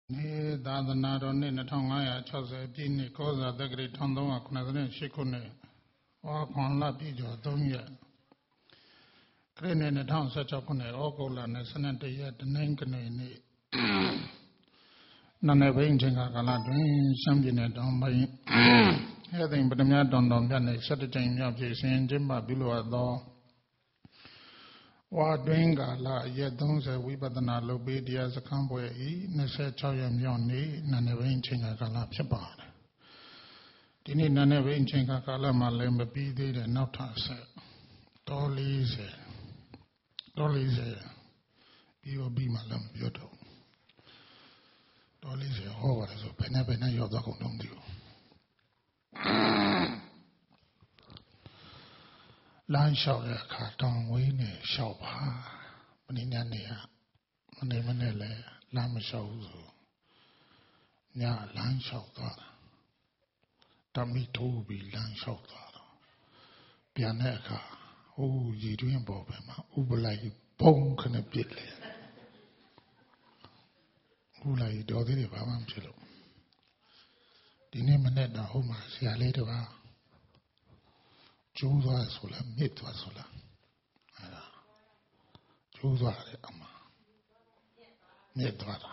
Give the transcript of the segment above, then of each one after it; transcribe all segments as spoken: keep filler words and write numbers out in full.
Ni Dadana Roni Natanga Chasa Pini Cosa the Great Tondoma Kunazan Shikune or Konla Pijo Domia Crane in the town such a Kune Okola Nasanante yet the Nankane None arranging a galadrin, something at on by Heading but the Madon Don Gane, Saturday of Jason Jimba below a door. Wa Dwinga la Yedons a Wibadana Lobe Diaz a Camboy E. Nessa Choyam Yoni, none arranging a galapsabad. Dini none arranging a galamma be did and not answer. Dolly's a Dolly's a B O B Malam Yodo. Dolly's a horror as a penabena Yodo don't do. Lan shall a carton win a shop ha, Maninania, Manimanele, Lam showzo. Nya lan shall thought. Tammy to be lan shall thought. Pianeca, oh, ye dream bobema, Uberlay, bone can a bit. Ulay doddy babam cello. The name and that home, see a later. Juzwa sola, mitwa sola. Juzwa ama. Mitwa.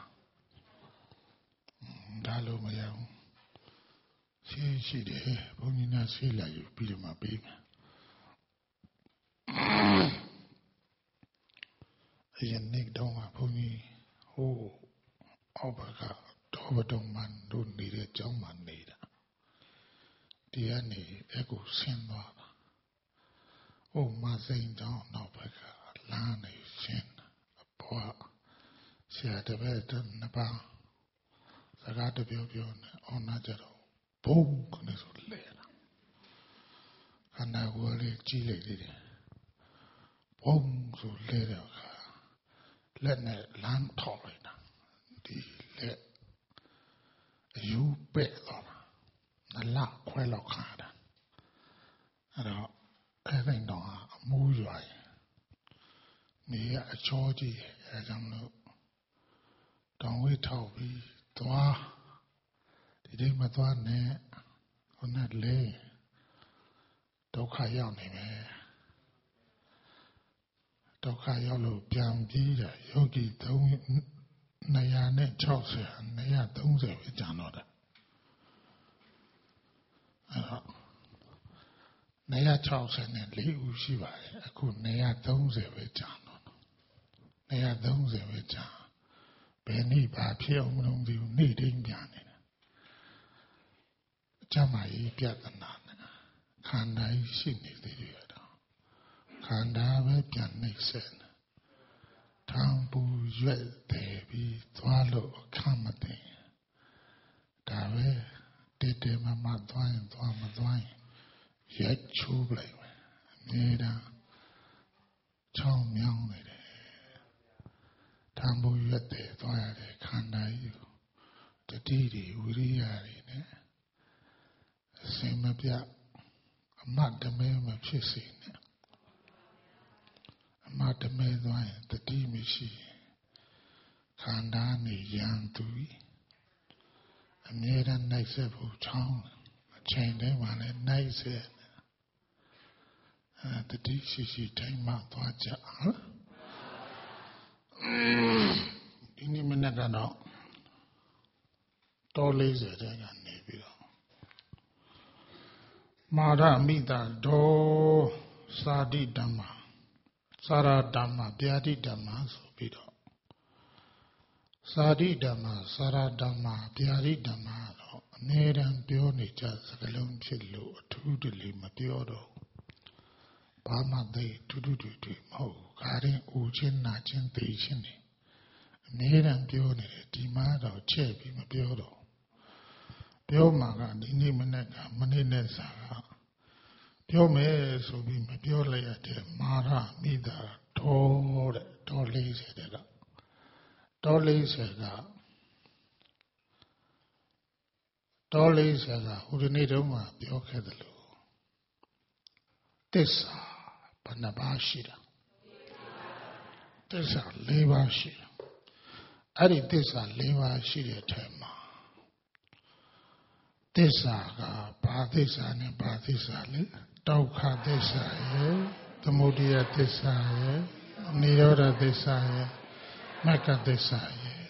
Dalo maya. She she de. Boni na she la you be my baby. Ayan nik donga boni. Oh, obaka. Doba dong man don't need a jong man need. Dear ne ego sinwa. Oh, my saying down now, Becca, Lani, Shin, a poor, she had a bed in the bar. The got to be on Najaro. Boom, can this later. And I worry, Chile did it. Boom, so later. Let me land tolerate. The let you bet on a lot, quite a lot. And everything no move you. Me a Georgie as I'm no. Don't wait till we twa. The day my twa ne on that lay. Doka young me. Doka yellow piam deed, yogi don't Nayane Chelsea and Naya don't say with Janoda. Naya Charles and Lee Ushiva, I could Naya Dose with John. Naya Dose with John. Benny Papio Mung you needing Yanin. Jamai Piatanan. Kanda Shini the Yoda. Kanda Pianic said. Tambu Jet Devi Twalo Kamati. Dave did Mamma Dwine Dwama Dwine. Yet true blame. Made a chow young lady. Tambo yet the fire they can't you. The deedy woody are in it. The same up yet. I'm not the man of chasing. I'm not the man of the demon she. Can't I need young to be? I made a nice apple chow. I chained them on a nice head. The D C C time out to Aja. Ini menega no. Tolese de ganebio. Mara mida do sadi dama. Sara dama biadi dama so bido. Sadi dama sara dama biadi dama no. Neran bioni ja sakalum chillo tudili matiodo. Bama de to do to mo, carrying Ujin Nachin Tishini. Made and Bione, Dimado, Chebi, Mabiodo. Biomaga, the Nimanega, Maninesa. Biome, so be Mabiole at Mara, Mida, Tore, Tole said. Tole said. Tole said, who the Nidoma, Biokadalo. Tessa. Panabashira. Tessa Levashira. အဲ့ဒီသစ္စာ၄ပါးရှိတဲ့ထဲမှာသစ္စာကဘာသစ္စာနဲ့ဘာသစ္စာလဲဒုက္ခသစ္စာရဲ့သမုဒယသစ္စာရဲ့နိရောဓသစ္စာရဲ့မဂ္ဂသစ္စာရဲ့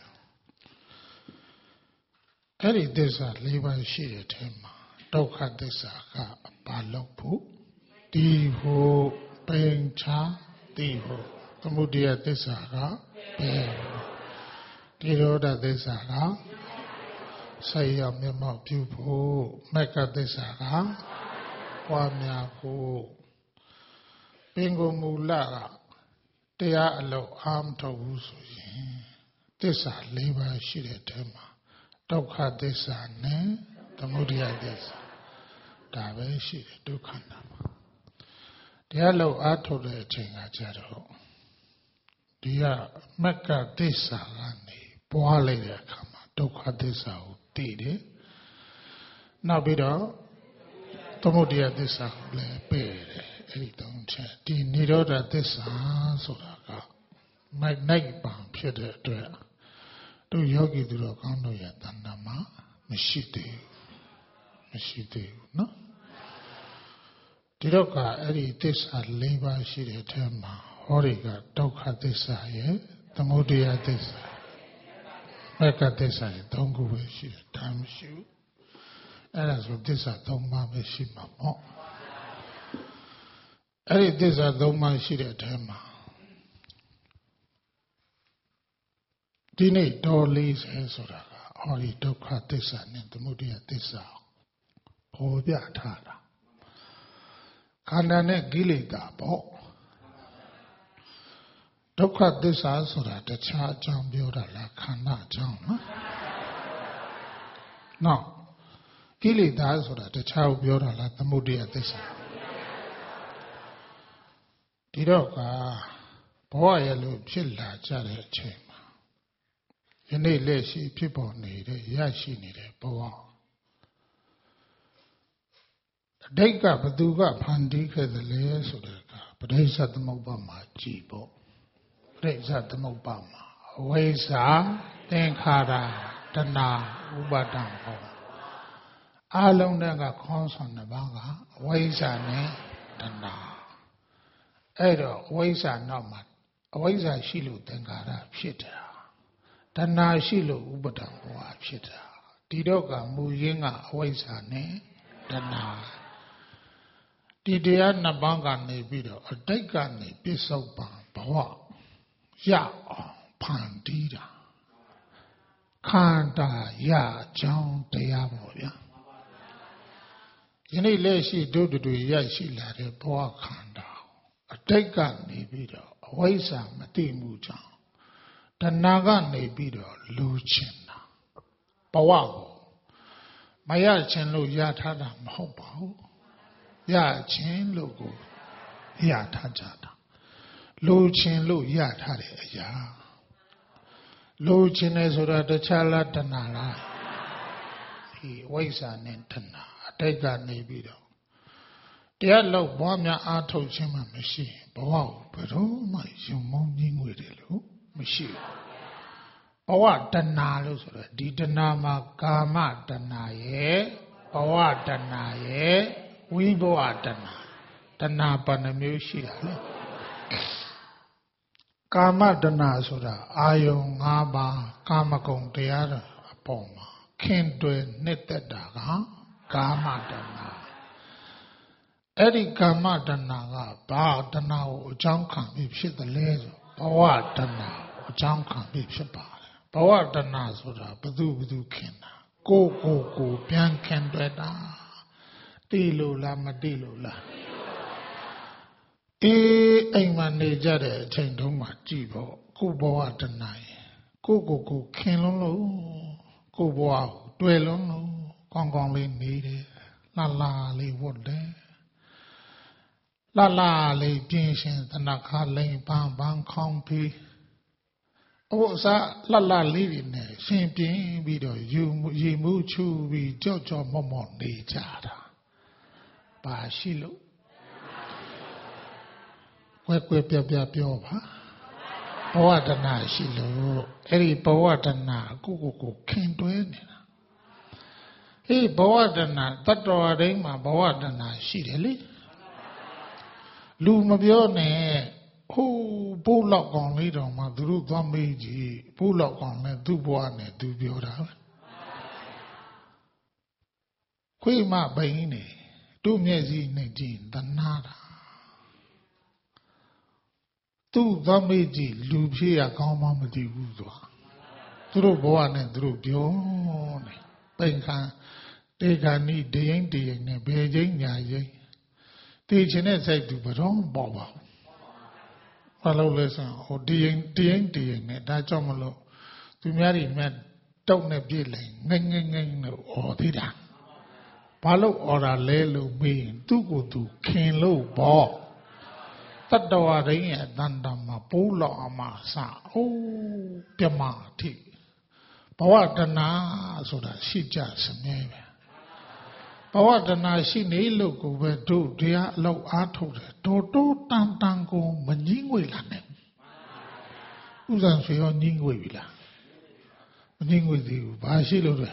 အဲ့ဒီသစ္စာ၄ပါးရှိတဲ့ထဲမှာဒုက္ခသစ္စာကဘာလို့ဖို့ဒီဖို့ပိန်ချတိဖို့သမုဒယသစ္စာကပဲနိရောဓသစ္စာကဆက်ရောက်မျက်မှောက်ပြုဖို့မဂ္ဂသစ္စာကပွားများဖို့ပင်ကိုမူလကတရားအလုပ်အားမထုတ်ဘူးဆိုရင်သစ္စာ၄ပါးရှိတဲ့ထဲမှာဒုက္ခသစ္စာနဲ့သမုဒယသစ္စာဒါပဲရှိတယ်ဒုက္ခနာမှာတရားလုပ်အားထုတ်တဲ့အချိန်ကကြတော့ဒီကမဂ္ဂသစ္စာကနေပွားလိုက်တဲ့အခါမှာဒုက္ခသစ္စာကိုသိတယ်နောက်ပြီးတော့သမုဒယသစ္စာကိုလည်းပယ်တယ်အဲ့ဒီသုံးချက်ဒီနိရောဓသစ္စာဆိုတာကမိုက်နိုင်ပံဖြစ်တဲ့အတွက်တို့ယောဂီသူတော်ကောင်းတို့ရဲ့တဏ္ဍာမှာမရှိသေးဘူးမရှိသေးဘူးနော်ဒီတော့ကအဲ့ဒီသစ္စာ၄ပါးရှိတဲ့ထဲမှာဟောဒီကဒုက္ခသစ္စာရဲ့သမုဒယသစ္စာမဂ္ဂသစ္စာရဲ့သုံးခုပဲရှိတယ်ဒါမရှိဘူးအဲ့ဒါဆိုသစ္စာသုံးပါးပဲရှိမှာပေါ့အဲ့ဒီသစ္စာသုံးပါးရှိတဲ့အထဲမှာဒီနေ့တော်လေးဆယ်ဆိုတာကဟောဒီဒုက္ခသစ္စာနဲ့သမုဒယသစ္စာပေါ်ပြထားတာခန္ဓာနဲ့ကိလေသာပေါ့ဒုက္ခသစ္စာဆိုတာတခြားအကြောင်းပြောတာလားခန္ဓာအကြောင်းနော်နော်ကိလေသာဆိုတာတခြားကိုပြောတာလားသမုဒယသစ္စာဒီတော့ကဘဝရဲ့လို့ဖြစ်လာကြတဲ့အချိန်မှာယနေ့လက်ရှိဖြစ်ပေါ်နေတဲ့ရရှိနေတဲ့ဘဝအတိတ်ကဘသူကဖန်တီးခဲ့သလဲဆိုတဲ့ကပဋိစ္စသမုပ္ပါမှာကြည်ပေါ့ပဋိစ္စသမုပ္ပါမှာအဝိဇ္ဇာသင်္ခါရတဏှာဥပါဒံဟောအလုံးတည်းကခေါင်းဆောင်နှစ်ပါးကအဝိဇ္ဇာနဲ့တဏှာအဲ့တော့အဝိဇ္ဇာနောက်မှာအဝိဇ္ဇာရှိလို့သင်္ခါရဖြစ်တာတဏှာရှိလို့ဥပါဒံဘဝဖြစ်တာဒီတော့ကမူရင်းကအဝိဇ္ဇာနဲ့တဏှာဒီတရားနှစ်ပါးကနေပြီးတော့အတိတ်ကနေပြစ္ဆုတ်ပံဘဝရအောင်ဖန်တီးတာခန္ဓာရကြောင်းတရားပေါ့ဗျာယနေ့လက်ရှိတို့တို့ရရှိလာတဲ့ဘဝခန္ဓာအတိတ်ကနေပြီးတော့အဝိဇ္ဇာမသိမှုကြောင့်တဏှာကနေပြီးတော့လူချင်တာဘဝကိုမရချင်လို့ရထားတာမဟုတ်ပါဘူးရခြင်းလို့ကိုရထားကြတာလူချင်လို့ရထားတဲ့အရာလူချင်တယ်ဆိုတာတခြားလားတဏှာလားဒီဝိဇ္ဇာနဲ့တဏှာအတိတ်ကနေပြီးတော့တရားလောက်ဘွားများအားထုတ်ခြင်းမှမရှိဘဝကိုဘယ်တော့မှယုံမုန်းကြီးငွေတယ်လို့မရှိဘူးဘဝတဏှာလို့ဆိုတော့ဒီတဏှာမှာကာမတဏှာရဲ့ဘဝတဏှာရဲ့ဝိဘဝတဏှာတဏှာပါနှမျိုးရှိတာလေကာမတဏှာဆိုတာအာယုံ၅ပါးကာမဂုဏ်တရားတွေအပေါ်မှာခင်တွယ်နှစ်သက်တာကကာမတဏှာအဲ့ဒီကာမတဏှာကဘာတဏှာကိုအကြောင်းခံပြီးဖြစ်တယ်လဲဆိုဘဝတဏှာကိုအကြောင်းခံပြီးဖြစ်ပါတယ်ဘဝတဏှာဆိုတာဘသူဘသူခင်တာကိုကိုကိုပြန်ခင်တွယ်တာတိလို့လားမတိလို့လားအေးအိမ်မှာနေကြတဲ့အချိန်တုန်းမှာကြည်ပေါ့ကိုဘဝတဏှာရင်ကိုကိုကိုခင်လုံးလို့ကိုဘဝကိုတွေ့လုံးလို့ကောင်းကောင်းလေးနေတယ်လှလှလေးဝတ်တယ်လှလှလေးပြင်းရှင်သနခါလိန်ပန်းပန်းခေါင်းပြီးအဝတ်စားလှလှလေးတွေနဲ့ရှင်ပြင်းပြီးတော့ယူရီမှုချူပြီးကြောက်ကြောက်မော့မော့နေကြတာပါရှိလို့ကွယ်ကွယ်ပြပြပြောပါဘဝတဏှာရှိလို့အဲ့ဒီဘဝတဏှာကိုကိုကိုခင်တွဲနေတာဟေးဘဝတဏှာတတ္တဝါတိုင်းမှာဘဝတဏှာရှိတယ်လေလူမပြောနဲ့ဟိုးဘိုးလောက်ကောင်လေးတောင်မှသူတို့သွားမေးကြည့်ဘိုးလောက်ကောင်နဲ့သူ့ဘဝနဲ့သူပြောတာပဲခွေးမပိန်နေတို့မျက်စိနဲ့ကြည့်တဏှာတာသူ့သွားမေးကြည့်လူဖြစ်ရကောင်းမှမသိဘူးသွားသူတို့ဘဝနဲ့သူတို့ပြောနေပိန်ခံတေခါနိတရင်တရင်နဲ့ဘယ်ချင်းညာရင်တေချင်တဲ့စိတ်သူဘယ်တော့မှပေါ့ပါဘူးဘာလို့လဲဆိုဟိုတရင်တရင်တရင်နဲ့ဒါကြောင့်မလို့သူများတွေမြတ်တုတ်နဲ့ပြည့်လိုက်ငိမ့်ငိမ့်ငိမ့်လို့អော်သေးတာဘာလို့អော်တာလဲလို့မေးရင်သူ့ကိုယ်သူခင်လို့ပေါ့တတ္တဝါရင်းရဲ့တန်တမှာပိုးလောက်အမစအိုးပြမအထိဘဝတဏှာဆိုတာရှိကြစမြဲပဲဘဝတဏှာရှိနေလို့ကိုပဲတို့တရားအလောက်အားထုတ်တယ်တော်တော်တန်တန်ကိုမငြင်းငွေလာနဲ့ဥစ္စာဆွေရောငြင်းငွေပြီလားမငြင်းငွေသေးဘူးဘာရှိလို့လဲ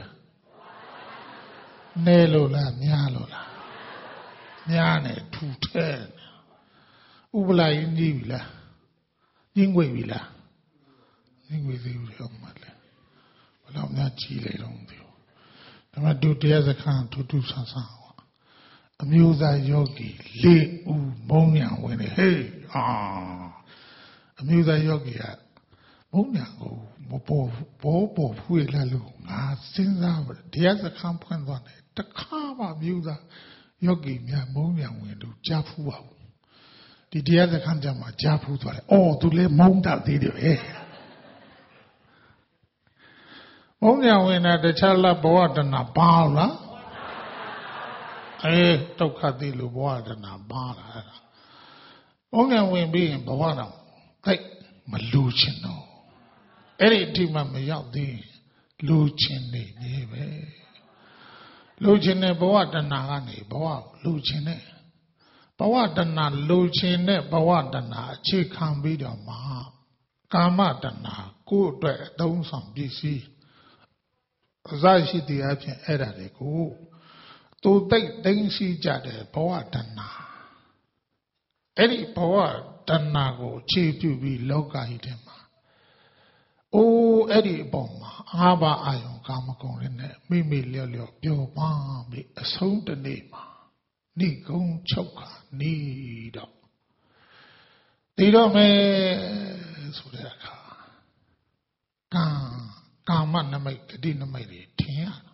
နဲလို့လားများလို့လားများနေထူထဲဥပလာရင်းကြီးပြီလားငြင်းငွေပြီလားငြင်းငွေသေးဘူးတော့မှလည်းဘယ်တော့မှကြည်လေတော့မသိဘူးဒါမှဒုတရားစခန်းထူးထူးဆန်းဆန်းအမျိုးသားယောဂီလေးဦးမုံညာဝင်တယ်ဟေးအာအမျိုးသားယောဂီကမုံညာကိုမပေါ်ဘောပေါ်ဖွေလာလို့ငါစဉ်းစားပါတရားစခန်းဖွင့်သွားတယ်တခါမှမျိုးသားယောဂီများမုံညာဝင်လို့ကြားဖူးပါဘူးဒီတရားစခန်းကြမှာကြားဖူးသွားတယ်အော်သူလည်းမုံတတ်သေးတယ်ပဲမုံညာဝင်တာတခြားလားဘဝတဏပါလားအေးဒုက္ခသိလို့ဘဝတဏပါလားအဲ့ဒါမုံညာဝင်ပြီးရင်ဘဝတော့သိမလူချင်တော့အဲ့ဒီအထိမှမရောက်သေးလူချင်နေနေပဲလူချင်တဲ့ဘဝတဏကနေဘဝလူချင်တဲ့ဘဝတဏလူချင်တဲ့ဘဝတဏအခြေခံပြီးတော့မှကာမတဏကိုယ့်အတွက်အသုံးဆောင်ပစ္စည်းအစရှိတဲ့အဖြစ်အဲ့ဒါတွေကိုသူသိသိရှိကြတဲ့ဘဝတဏအဲ့ဒီဘဝတဏကိုအခြေပြုပြီးလောကကြီးထဲမှာအိုးအဲ့ဒီအပေါ်မှာအာဘအာယုံကာမဂုဏ်တွေနဲ့မိမိလျော့လျော့ပျော်ပါပြီးအဆုံးတနေ့မှာဏိကုံချုပ်ခါနေတော့ဒီတော့မယ်ဆိုတဲ့အခါကာကာမနမိတ်တတိနမိတ်တွေထင်ရတော့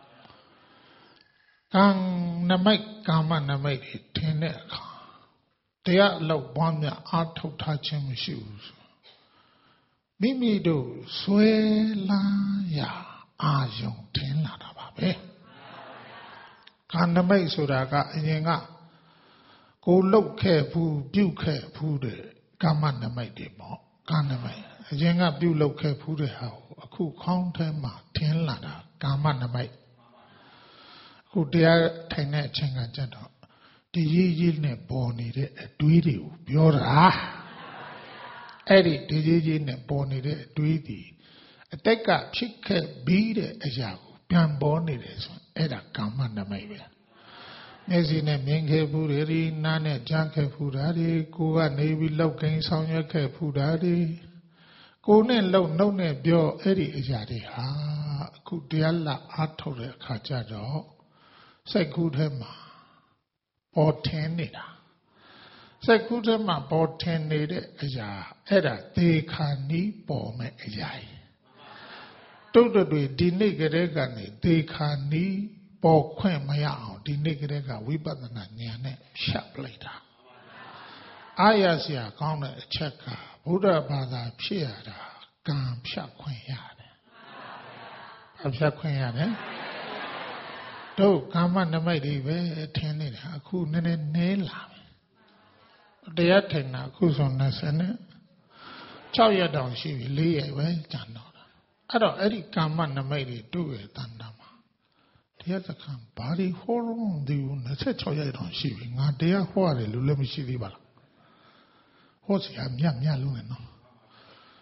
ကာနမိတ်ကာမနမိတ်တွေထင်တဲ့အခါတရားအလောက်ပွားများအားထုတ်ထားခြင်းမရှိဘူးဆိုမိမိတို့ဆွဲလန်းရာအာယုံထင်လာတာပါပဲကာနမိတ်ဆိုတာကအရင်ကကိုလှုပ်ခဲ့ဘူးပြုတ်ခဲ့ဘူးတဲ့ကာမနမိတ်တွေပေါ့ကာနမိတ်အရင်ကပြုတ်လှုပ်ခဲ့ဘူးတဲ့ဟာကိုအခုခေါင်းထဲမှာထင်လာတာကာမနမိတ်အခုတရားထိုင်တဲ့အချိန်ကကြတော့ဒီရေးရေးနဲ့ပေါ်နေတဲ့အတွေးတွေကိုပြောတာအဲ့ဒီဒီရေးရေးနဲ့ပေါ်နေတဲ့အတွေးတွေအတက်ကဖြစ်ခဲ့ပြီးတဲ့အရာကိုပြန်ပေါ်နေတယ်ဆိုအဲ့ဒါကာမနမိတ်ပဲမျက်စိနဲ့မြင်ခဲ့ဘူးတွေနားနဲ့ကြားခဲ့ဘူးတာတွေကိုကနေပြီးလောက်ကိန်းဆောင်ရွက်ခဲ့ဘူးတာတွေကိုနဲ့လှုပ်နှုတ်နဲ့ပြောအဲ့ဒီအရာတွေဟာအခုတရားလာအားထုတ်တဲ့အခါကျတော့စိတ်ကူးထဲမှာပေါ်ထင်နေတာစိတ်ကူးထဲမှာပေါ်ထင်နေတဲ့အရာအဲ့ဒါသေခါနီးပေါ်မဲ့အရာတုတ်တွေဒီနေ့ကလေးကနေသေခါနီးပေါ်ခွင့်မရအောင်ဒီနေ့ကလေးကဝိပဿနာဉာဏ်နဲ့ဖြတ်ပလိုက်တာအာရစရာကောင်းတဲ့အချက်ကဘုရားဘာသာဖြစ်ရတာကံဖြတ်ခွင့်ရတယ်ဘာဖြတ်ခွင့်ရတယ်တို့ကာမနမိတ်တွေပဲထင်နေတာအခုနည်းနည်းနဲလာပြီတရားထင်တာအခုဆို၂၀နဲ့၆ရက်တောင်ရှိပြီ၄ရက်ပဲကျန်တော့တာအဲ့တော့အဲ့ဒီကာမနမိတ်တွေတို့ရဲ့တဏ္ဍာမှာတရားစခန်းဘာတွေဟောလို့မသိဘူး၂၆ရက်တောင်ရှိပြီငါတရားဟောရတယ်လို့လည်းမရှိသေးပါလားဟောစရာမြတ်မြတ်လုံးနဲ့နော်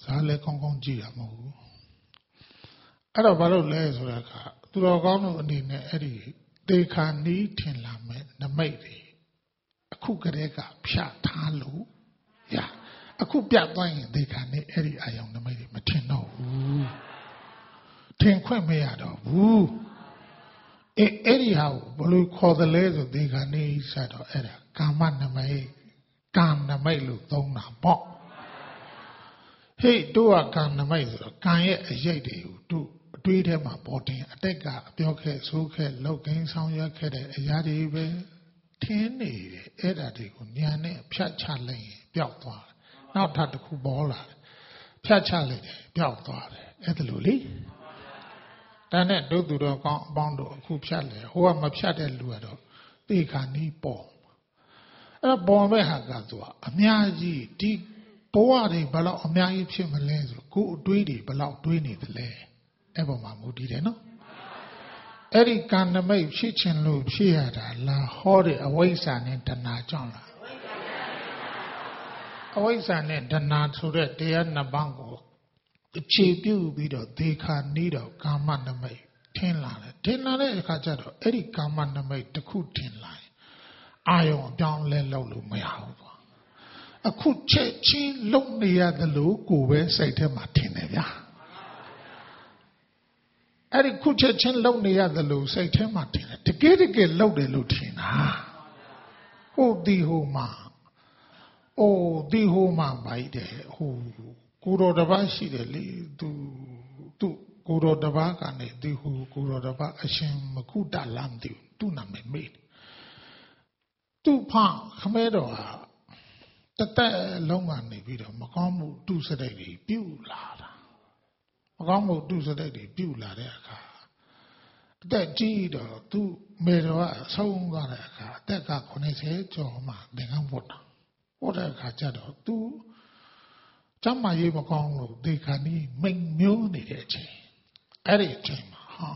စားလဲကောင်းကောင်းကြည့်ရမဟုတ်ဘူးအဲ့တော့ဘာလို့လဲဆိုတော့ကသူတော်ကောင်းတို့အနေနဲ့အဲ့ဒီတေခါနီးထင်လာမဲ့နမိတ်တွေအခုကတည်းကဖြတ်ထားလို့ရအခုပြတ်သွားရင်တေခါနီးအဲ့ဒီအာယုံနမိတ်တွေမထင်တော့ဘူးထင်ခွင့်မရတော့ဘူးအေးအဲ့ဒီဟာကိုဘယ်လိုခေါ်သလဲဆိုတေခါနီးဆက်တော့အဲ့ဒါကာမနမိတ်ကံနမိတ်လို့သုံးတာပေါ့ဟေ့တို့ကကံနမိတ်ဆိုတော့ကံရဲ့အရေးတွေကိုတို့အတွေးထဲမှာပေါ်တင်အတက်ကအပြောခဲ့ဆိုးခဲ့လောက်ကင်းဆောင်ရွက်ခဲ့တဲ့အရာတွေပဲထင်းနေတယ်အဲ့ဒါတွေကိုညာနဲ့ဖြတ်ချလိုက်ရင်ပျောက်သွားတယ်နောက်ထပ်တစ်ခုပေါ်လာတယ်ဖြတ်ချလိုက်တယ်ပျောက်သွားတယ်အဲ့ဒါလို့လေဒါနဲ့တို့သူတော်ကောင်းအပေါင်းတို့အခုဖြတ်လေဟိုကမဖြတ်တဲ့လူကတော့တေခါနီးပေါ်အဲ့တော့ပေါ်မဲ့ဟာကသူကအများကြီးဒီဘဝတွေဘယ်လောက်အများကြီးဖြစ်မလဲဆိုကိုယ်အတွေးတွေဘယ်လောက်တွေးနေသလဲအဲ့ပေါ်မှာမူတည်တယ်နော်အဲ့ဒီကံနမိတ်ဖြစ်ခြင်းလို့ဖြစ်ရတာလားဟောတဲ့အဝိဇ္ဇာနဲ့တဏှာကြောင့်လားအဝိဇ္ဇာနဲ့တဏှာဆိုတဲ့တရားနှစ်ပါးကိုအခြေပြုပြီးတော့ဒေခာနီးတော့ကာမနမိတ်ထင်လာတယ်ထင်လာတဲ့အခါကျတော့အဲ့ဒီကာမနမိတ်တစ်ခုထင်လာရင်အာယုံအပြောင်းလဲလုပ်လို့မရဘူးကွာအခုချက်ချင်းလုံနေရတယ်လို့ကိုယ်ပဲစိတ်ထဲမှာထင်တယ်ဗျာအဲ့ဒီခုချက်ချင်းလုံနေရတယ်လို့စိတ်ထဲမှာထင်တယ်တကယ်တကယ်လုံတယ်လို့ထင်တာဟုတ်ဒီဟိုမှာအိုးဒီဟိုမှာဗိုက်တယ်ဟိုကိုတော်တစ်ပါးရှိတယ်လေသူသူကိုတော်တစ်ပါးကနေဒီဟိုကိုတော်တစ်ပါးအရှင်မခုတလမ်းသူသူ့နာမည်မေးသူ့ဖခမဲတော်ဟာတသက်လုံးကနေပြီးတော့မကောင်းမှုသူ့စတဲ့တွေပြုလာတာမကောင်းမှုသူ့စတဲ့တွေပြုလာတဲ့အခါအသက်ကြီးတော့သူ့မေတော်ကဆုံးသွားတဲ့အခါအသက်ကခုနှစ်ဆယ်ကျော်မှသင်္ကန်းဝတ်တာဝတ်တဲ့အခါကျတော့သူကျမ်းမာရေးမကောင်းလို့ဒေခါနီးမိန်မျိုးနေတဲ့အချိန်အဲ့ဒီအချိန်မှာဟာ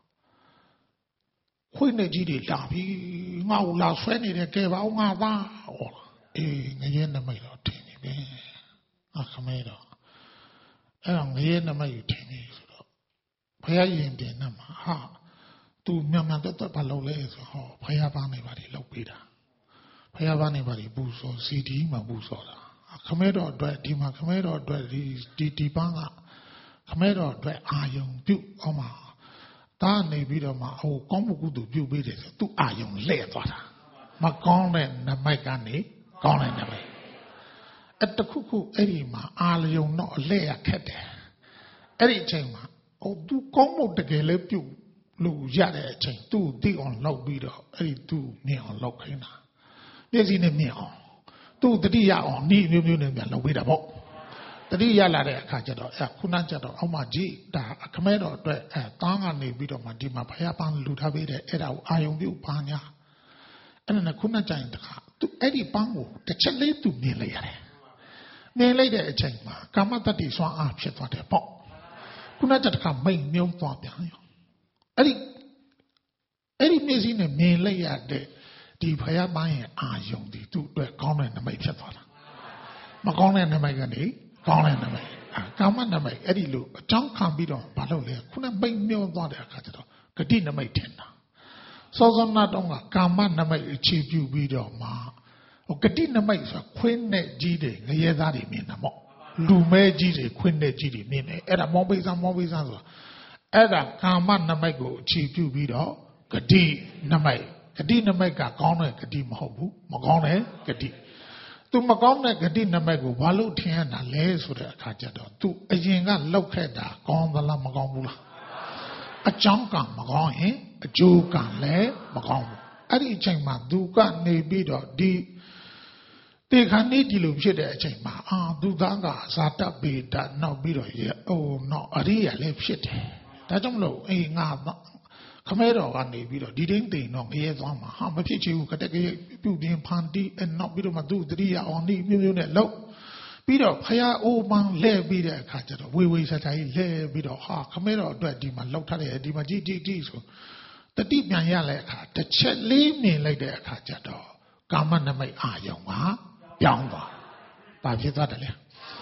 ခွေးနေကြီးတွေလာပြီးငါ့ကိုလာဆွဲနေတယ်ကဲပါဦးငါသားဟောအေးငရဲနမိတ်တော့ထင်နေပြီအခမဲတော့အဲ့တော့ငရဲနမိတ်ထင်နေဆိုတော့ဘုရားရင်တင်နဲ့မှာဟာသူမြန်မြန်တက်တက်ဘာလုပ်လဲဆိုဟောဘုရားပန်းနေပါလေလောက်ပေးတာဘုရားပန်းနေပါလေပူစောစီဒီမှာပူစောတာခမဲတော်အတွက်ဒီမှာခမဲတော်အတွက်ဒီဒီဒီပန်းကခမဲတော်အတွက်အာယုံပြုတ်အောင်မှာဒါနေပြီးတော့မှဟိုကောင်းမှုကုသိုလ်ပြုတ်ပေးတယ်ဆိုသူ့အာယုံလှည့်သွားတာမကောင်းတဲ့နမိတ်ကနေကောင်းတဲ့နမိတ်အဲ့တခုခုအဲ့ဒီမှာအာယုံတော့အလှည့်ရခက်တယ်အဲ့ဒီအချိန်မှာဟိုသူကောင်းမှုတကယ်လည်းပြုတ်လို့ရတဲ့အချိန်သူ့သိအောင်လောက်ပြီးတော့အဲ့ဒီသူ့မြင်အောင်လောက်ခိုင်းတာမျက်စိနဲ့မြင်အောင်သူ့တတိယအောင်ဤမျိုးမျိုးနဲ့ပြန်လောက်ပေးတာပေါ့တတိယလာတဲ့အခါကျတော့အဲခုနကျတော့အောက်မှာကြည့်ဒါခမဲတော်အတွက်အဲတားကနေပြီးတော့မှဒီမှာဖယားပန်းလူထားပေးတယ်အဲ့ဒါကိုအာယုံပြုတ်ပါညာအဲ့ဒါနဲ့ခုနကျရင်တခါသူအဲ့ဒီပန်းကိုတစ်ချက်လေးသူမြင်လိုက်ရတယ်မြင်လိုက်တဲ့အချိန်မှာကာမတတ္တိစွမ်းအားဖြစ်သွားတယ်ပေါ့ခုနကျတခါမိန်မြုံသွားပြန်ရောအဲ့ဒီအဲ့ဒီမျက်စိနဲ့မြင်လိုက်ရတဲ့ဒီဖယားပန်းရဲ့အာယုံဒီသူ့အတွက်ကောင်းတဲ့နမိတ်ဖြစ်သွားတာမကောင်းတဲ့နမိတ်ကနေကောင်းတဲ့နမိတ်ကာမနမိတ်အဲ့ဒီလိုအကြောင်းခံပြီးတော့ဘာလုပ်လဲခုနမိတ်မြုံသွားတဲ့အခါကျတော့ဂတိနမိတ်ထင်တာစောစောနာတော့ကကာမနမိတ်အခြေပြုပြီးတော့မှဟိုဂတိနမိတ်ဆိုခွင်းနဲ့ကြီးတွေငရဲသားတွေမြင်တာပေါ့လူမဲကြီးတွေခွင်းနဲ့ကြီးတွေမြင်တယ်အဲ့ဒါမောပိစံမောပိစံဆိုတာအဲ့ဒါကာမနမိတ်ကိုအခြေပြုပြီးတော့ဂတိနမိတ်ဂတိနမိတ်ကကောင်းတဲ့ဂတိမဟုတ်ဘူးမကောင်းတဲ့ဂတိသူမကောင်းတဲ့ဂတိနမိတ်ကိုဘာလို့ထင်ရတာလဲဆိုတဲ့အခါကျတော့သူအရင်ကလောက်ခဲ့တာကောင်းသလားမကောင်းဘူးလားအကြောင်းကမကောင်းရင်အကျိုးကလည်းမကောင်းဘူးအဲ့ဒီအချိန်မှာသူကနေပြီးတော့ဒီတေခါနေဒီလိုဖြစ်တဲ့အချိန်မှာအာသူသားကဇာတပေတနောက်ပြီးတော့ဟိုနောက်အရိယာလည်းဖြစ်တယ်ဒါကြောင့်မလို့အေးငါခမဲတော်ကနေပြီးတော့ဒီတိုင်းတိန်တော့ငရဲသွားမှာဟာမဖြစ်ချင်ဘူးကတက်ကလေးပြုတ်ပြင်းဖန်တီးအနောက်ပြီးတော့မှသူ့တတိယအောင်ဒီမျိုးမျိုးနဲ့လောက်ပြီးတော့ဖယားအိုးပန်းလဲပြီးတဲ့အခါကျတော့ဝေဝေဆာဆာကြီးလဲပြီးတော့ဟာခမဲတော်အတွက်ဒီမှာလောက်ထားတယ်ဒီမှာကြည့်ကြည့်ကြည့်ဆိုတတိပြန်ရတဲ့အခါတစ်ချက်လေးမြင်လိုက်တဲ့အခါကျတော့ကာမနမိတ်အာယုံကပြောင်းသွားဘာဖြစ်သွားတယ်လဲ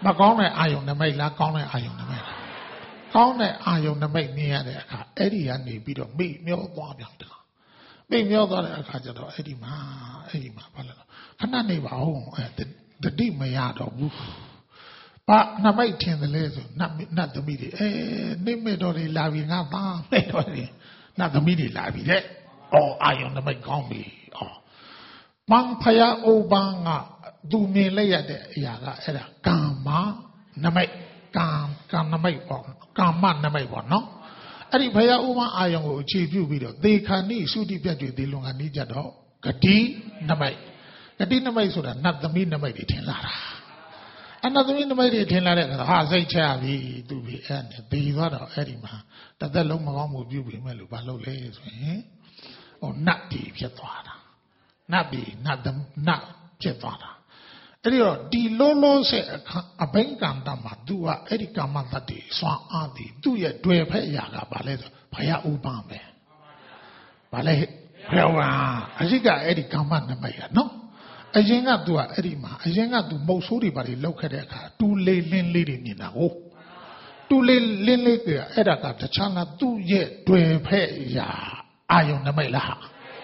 mà có này ai dùng nấm lá có này ai dùng nấm lá có này ai dùng nấm nia đấy cả ấy đi anh đi bị đó bị miêu toa biểu được bị miêu toa đấy cả cho đó ấy đi mà ấy đi mà phải là khả năng này bảo để đi mà ya đó bu ba nấm thiên the lấy rồi nấm nấm tụi mình đi ê nấm mấy đó đi làm gì ngã ba mấy đó đi nấm tụi mình đi làm gì đấy oh ai dùng nấm con bị oh mang phải ô bang à du miền lấy vậy đấy ya là ấy là cam mà nấm cam cam nấm bỏ cam mà nấm bỏ nó ấy đi phải ô bang ai dùng của chỉ biểu bị đó đề khăn đi suy đi biết chuyện đi luôn anh đi cho đó cái đi nấm cái đi nấm số là nấm tụi mình nấm đi thiên là anh tụi mình nấm đi thiên là đấy ha dây cha vì tụi mình anh đi vào đó ấy đi màแต่แต่ลงมาก็หมู่ပြုပြီးမဲ့လို့ဘာလုပ်လဲဆိုရင်ဟိုနတ်တီဖြစ်သွားတာနတ်ပြီးနတ်နတ်ဖြစ်သွားတာအဲ့ဒီတော့ဒီလုံးလုံးဆက်အဘိက္ကံတမှာ तू ကအဲ့ဒီကာမတ္တိစွာအားသည်သူ့ရဲ့တွေ့ဖက်အရာကဘာလဲဆိုဘယဥပံပဲဘာလဲဘယ်ဝါအရှိကအဲ့ဒီကာမနမိတ်ရနော်အရင်က तू ကအဲ့ဒီမှာအရင်က तू မုတ်ဆိုးတွေပါလေလောက်ခဲ့တဲ့အခါတူလေးလင်းလေးတွေမြင်တာကိုတူလေးလင်းလေးကအဲ့ဒါကတခြားလားသူ့ရဲ့တွေ့ဖက်အရာအာယုံနမိတ်လား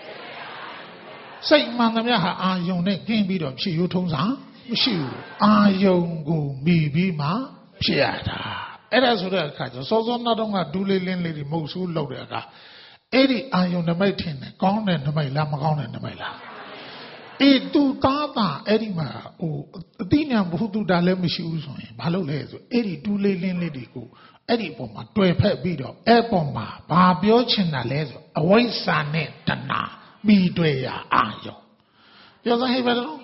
စိတ်မှန်သမျှဟာအာယုံနဲ့ကင်းပြီးတော့ဖြစ်ရိုးထုံးစာမရှိဘူးအာယုံကိုမိပြီးမှဖြစ်ရတာအဲ့ဒါဆိုတဲ့အခါကျစောစောနောက်တော့ကဒူးလေးလင်းလေးတွေမုတ်ဆိုးလောက်တဲ့အခါအဲ့ဒီအာယုံနမိတ်ထင်တယ်ကောင်းတဲ့နမိတ်လားမကောင်းတဲ့နမိတ်လားအေးသူသားသားအဲ့ဒီမှာဟိုအတိညာဘုသူတာလည်းမရှိဘူးဆိုရင်ဘာလုပ်လဲဆိုအဲ့ဒီဒူးလေးလင်းလေးတွေကိုအဲ့ဒီအပေါ်မှာတွေ့ဖက်ပြီးတော့အဲ့ပေါ်မှာဘာပြောချင်တာလဲဆိုအဝိဇ္ဇာနဲ့တဏှာမိတွေ့ရအာယုံပြောစမ်းဟဲ့ပဲလို့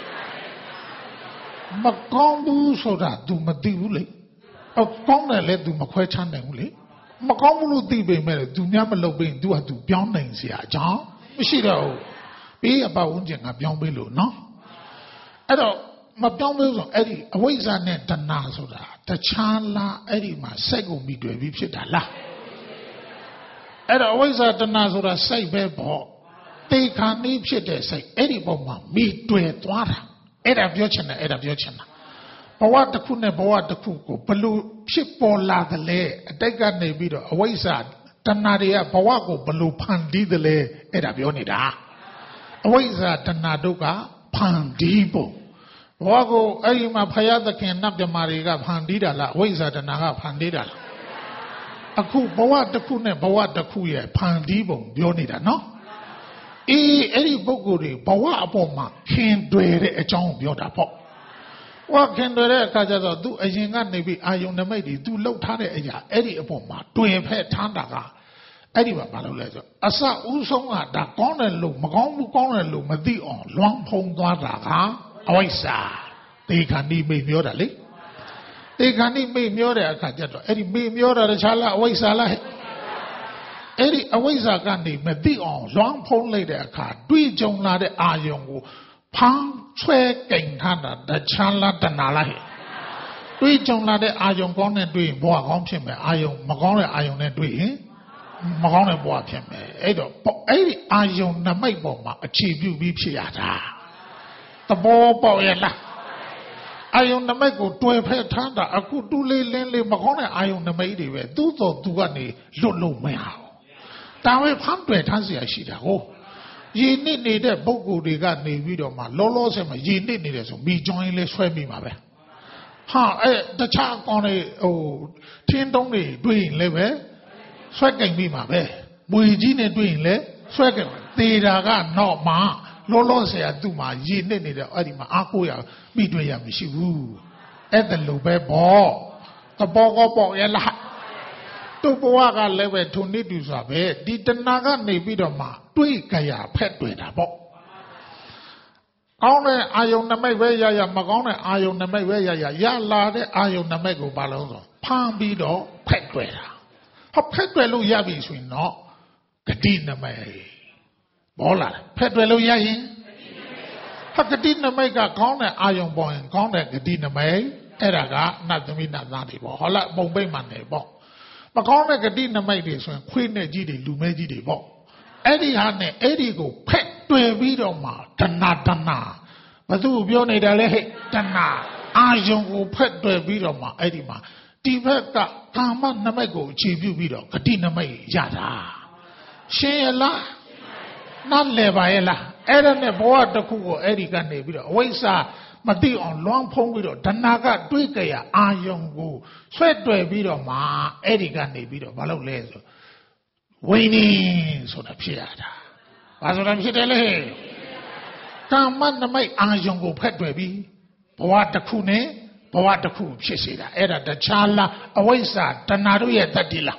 မကောင်းဘူးဆိုတာ तू မသိဘူးလေအကောင်းတယ်လေ तू မခွဲခြားနိုင်ဘူးလေမကောင်းဘူးလို့သိပေမဲ့ तू များမလုပ်ပေးရင် तू က तू ပြောင်းနိုင်စရာအကြောင်းမရှိတော့ဘူးပြီးအပဝန်းကျင်ကပြောင်းပေးလို့နော်အဲ့တော့မပြောင်းပေးဆိုအဲ့ဒီအဝိဇ္ဇာနဲ့တဏှာဆိုတာတခြားလားအဲ့ဒီမှာစိတ်ကိုမိတွေ့ပြီးဖြစ်တာလားအဲ့တော့အဝိဇ္ဇာတဏှာဆိုတာစိတ်ပဲပေါ့တေခါနေဖြစ်တဲ့စိတ်အဲ့ဒီပုံမှာမိတွေ့သွားတာအဲ့ဒါပြောချင်တယ်အဲ့ဒါပြောချင်တာဘဝတစ်ခုနဲ့ဘဝတစ်ခုကိုဘလို့ဖြစ်ပေါ်လာတယ်လဲအတိတ်ကနေပြီးတော့အဝိဇ္ဇာတဏှာတွေကဘဝကိုဘလို့ဖန်တီးတယ်လဲအဲ့ဒါပြောနေတာအဝိဇ္ဇာတဏှာတို့ကဖန်တီးပုံဘဝကိုအဲ့ဒီမှာဖယားသခင်နတ်မြမာတွေကဖန်တီးတာလားအဝိဇ္ဇာတဏှာကဖန်တီးတာလားအခုဘဝတစ်ခုနဲ့ဘဝတစ်ခုရဲ့ဖန်တီးပုံပြောနေတာနော်အေးအဲ့ဒီပုဂ္ဂိုလ်တွေဘဝအပေါ်မှာခင်တွေ့တဲ့အကြောင်းပြောတာပေါ့ဟောခင်တွေ့တဲ့အခါကျတော့ तू အရင်ကနေပြီးအာယုန်နမိတ်တွေ तू လှုပ်ထားတဲ့အရာအဲ့ဒီအပေါ်မှာတွေ့ဖက်ထားတာကအဲ့ဒီမှာမလုပ်လဲဆိုအစဦးဆုံးကဒါကောင်းတယ်လို့မကောင်းဘူးကောင်းတယ်လို့မသိအောင်လွမ်းဖုံးသွားတာကအဝိဇ္ဇာတေခဏိမိတ်ပြောတာလေတေခဏိမိတ်ပြောတဲ့အခါကျတော့အဲ့ဒီမိတ်ပြောတာတခြားလားအဝိဇ္ဇာလားအဲ့ဒီအဝိဇ္ဇာကနေမသိအောင်လွမ်းဖုံးလိုက်တဲ့အခါတွေးကြုံလာတဲ့အာယုံကိုဖမ်းဆွဲကင်ထားတာတခြားလားတဏှာလားဟဲ့တွေးကြုံလာတဲ့အာယုံကောင်းတဲ့တွေးရင်ဘဝကောင်းဖြစ်မယ်အာယုံမကောင်းတဲ့အာယုံနဲ့တွေးရင်မကောင်းတဲ့ဘဝဖြစ်မယ်အဲ့တော့အဲ့ဒီအာယုံနမိတ်ပေါ်မှာအခြေပြုပြီးဖြစ်ရတာသဘောပေါက်ရလားအာယုံနမိတ်ကိုတွယ်ဖက်ထားတာအခုတူးလေးလင်းလေးမကောင်းတဲ့အာယုံနမိတ်တွေပဲသူ့တော်သူကနေလွတ်လို့မရအောင်ဒါပဲဖမ်းတွယ်ထားเสียရှိတာကိုရည်နစ်နေတဲ့ပုဂ္ဂိုလ်တွေကနေပြီးတော့မှလောလောဆယ်မှာရည်နစ်နေတယ်ဆိုမိကျွမ်းလေးဆွဲမိမှာပဲဟာအဲ့တခြားကောင်းတဲ့ဟိုထင်းတုံးတွေတွေ့ရင်လည်းပဲဆွဲကင်မိမှာပဲမွေကြီးနဲ့တွေ့ရင်လည်းဆွဲကင်သေတာကတော့မှလောလောဆယ်ကသူ့မှာရည်နစ်နေတဲ့အဲ့ဒီမှာအားကိုးရမိတွေ့ရမရှိဘူးအဲ့ဒါလိုပဲပေါ့သဘောကောပေါ့ရလားတို့ဘဝကလည်းပဲထုံနေတူဆိုတာပဲဒီတဏှာကနေပြီးတော့မှတွေးကြရဖက်တွေ့တာပေါ့ကောင်းတဲ့အာယုံနမိတ်ပဲရရမကောင်းတဲ့အာယုံနမိတ်ပဲရရရလာတဲ့အာယုံနမိတ်ကိုဘာလို့ဆိုဖမ်းပြီးတော့ဖက်တွေ့တာဟောဖက်တွေ့လို့ရပြီဆိုရင်တော့ဂတိနမိတ်ဘောလာဖက်တွေ့လို့ရရင်ဟာဂတိနမိတ်ကကောင်းတဲ့အာယုံပေါ်ရင်ကောင်းတဲ့ဂတိနမိတ်အဲ့ဒါကနတ်သမီးနတ်သားတွေပေါ့ဟောလာပုံပိတ်မှန်တယ်ပေါ့မကောင်းတဲ့ဂတိနမိတ်တွေဆိုရင်ခွေးနဲ့ကြီးတွေလူမဲကြီးတွေပေါ့အဲ့ဒီဟာနဲ့အဲ့ဒီကိုဖက်တွေ့ပြီးတော့မှတဏှာတဏှာဘသူပြောနေတာလဲဟဲ့တဏှာအာယုံကိုဖက်တွယ်ပြီးတော့မှအဲ့ဒီမှာဒီဘက်ကကာမနမိတ်ကိုအခြေပြုပြီးတော့ဂတိနမိတ်ရတာရှင်းရလားနားလည်ပါရဲ့လားအဲ့ဒါနဲ့ဘဝတစ်ခုကိုအဲ့ဒီကနေပြီးတော့အဝိဇ္ဇာမသိအောင်လွမ်းဖုံးပြီးတော့ဒနာကတွေးကြရအာယုံကိုဆွဲတွယ်ပြီးတော့မှအဲ့ဒီကနေပြီးတော့မလုပ်လဲဆိုဝိနေဆိုတာဖြစ်ရတာဘာဆိုတာဖြစ်တယ်လဲကာမနမိတ်အာယုံကိုဖက်တွယ်ပြီးဘဝတစ်ခုနဲ့ဘဝတစ်ခုဖြစ်စေတာအဲ့ဒါတခြားလားအဝိဇ္ဇာတဏှာတို့ရဲ့တတ္တိလား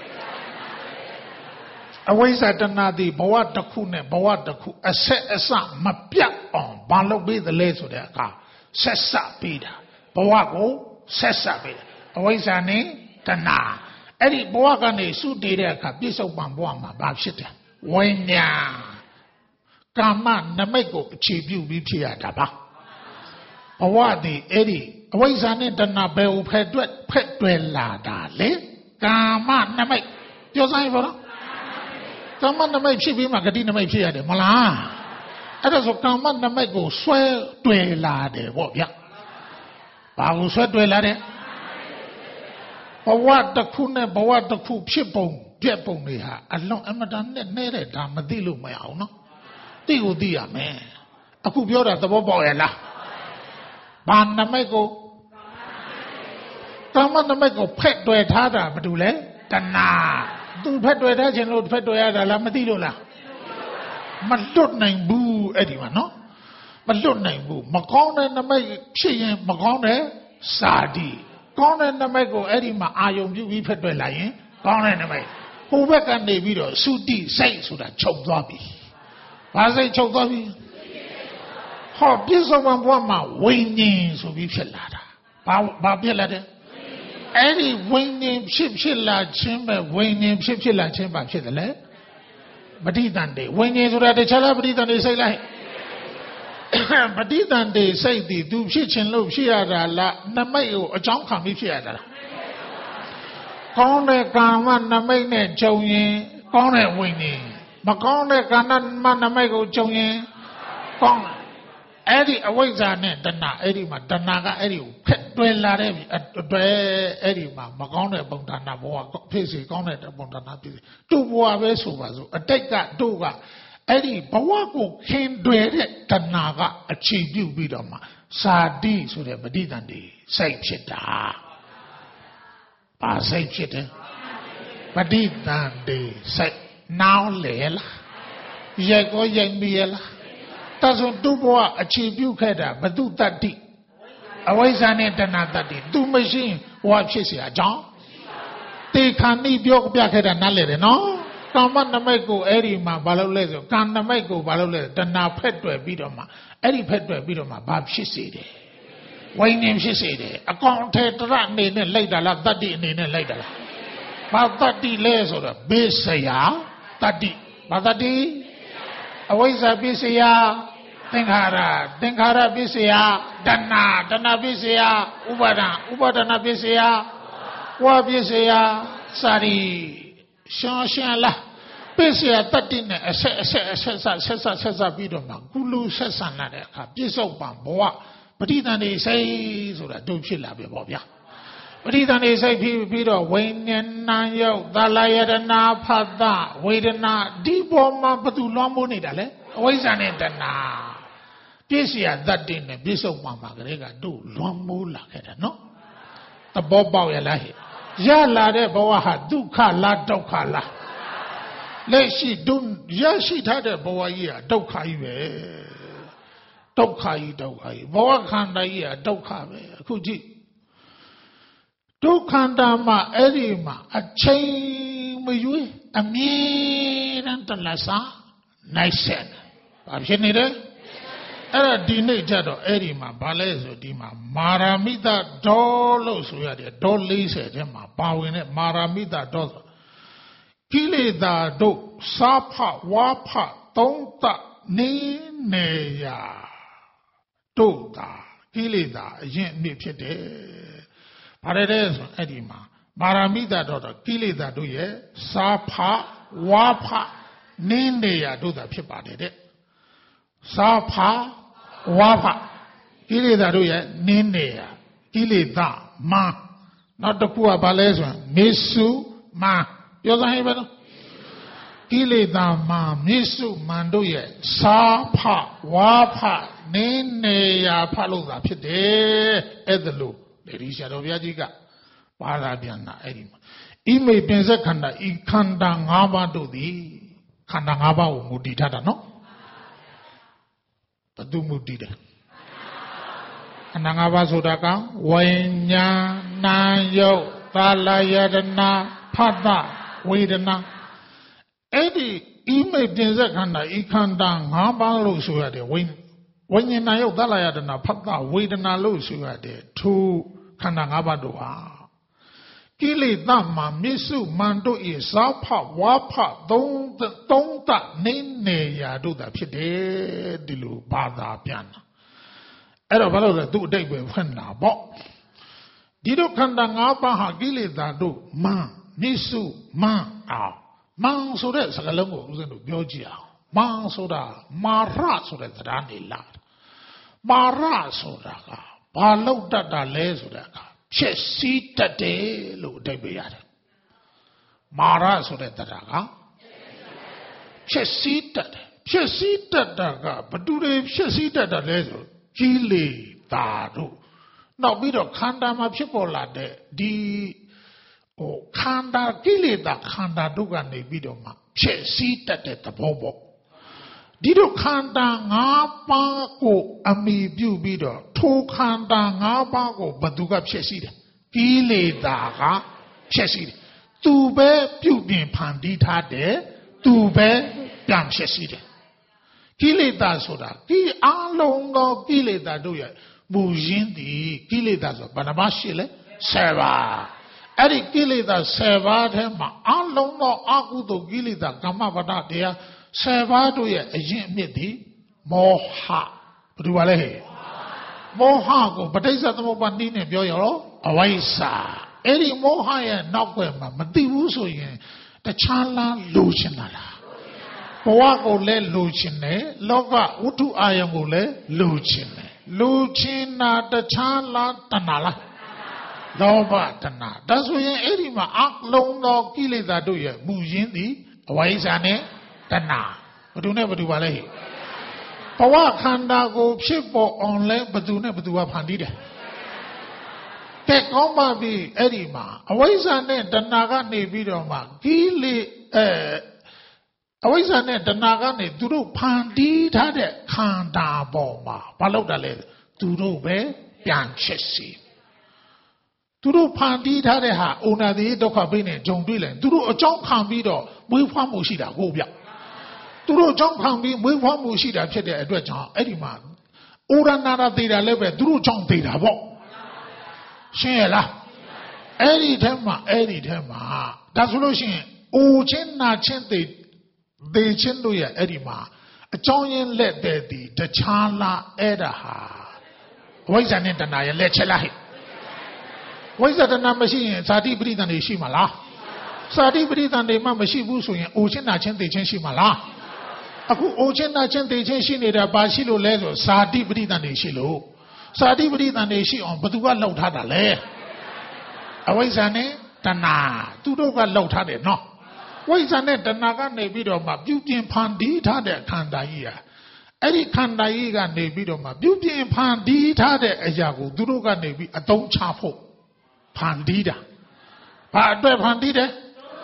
အဝိဇ္ဇာတဏှာဒီဘဝတစ်ခုနဲ့ဘဝတစ်ခုအဆက်အစမပြတ်အောင်ဘာလုပ်ပေးသလဲဆိုတဲ့အခါဆက်စပ်ပေးတာဘဝကိုဆက်စပ်ပေးတာအဝိဇ္ဇာနဲ့တဏှာအဲ့ဒီဘဝကနေစုတည်တဲ့အခါပြစ္ဆုတ်ပံဘဝမှာဘာဖြစ်တယ်ဝိညာဉ်ကာမနမိတ်ကိုအခြေပြုပြီးဖြစ်ရတာပါဘဝဒီအဲ့ဒီအဝိဇ္ဇာနဲ့တဏှာဘယ်ကိုဖက်တွက်ဖက်တွယ်လာတာလေကာမနမိတ်ပြောစမ်းရပါတော့ကာမနမိတ်ဖြစ်ပြီးမှဂတိနမိတ်ဖြစ်ရတယ်မလားအဲ့ဒါဆိုကာမနမိတ်ကိုဆွဲတွယ်လာတယ်ပေါ့ဗျဘာကိုဆွဲတွယ်လာတယ်ဘဝတစ်ခုနဲ့ဘဝတစ်ခုဖြစ်ပုံပြက်ပုံတွေဟာအလွန်အမတန်နဲ့နေတဲ့ဒါမသိလို့မရအောင်နော်သိကိုသိရမယ်အခုပြောတာသဘောပေါက်ရဲ့လားဘာနမိတ်ကိုကာမနမိတ်ကိုဖက်တွယ်ထားတာဘာတူလဲတဏှာသူဖက်တွယ်ထားခြင်းလို့ဖက်တွယ်ရတာလားမသိလို့လားမလွတ်နိုင်ဘူးအဲ့ဒီမှာနော်မလွတ်နိုင်ဘူးမကောင်းတဲ့နမိတ်ဖြစ်ရင်မကောင်းတဲ့စာတိကောင်းတဲ့နမိတ်ကိုအဲ့ဒီမှာအာယုံပြုပြီးဖက်တွယ်လိုက်ရင်ကောင်းတဲ့နမိတ်ဟိုဘက်ကနေပြီးတော့သုတိစိတ်ဆိုတာချုပ်သွားပြီဘာစိတ်ချုပ်သွားပြီဟောပြစ္ဆုတ်ဘဝမှာဝိညာဉ်ဆိုပြီးဖြစ်လာတာဘာဘာဖြစ်လာတယ်အဲ့ဒီဝိညာဉ်ဖြစ်ဖြစ်လာခြင်းပဲဝိညာဉ်ဖြစ်ဖြစ်လာခြင်းပါဖြစ်တယ်လေပဋိသန္ဓေဝိညာဉ်ဆိုတာတခြားလားပဋိသန္ဓေစိတ်လားပဋိသန္ဓေစိတ်ဒီသူဖြစ်ခြင်းလို့ဖြစ်ရတာလားနမိတ်ကိုအကြောင်းခံပြီးဖြစ်ရတာလားကောင်းတဲ့ကာမနမိတ်နဲ့ကြုံရင်ကောင်းတဲ့ဝိညာဉ်မကောင်းတဲ့ကာမနမိတ်ကိုကြုံရင်ကောင်းအဲ့ဒီအဝိဇ္ဇာနဲ့တဏှာအဲ့ဒီမှာတဏှာကအဲ့ဒီကိုဖက်တွယ်လာတဲ့အတွဲအဲ့ဒီမှာမကောင်းတဲ့ပုံတဏှာဘဝဖြစ်စီကောင်းတဲ့ပုံတဏှာဖြစ်စီတူဘဝပဲဆိုပါစို့အတိတ်ကတို့ကအဲ့ဒီဘဝကိုခင်တွယ်တဲ့တဏှာကအခြေပြုပြီးတော့မှစာတိဆိုတဲ့ပဋိသန္ဓေစိတ်ဖြစ်တာပါစိတ်ဖြစ်တယ်ပဋိသန္ဓေစိတ်နောင်လေလားရိုက်ကိုရိုက်မိရလားတဆိုသူ့ဘဝအခြေပြုခဲ့တာဘသူတတ္တိအဝိဇ္ဇာနဲ့တဏှာတတ္တိသူမရှိဘဝဖြစ်เสียအကြောင်းတေခဏိပြောပြခဲ့တာနားလေတယ်နော်ကာမနမိတ်ကိုအဲ့ဒီမှာဘာလို့လဲဆိုကာနမိတ်ကိုဘာလို့လဲတဏှာဖက်တွယ်ပြီးတော့မှအဲ့ဒီဖက်တွယ်ပြီးတော့မှဘာဖြစ်စေတယ်ဝိညာဉ်ဖြစ်စေတယ်အကောင်အထည်တရအနေနဲ့လိုက်တာလားတတ္တိအနေနဲ့လိုက်တာလားဘာတတ္တိလဲဆိုတော့ဘေးစရာတတ္တိဘာတတ္တိအဝိဇ္ဇာပစ္စယသင်္ခါရသင်္ခါရပစ္စယတဏှာတဏှာပစ္စယဥပါဒံဥပါဒနာပစ္စယဝါပစ္စယစာရီရှင်းရှင်းလားပစ္စယတတ္တိနဲ့အဆက်အဆက်အဆက်ဆက်ဆက်ဆက်ဆက်ဆက်ပြီးတော့မှကုလူဆက်ဆံလာတဲ့အခါပြစ္ဆုတ်ပံဘဝပဋိသန္ဓေစိတ်ဆိုတာတို့ဖြစ်လာပြီပေါ့ဗျာပဋိသန္ဓေစိတ်ပြီးပြီးတော့ဝိညာဏယုတ်သလယတနာဖတ်တဝေဒနာဒီပေါ်မှာဘသူလွှမ်းမိုးနေတာလဲအဝိဇ္ဇာနဲ့တဏှာပြည့်စရာတတ္တိနဲ့ပြစ္ဆုတ်ပံမှာကလေးကတို့လွှမ်းမိုးလာခဲ့တာနော်သဘောပေါက်ရလားဟဲ့ရလာတဲ့ဘဝဟာဒုက္ခလားဒုက္ခလားလက်ရှိဒုရရှိထားတဲ့ဘဝကြီးဟာဒုက္ခကြီးပဲဒုက္ခကြီးဒုက္ခကြီးဘဝခန္ဓာကြီးဟာဒုက္ခပဲအခုကြည့်ဒုက္ခန္တာမှာအဲ့ဒီမှာအချိန်မရွေးအမြဲတမ်းတလဆာနိုင်ဆက်ဘာဖြစ်နေလဲအဲ့ဒါဒီနေ့ကြတော့အဲ့ဒီမှာဘာလဲဆိုဒီမှာမာရာမိတဒေါလို့ဆိုရတယ်ဒေါ၄၀ထဲမှာပါဝင်တဲ့မာရာမိတဒေါဆိုကိလေသာတို့စားဖဝါဖသုံးတနေနေရတို့သာကိလေသာအရင်အမြစ်ဖြစ်တယ်ဘာလဲလဲဆိုအဲ့ဒီမှာမာရာမိတဒေါတော့ကိလေသာတို့ရဲ့စားဖဝါဖနေနေရတို့သာဖြစ်ပါတယ်တဲ့စားဖဝါဖကိလေသာတို့ရဲ့နင်းနေရကိလေသာမာနောက်တစ်ခုကဘာလဲဆိုရင်မေစုမာပြောစမ်းဟဲ့ပဲနော်ကိလေသာမာမေစုမန်တို့ရဲ့စာဖဝါဖနင်းနေရဖလို့သာဖြစ်တယ်အဲ့ဒါလို့လေဒီဆရာတော်ဘုရားကြီးကပါလာပြန်တာအဲ့ဒီမှာဣမေပင်စက်ခန္ဓာဤခန္ဓာ၅ပါးတို့သည်ခန္ဓာ၅ပါးကိုမူတည်ထားတာနော်ဘယ်သူမူတည်တယ်ခန္ဓာ၅ပါးဆိုတာကဝိညာဏယုတ်သာလယတနာဖတ်တဝေဒနာအဲ့ဒီဣမေပင်စက်ခန္ဓာဤခန္ဓာ၅ပါးလို့ဆိုရတယ်ဝိဝိညာဏယုတ်သာလယတနာဖတ်တဝေဒနာလို့ဆိုရတယ်ထိုခန္ဓာ၅ပါးတို့ဟာကိလေသာမှာမြစ်စုမန်တို့၏ဇာဖဝါဖသုံးသုံးတနေနေရာတို့သာဖြစ်တယ်ဒီလိုဘာသာပြန်တာအဲ့တော့ဘာလို့လဲသူ့အတိတ်ပဲဖွင့်တာပေါ့ဒီတို့ခန္ဓာ၅ပါးဟာကိလေသာတို့မန်မြစ်စုမန်အောင်မန်ဆိုတဲ့စကားလုံးကိုဦးဇင်းတို့ပြောကြည့်အောင်မန်ဆိုတာမာရဆိုတဲ့တရားနေလာမာရဆိုတာကဘာလို့တတ်တာလဲဆိုတဲ့အခါဖြစ်စည်းတတ်တယ်လို့အဓိပ္ပာယ်ရတယ်မာရဆိုတဲ့တရားကဖြစ်စည်းတတ်တယ်ဖြစ်စည်းတတ်တာကဘယ်သူတွေဖြစ်စည်းတတ်တာလဲဆိုကိလေသာတို့နောက်ပြီးတော့ခန္ဓာမှာဖြစ်ပေါ်လာတဲ့ဒီဟိုခန္ဓာကိလေသာခန္ဓာတို့ကနေပြီးတော့မှဖြစ်စည်းတတ်တဲ့သဘောပေါ့ဒီတို့ခန္ဓာ၅ပါးကိုအမိပြုပြီးတော့ထိုခန္ဓာ၅ပါးကိုဘသူကဖြစ်စည်းတယ်ကိလေသာကဖြစ်စည်းတယ်သူပဲပြုပြင်ဖန်တီးထားတယ်သူပဲပြန်ဖြစ်စည်းတယ်ကိလေသာဆိုတာဒီအလုံးသောကိလေသာတို့ရဲ့မူရင်းသည်ကိလေသာဆိုဘယ်နှပါးရှိလဲဆယ်ပါးအဲ့ဒီကိလေသာဆယ်ပါးထဲမှာအလုံးသောအကုသိုလ်ကိလေသာကမ္မပဒတရားဆယ်ပါးတို့ရဲ့အရင်အမြစ်သည်မောဟဘယ်သူပါလဲမောဟကိုပဋိစ္စသမုပ္ပါဒ်နည်းနဲ့ပြောရတော့အဝိဇ္ဇာအဲ့ဒီမောဟရဲ့နောက်ွယ်မှာမသိဘူးဆိုရင်တခြားလားလိုချင်တာလားဘဝကိုလည်းလိုချင်တယ်လောကဝတ္ထုအာယုံကိုလည်းလိုချင်တယ်လိုချင်တာတခြားလားတဏှာလားလောဘတဏှာဒါဆိုရင်အဲ့ဒီမှာအလုံးသောကိလေသာတို့ရဲ့မူရင်းသည်အဝိဇ္ဇာနဲ့တဏှာဘယ်သူနဲ့ဘယ်သူပါလဲဘဝခန္ဓာကိုဖြစ်ပေါ်အောင်လဲဘယ်သူနဲ့ဘယ်သူကဖန်တီးတယ်ကဲကောင်းပါပြီအဲ့ဒီမှာအဝိဇ္ဇာနဲ့တဏှာကနေပြီးတော့မှကိလေအဲအဝိဇ္ဇာနဲ့တဏှာကနေသူတို့ဖန်တီးထားတဲ့ခန္ဓာပေါ်မှာဘာလို့တာလဲသူတို့ပဲပြန်ဖြစ်စီသူတို့ဖန်တီးထားတဲ့ဟာအိုနာတိဒုက္ခပိနဲ့ဂျုံတွေ့လိုက်သူတို့အကြောင်းခံပြီးတော့မွေးဖွားမှုရှိတာကိုဗျသူတို့အကြောင်းခံပြီးမွေးဖွားမှုရှိတာဖြစ်တဲ့အတွက်ကြောင့်အဲ့ဒီမှာအိုရနာတာသေးတာလည်းပဲသူတို့အကြောင်းသေးတာပေါ့ရှင်းရလားအဲ့ဒီထဲမှာအဲ့ဒီထဲမှာဒါဆိုလို့ရှိရင်အိုချင်းနာချင်းသေးသေးချင်းတို့ရဲ့အဲ့ဒီမှာအကြောင်းရင်းလက်တဲ့ဒီတခြားလားအဲ့ဒါဟာဝိဇ္ဇာနဲ့တဏှာရဲ့လက်ချက်လားဟဲ့ဝိဇ္ဇာတဏှာမရှိရင်ဇာတိပရိသန်တွေရှိမှာလားဇာတိပရိသန်တွေမှမရှိဘူးဆိုရင်အိုချင်းနာချင်းသေချင်းရှိမှာလားအခုအိုချင်းနာချင်းသေချင်းရှိနေတာဘာရှိလို့လဲဆိုဇာတိပရိသန်တွေရှိလို့ဇာတိပရိသန်တွေရှိအောင်ဘသူကလှုပ်ထားတာလဲအဝိဇ္ဇာနဲ့တဏှာသူတို့ကလှုပ်ထားတယ်နော်ဝိဇ္ဇာနဲ့တဏှာကနေပြီးတော့မှပြုပြင်ဖန်တီးထားတဲ့ခန္ဓာကြီးဟာအဲ့ဒီခန္ဓာကြီးကနေပြီးတော့မှပြုပြင်ဖန်တီးထားတဲ့အရာကိုသူတို့ကနေပြီးအသုံးချဖို့ဖန်တီးတာဘာအတွက်ဖန်တီးတယ်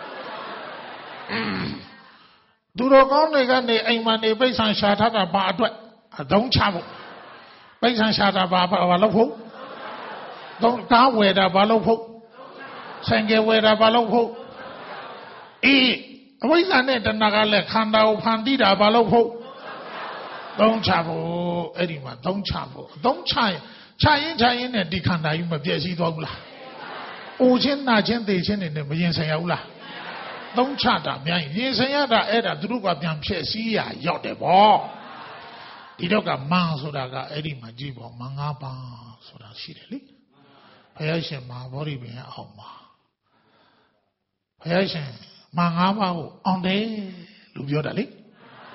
သူတို့ကောင်းတွေကနေအိမ်မှာနေပိဋ္ဌာန်ရှာထားတာဘာအတွက်အသုံးချဖို့ပိဋ္ဌာန်ရှာတာဘာဘာလုပ်ဖို့သုံးကားဝယ်တာဘာလုပ်ဖို့ဆိုင်ကယ်ဝယ်တာဘာလုပ်ဖို့အေးအဝိဇ္ဇာနဲ့တဏှာကလည်းခန္ဓာကိုဖန်တီးတာဘာလို့ဖို့သုံးချဖို့အဲ့ဒီမှာသုံးချဖို့သုံးချရင်ချရင်ချရင်နဲ့ဒီခန္ဓာကြီးမပြည့်စည်သွားဘူးလားအိုချင်းနာချင်းသေချင်းတွေနဲ့မရင်ဆိုင်ရဘူးလားသုံးချတာအများကြီးရင်ဆိုင်ရတာအဲ့ဒါသူတို့ကပြန်ဖြစ်စည်းရရောက်တယ်ပေါ့ဒီတော့ကမန်ဆိုတာကအဲ့ဒီမှာကြည့်ပေါ့မန်ငါးပါးဆိုတာရှိတယ်လေဘုရားရှင်မဟာဗောဓိပင်ရဲ့အောက်မှာဘုရားရှင်မန်ငါးပါးကိုအောင်တယ်လို့ပြောတာလေ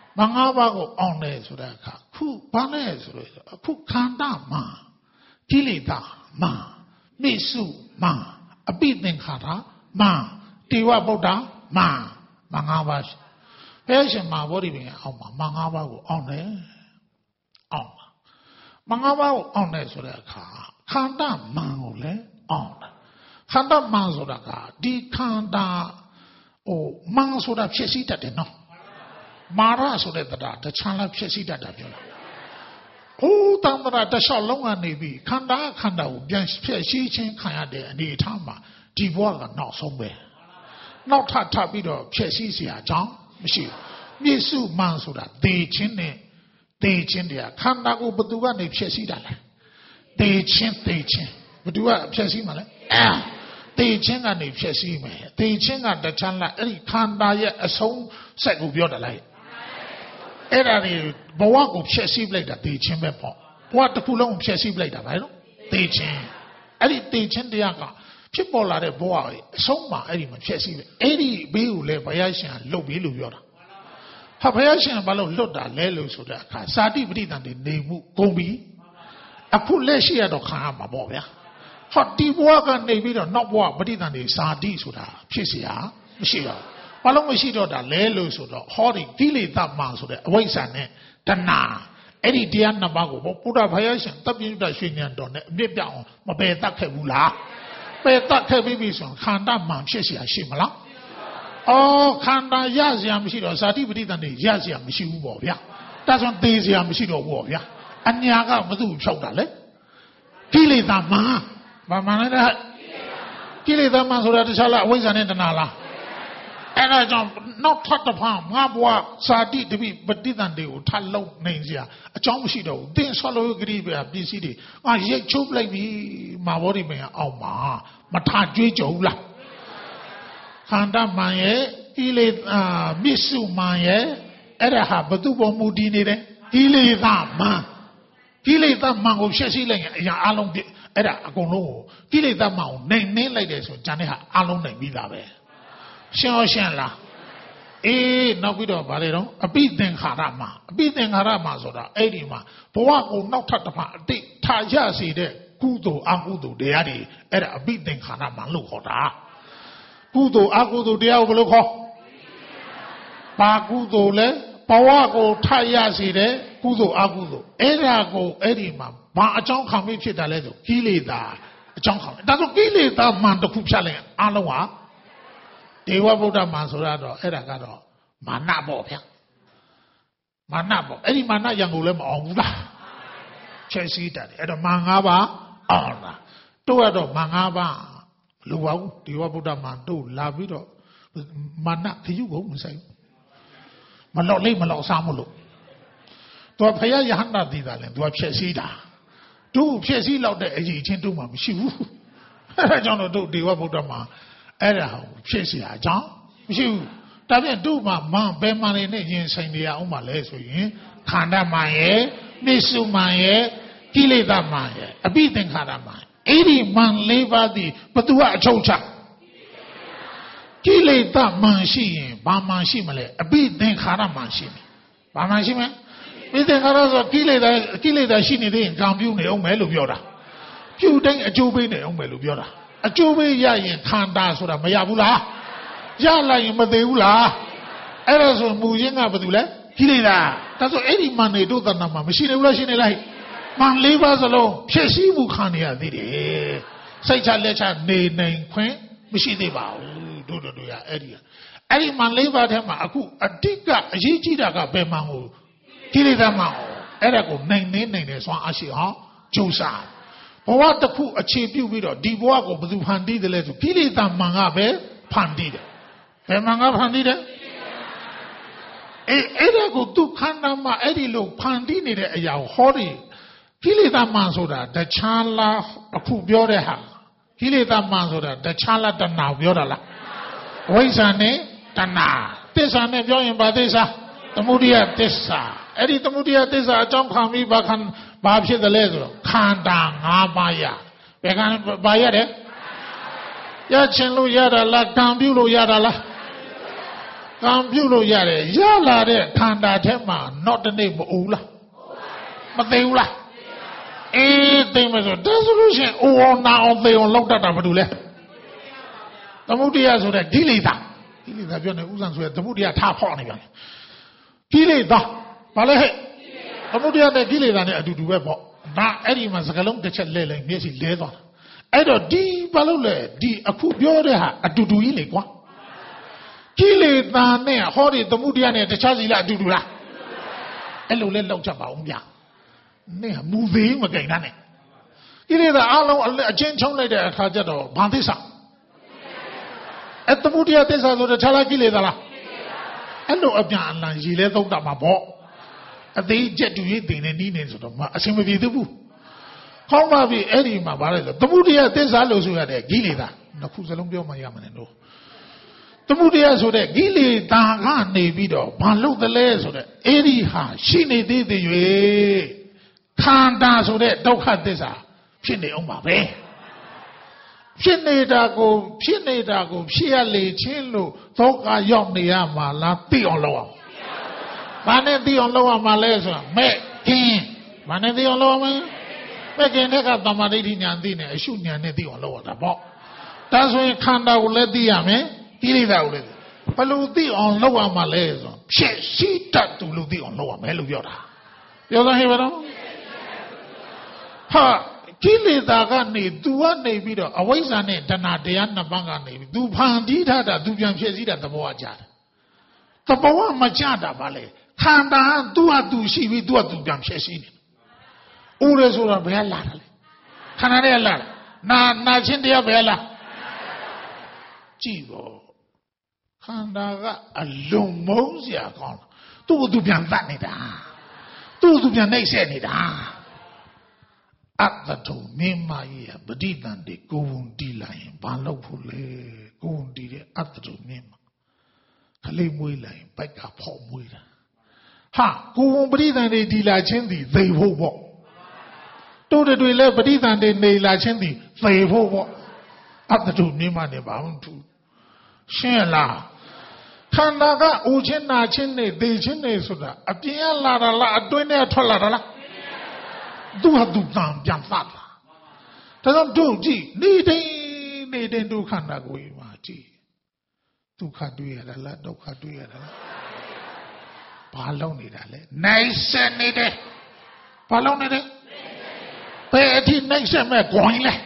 မငါးပါးကိုအောင်တယ်ဆိုတဲ့အခါခုဘာလဲဆိုလို့အခုခန္ဓာမှာကိလေသာမှာမိစုမှာအပိသင်္ခါရမှာတေဝဗုဒ္ဓမှာမငါးပါးဘုရားရှင်မှာဗောဓိပင်အောင်မှာမငါးပါးကိုအောင်တယ်အောင်မငါးပါးကိုအောင်တယ်ဆိုတဲ့အခါခန္ဓာမှန်ကိုလည်းအောင်တယ်ခန္ဓာမှန်ဆိုတာကဒီခန္ဓာဟိုမှန်ဆိုတာဖြစ်စီတတ်တယ်နော်မာရဆိုတဲ့တရားတခြားလားဖြစ်စီတတ်တာပြောလားဟိုးတန်ត្រာတလျှောက်လုံးကနေပြီးခန္ဓာခန္ဓာကိုပြန်ဖြစ်ရှိချင်းခံရတဲ့အနေအထားမှာဒီဘဝကနောက်ဆုံးပဲနောက်ထပ်ထပ်ပြီးတော့ဖြစ်ရှိစရာအကြောင်းမရှိဘူးမြစ်စုမှန်ဆိုတာသေခြင်းနဲ့သေခြင်းတရားခန္ဓာကိုဘသူကနေဖြစ်ရှိတာလဲသေခြင်းသေခြင်းဘသူကဖြစ်ရှိမှာလဲအဲသေခြင်းကနေဖြစ်ရှိမယ်သေခြင်းကတခြားလားအဲ့ဒီခန္ဓာရဲ့အဆုံးဆက်ကိုပြောတာလားအဲ့ဒါတွေဘဝကိုဖျက်ဆီးပလိုက်တာသေခြင်းပဲပေါ့ဘဝတစ်ခုလုံးကိုဖျက်ဆီးပလိုက်တာဗါလို့သေခြင်းအဲ့ဒီသေခြင်းတရားကဖြစ်ပေါ်လာတဲ့ဘဝရဲ့အဆုံးမှာအဲ့ဒီမှာဖျက်ဆီးပဲအဲ့ဒီဘေးကိုလည်းဘုရားရှင်ကလှုပ်ပြီးလို့ပြောတာဟာဘုရားရှင်ကဘာလို့လွတ်တာလဲလို့ဆိုတဲ့အခါစာတိပဋိသန္တိနေမှုကုန်ပြီအခုလက်ရှိရတော့ခံရမှာပေါ့ဗျာဟောဒီဘဝကနေပြီးတော့နောက်ဘဝပဋိသန္တိစာတိဆိုတာဖြစ်เสียမရှိတော့ဘာလို့မရှိတော့တာလဲလို့ဆိုတော့ဟောဒီကိလေသာမှဆိုတဲ့အဝိဇ္ဇာနဲ့တဏှာအဲ့ဒီတရားနှစ်ပါးကိုဘုရားဘုရားရှင်တပ်ပြည့်တရွှေဉာဏ်တော်နဲ့အမြင့်ပြောင်းမပယ်တတ်ခဲ့ဘူးလားပယ်တတ်ခဲ့ပြီးပြီဆိုရင်ခန္ဓာမှဖြစ်เสียရှိမလားအော်ခန္ဓာရเสียမရှိတော့ဇာတိပဋိသန္တိရเสียမရှိဘူးပေါ့ဗျာဒါဆိုသေเสียမရှိတော့ဘူးပေါ့ဗျာအညာကမသူ့ဖြောက်တာလေကိလေသာမှဘာမှလည်းကိလေသာမှဆိုတာတခြားလားအဝိဇ္ဇာနဲ့တဏှာလားအဲ့ဒါကြောင့်နောက်ထပ်တစ်ဖန်ငါဘဝစာတိတပိပဋိသန္တိကိုထပ်လုံးနိုင်စရာအကြောင်းမရှိတော့ဘူးသင်ဆောလိုဂရိပဲပစ္စည်းတွေငါရိတ်ချုပ်လိုက်ပြီမာဘောဓိပင်အောင်မှာမထကြွေးကြဘူးလားခန္ဓာမှန်ရဲ့ကိလေသာမြစ်စုမှန်ရဲ့အဲ့ဒါဟာဘသူပေါ်မူတည်နေတယ်ကိလေသာမှန်ကိလေသာမှန်ကိုရှက်ရှိလိုက်ရင်အရာအလုံးအဲ့ဒါအကုန်လုံးကိုကိလေသာမှန်ကိုနိုင်နှင်းလိုက်တယ်ဆိုကြံတဲ့ဟာအလုံးနိုင်ပြီးသားပဲရှင်းရှင်းလားအေးနောက်ပြီးတော့ဗါလေတော့အပိသင်္ခါရမှာအပိသင်္ခါရမှာဆိုတာအဲ့ဒီမှာဘဝကိုနောက်ထပ်တစ်ဖန်အတိတ်ထားရစေတဲ့ကုသိုလ်အကုသိုလ်တရားတွေအဲ့ဒါအပိသင်္ခါရမှာလို့ခေါ်တာကုသိုလ်အကုသိုလ်တရားကိုဘယ်လိုခေါ်ဘာကုသိုလ်လဲဘဝကိုထားရစေတဲ့ကုသိုလ်အကုသိုလ်အဲ့ဒါကိုအဲ့ဒီမှာဘာအကြောင်းခံပြီးဖြစ်တာလဲဆိုကိလေသာအကြောင်းခံဒါဆိုကိလေသာမှန်တစ်ခုဖြတ်လိုက်အလုံးဟာဒေဝဗုဒ္ဓမှာဆိုတော့အဲ့ဒါကတော့မာနပေါ့ဗျာမာနပေါ့အဲ့ဒီမာနရံကိုလည်းမအောင်ဘူးလားချက်စီးတတ်တယ်အဲ့တော့မာငါးပါးအောင်လားတို့ကတော့မာငါးပါးလိုပါဘူးဒေဝဗုဒ္ဓမှာတို့လာပြီးတော့မာနခရုကုန်မဆိုင်ဘူးမလောက်လိမ့်မလောက်စားမလို့သူကဖယားယဟန္တာတည်တာလဲသူကဖြည့်စည်းတာတို့ဖြည့်စည်းလောက်တဲ့အရေးချင်းတို့မှမရှိဘူးအဲ့ဒါကြောင့်တော့တို့ဒေဝဗုဒ္ဓမှာအဲ့ဒါဖြစ်เสียအကြောင်းမရှိဘူးဒါပြန်တို့မှမန်ဘယ်မှန်နေနဲ့ရင်ဆိုင်နေရအောင်မလဲဆိုရင်ခန္ဓာမှန်ရဲ့မြစ်စုမှန်ရဲ့ကိလေသာမှန်ရဲ့အပိသင်္ခါရမှန်အဲ့ဒီမှန်လေးပါးသည်ဘသူကအချုပ်ချကိလေသာမှန်ရှိရင်ဘာမှန်ရှိမလဲအပိသင်္ခါရမှန်ရှိမယ်ဘာမှန်ရှိမလဲအပိသင်္ခါရဆိုကိလေသာကိလေသာရှိနေသေးရင်ကံပြုနေအောင်မယ်လို့ပြောတာပြုတိုင်းအကျိုးပေးနေအောင်မယ်လို့ပြောတာအကျိုးပေးရရင်ခန္ဓာဆိုတာမရဘူးလားရလိုက်ရင်မသေးဘူးလားအဲ့ဒါဆိုမူရင်းကဘာတူလဲကိလေသာဒါဆိုအဲ့ဒီမှန်နေတို့တဏ္ဍာမှာမရှိနေဘူးလားရှိနေလားမှန်လေးပါးစလုံးဖြစ်ရှိမှုခံနေရသေးတယ်စိတ်ချလက်ချနေနိုင်ခွင့်မရှိသေးပါဘူးတို့တို့တို့ရအဲ့ဒီအဲ့ဒီမှန်လေးပါးထဲမှာအခုအတိကအရေးကြီးတာကဘယ်မှန်ကိုကိလေသာမှန်အဲ့ဒါကိုနိုင်နေနိုင်တယ်ဆိုအောင်အရှိအောင်ကြိုးစားဘဝတစ်ခုအခြေပြုပြီးတော့ဒီဘဝကိုဘယ်သူဖန်တီးတယ်လဲဆိုကိလေသာမှန်ကပဲဖန်တီးတယ်ဘယ်မှန်ကဖန်တီးတယ်အေးအဲ့ဒါကိုသူခန္ဓာမှာအဲ့ဒီလိုဖန်တီးနေတဲ့အရာကိုဟောတယ်ကိလေသာမှန်ဆိုတာတခြားလားအခုပြောတဲ့ဟာကိလေသာမှန်ဆိုတာတခြားလားတဏှာပြောတာလားဝိဇ္ဇာနဲ့တဏှာသစ္စာနဲ့ပြောရင်ဘာသစ္စာသမုဒိယသစ္စာအဲ့ဒီသမုဒိယသစ္စာအကြောင်းခံပြီးဘာခံဘာဖြစ်တယ်လဲဆိုတော့ခန္ဓာ၅ပါးရဘယ်ကံဘာရတယ်ရချင်လို့ရတာလားကံပြုလို့ရတာလားကံပြုလို့ရတယ်ရလာတဲ့ခန္ဓာထဲမှာတော့တနေ့မအိုးလားမသိဘူးလားအေးသိမဆိုဒါဆိုလို့ရှိရင်အိုအောင်နာအောင်သိအောင်လောက်တတ်တာဘာလို့လဲသမုဒိယဆိုတဲ့ကိလေသာကိလေသာပြောနေဥစ္စာဆိုရသမုဒိယထားဖောက်နေပြန်ကိလေသာဘာလဲဟဲ့သမုဒိယနဲ့ကိလေသာနဲ့အတူတူပဲပေါ့ဒါအဲ့ဒီမှာစကလုံးတစ်ချက်လဲလဲမျက်စိလဲသွားတာအဲ့တော့ဒီဘာလို့လဲဒီအခုပြောတဲ့ဟာအတူတူကြီးလေကွာကိလေသာနဲ့ဟောဒီသမုဒိယနဲ့တခြားစီလားအတူတူလားအဲ့လိုလဲလောက်ချက်ပါအောင်ဗျာနဲ့မူသေးမကိန်းနဲ့ကိလေသာအလုံးအချင်းချုံလိုက်တဲ့အခါကျတော့ဘာသစ္စာအဲ့သမုဒိယသစ္စာဆိုတော့ခြားလားကိလေသာလားအဲ့လိုအပြန်အလှန်ရည်လဲသုံးတာမှာပေါ့အသေးကျက်တူရေးတင်နေနီးနေဆိုတော့မအရှင်မပြေသေးဘူးဟောင်းပါပြီအဲ့ဒီမှာဗါလဲဆိုသမုဒိယသစ္စာလို့ဆိုရတဲ့ကိလေသာနှစ်ခုစလုံးပြောမှရမယ်နော်သမုဒိယဆိုတဲ့ကိလေသာကနေပြီးတော့ဘာလို့တလဲဆိုတဲ့အဲ့ဒီဟာရှိနေသေးသေး၍ခန္ဓာဆိုတဲ့ဒုက္ခသစ္စာဖြစ်နေအောင်ပါပဲဖြစ်နေတာကိုဖြစ်နေတာကိုဖြစ်ရလေချင်းလို့သောကရောက်နေရမှာလားသိအောင်လုပ်အောင်ဘာနဲ့သိအောင်လုပ်ရမှာလဲဆိုတာမဲ့ကင်းဘာနဲ့သိအောင်လုပ်ရမလဲမဲ့ကင်းတဲ့ကသမာဓိဉာဏ်သိနေအရှုဉာဏ်နဲ့သိအောင်လုပ်ရတာပေါ့ဒါဆိုရင်ခန္ဓာကိုလည်းသိရမယ်ကိလေသာကိုလည်းဘယ်လိုသိအောင်လုပ်ရမှာလဲဆိုဖြစ်ရှိတတ်သူလို့သိအောင်လုပ်ရမယ်လို့ပြောတာပြောသားဟဲ့ပါတော့ဟာကိလေသာကနေ तू ကနေပြီးတော့အဝိဇ္ဇာနဲ့တဏှာတရားနှစ်ပါးကနေပြီး तू ဖန်တီးထားတာ तू ပြန်ဖြစ်စည်းတာသဘောကကြားတယ်သဘောကမကြတာပါလေခန္ဓာ तू ဟာ तू ရှိပြီး तू ဟာ तू ပြန်ဖြစ်စည်းနေဥရဲဆိုတာဘယ်လာတာလဲခန္ဓာနဲ့လာတာနာနာချင်းတရားဘယ်လာကြည့်ပေါ့ခန္ဓာကအလွန်မုန်းစရာကောင်းသူ့ကို तू ပြန်သတ်နေတာသူ့ကို तू ပြန်နှိပ်စက်နေတာအတ္တထုံမင်းမကြီးကပဋိသန္ဓေကိုယ်ဝန်တီးလိုက်ရင်ဘာလုပ်ဖို့လဲကိုယ်ဝန်တီးတဲ့အတ္တထုံမင်းမခလေးမွေးလိုက်ရင်ပိုက်ကဖောက်မွေးတာဟာကိုယ်ဝန်ပဋိသန္ဓေတီးလာခြင်းသည်သိဖို့ပေါ့တို့တွေလည်းပဋိသန္ဓေနေလာခြင်းသည်သိဖို့ပေါ့အတ္တထုံမင်းမနဲ့ဘာမှထူရှင်းလားခန္ဓာကအိုခြင်းနာခြင်းနဲ့သိခြင်းနဲ့ဆိုတာအပြင်ကလာတာလားအတွင်းနဲ့ထွက်လာတာလားသူဟာသူတန်ပြန်သတ်လာဒါကြောင့်တို့ကြည့်နေတိုင်းနေတိုင်းဒုက္ခနာကိုကြီးမှာကြည့်ဒုက္ခတွေ့ရတာလားဒုက္ခတွေ့ရတာလားဘာလုံးနေတာလဲနိုင်ဆက်နေတယ်ဘာလုံးနေတယ်ဘယ်အထိနိုင်ဆက်မဲ့ခွန်လဲ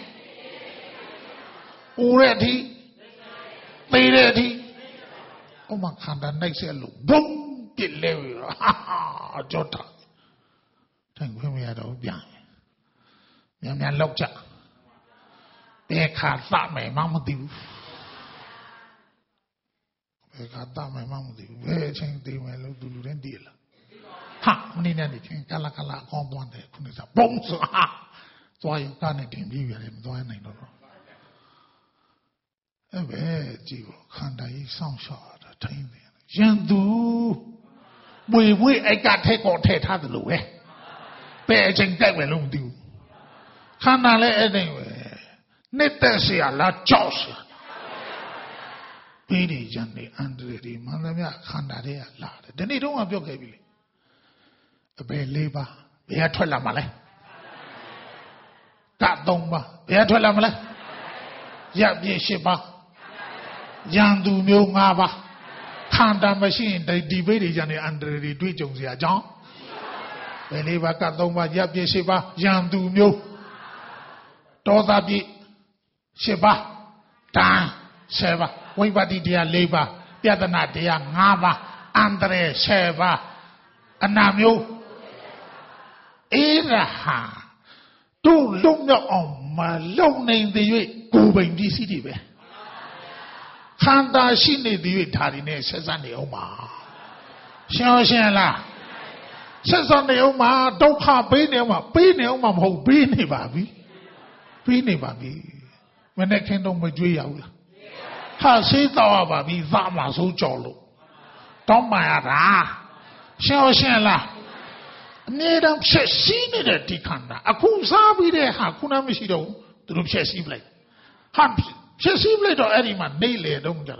ဦးရဲ့အထိသေးတဲ့အထိဥမာခန္ဓာနိုင်ဆက်လို့ဘုံပြစ်လဲပြီးတော့ဟာကြောတာထိုင်ခွင့်မရတော့ပြန်မြန်မြန်လောက်ကြဘယ်ခါသမယ်မှမသိဘူးဘယ်ခါသမယ်မှမသိဘူးဘယ်အချိန်သိမယ်လို့သူလူတိုင်းသိရလားဟာမနေနဲ့နေချင်းကလာကလာအကောင်းသွားတယ်ခုနကဘုံဆိုဟာသွားရကနေတင်ပြီးရတယ်မသွားနိုင်တော့အဲ့ပဲကြည့်ဖို့ခန္ဓာကြီးစောင့်ရှောက်တာထိုင်တယ်ရန်သူမွေမွေအိုက်ကထဲကောထဲထားတယ်လို့ပဲဘယ်အချိန်တိုက်မယ်လို့မသိဘူးခန္ဓာလည်းအဲ့ဒါပဲနှစ်သက်เสียလားကြောက်เสียပြီးနေကြတယ်အန္တရာယ်ဒီမှန်သမျှခန္ဓာတွေကလာတယ်ဒီနေ့တော့ပြောခဲ့ပြီလေအဘယ်လေးပါဘယ်ကထွက်လာမှာလဲကသုံးပါဘယ်ကထွက်လာမှာလဲရပ်ပြည့်ရှစ်ပါရန်သူမျိုးငါးပါခန္ဓာမရှိရင်ဒီဘိတွေကြတယ်အန္တရာယ်တွေတွေ့ကြုံเสียအကြောင်းဘယ်လေးပါကသုံးပါရပ်ပြည့်ရှစ်ပါရန်သူမျိုးတောသားပြည့်ရှစ်ပါတန်ဆယ်ပါဝိပဿနာတရားလေးပါပြဒနာတရားငါးပါအန္တရာယ်ဆယ်ပါအနာမျိုးအေးရဟာတို့လုံမြောက်အောင်မလုံနိုင်သေး၍ကိုယ်ပိုင်ပစ္စည်းတွေပဲခန္ဓာရှိနေသေး၍ဒါတွေနဲ့ဆက်စပ်နေအောင်ပါရှင်းရှင်းလားဆက်စပ်နေအောင်မှာဒုက္ခပေးနေအောင်မှာပေးနေအောင်မှာမဟုတ်ပေးနေပါပြီပေးနေပါပြီမနေ့ခင်းတော့မကြွေးရဘူးလားဟာဆေးတော့ရပါပြီသမှာစိုးကြော်လို့တောင်းပန်ရတာရှင်းရှင်းလားအမြဲတမ်းဖြည့်ဆည်းနေတဲ့ဒီခန္ဓာအခုစားပြီးတဲ့ဟာခုနမရှိတော့ဘူးသူတို့ဖြည့်ဆည်းပလိုက်ဟာဖြည့်ဆည်းပလိုက်တော့အဲ့ဒီမှာနေလေတော့ကြတော့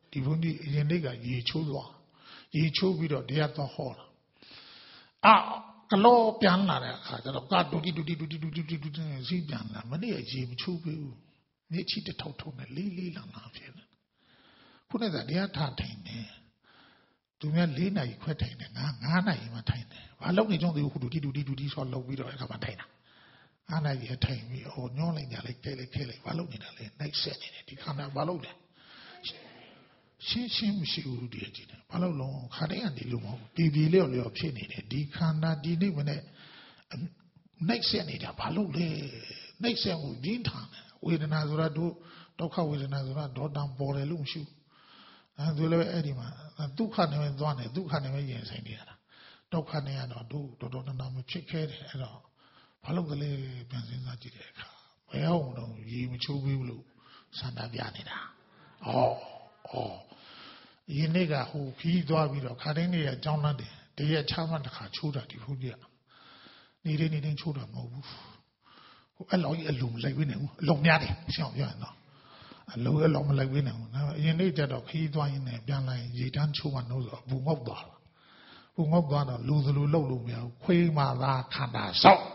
ဒီဘုန်းကြီးအရင်နေ့ကရေချိုးသွားရေချိုးပြီးတော့တရားတော်ဟောတာအာကလောပြန်လာတဲ့အခါကျတော့ကဒူတီဒူတီဒူတီဒူတီဒူတီစီးပြန်လာမနေ့ကရေမချိုးဘူးမျက်ချီတထောက်ထုံနဲ့လေးလေးလာလာဖြစ်နေခုနကတရားထားထိုင်နေသူများလေးနာရီခွဲထိုင်နေငါငါးနာရီမှထိုင်တယ်ဘာလို့နေကြုံသေးဘူးဒူတီဒူတီဒူတီဆိုလောက်ပြီးတော့အခါမှထိုင်တာငါးနာရီထိုင်ပြီးဟိုညှောလိုက်ကြလိုက်ခဲလိုက်ခဲလိုက်ဘာလို့နေတာလဲနိုင်ဆက်နေတယ်ဒီခန္ဓာဘာလို့လဲရှင်းရှင်းမရှိဘူးဒီအကြည့်တယ်ဘာလို့လုံးခါတိုင်းကနေလို့မဟုတ်ဒီဒီလျော့လျော့ဖြစ်နေတယ်ဒီခန္ဓာဒီနေ့မနဲ့နိုင်ဆက်နေတာဘာလို့လဲနိုင်ဆက်မှုရင်းထားတယ်ဝေဒနာဆိုတာတို့ဒုက္ခဝေဒနာဆိုတာဒေါတံပေါ်တယ်လို့မရှိဘူးအဲဒါလည်းအဲ့ဒီမှာဒုက္ခနဲ့ပဲသွားနေဒုက္ခနဲ့ပဲရင်ဆိုင်နေရတာဒုက္ခနဲ့ကတော့တို့တော်တော်တော်မဖြစ်ခဲတယ်အဲ့တော့ဘာလို့ကလေးပြန်စဉ်းစားကြည့်တဲ့အခါဘယ်အောင်တော့ရေမချိုးဘူးလို့စန္ဒပြနေတာဩဩယင်းနေ့ကဟိုခီးသွားပြီးတော့ခါတိုင်းနေ့ကကြောင်းလန့်တယ်တရက်ချမှတ်တစ်ခါချိုးတာဒီဘုန်းကြီးကနေနေနေချိုးတာမဟုတ်ဘူးဟိုအဲ့လောက်ကြီးအလုံးမလိုက်ဝင်းနေဘူးအလုံးများတယ်ရှင်းအောင်ပြောရအောင်အလုံးအလုံးမလိုက်ဝင်းနေဘူးနော်အရင်နေ့ကျတော့ခီးသွားရင်းနဲ့ပြန်လိုက်ရေတန်းချိုးမှနှုတ်ဆိုဘူငုတ်သွားတာဘူငုတ်သွားတော့လူစလူလှုပ်လို့မရဘူးခွေးမှသာခန္ဓာဆောက်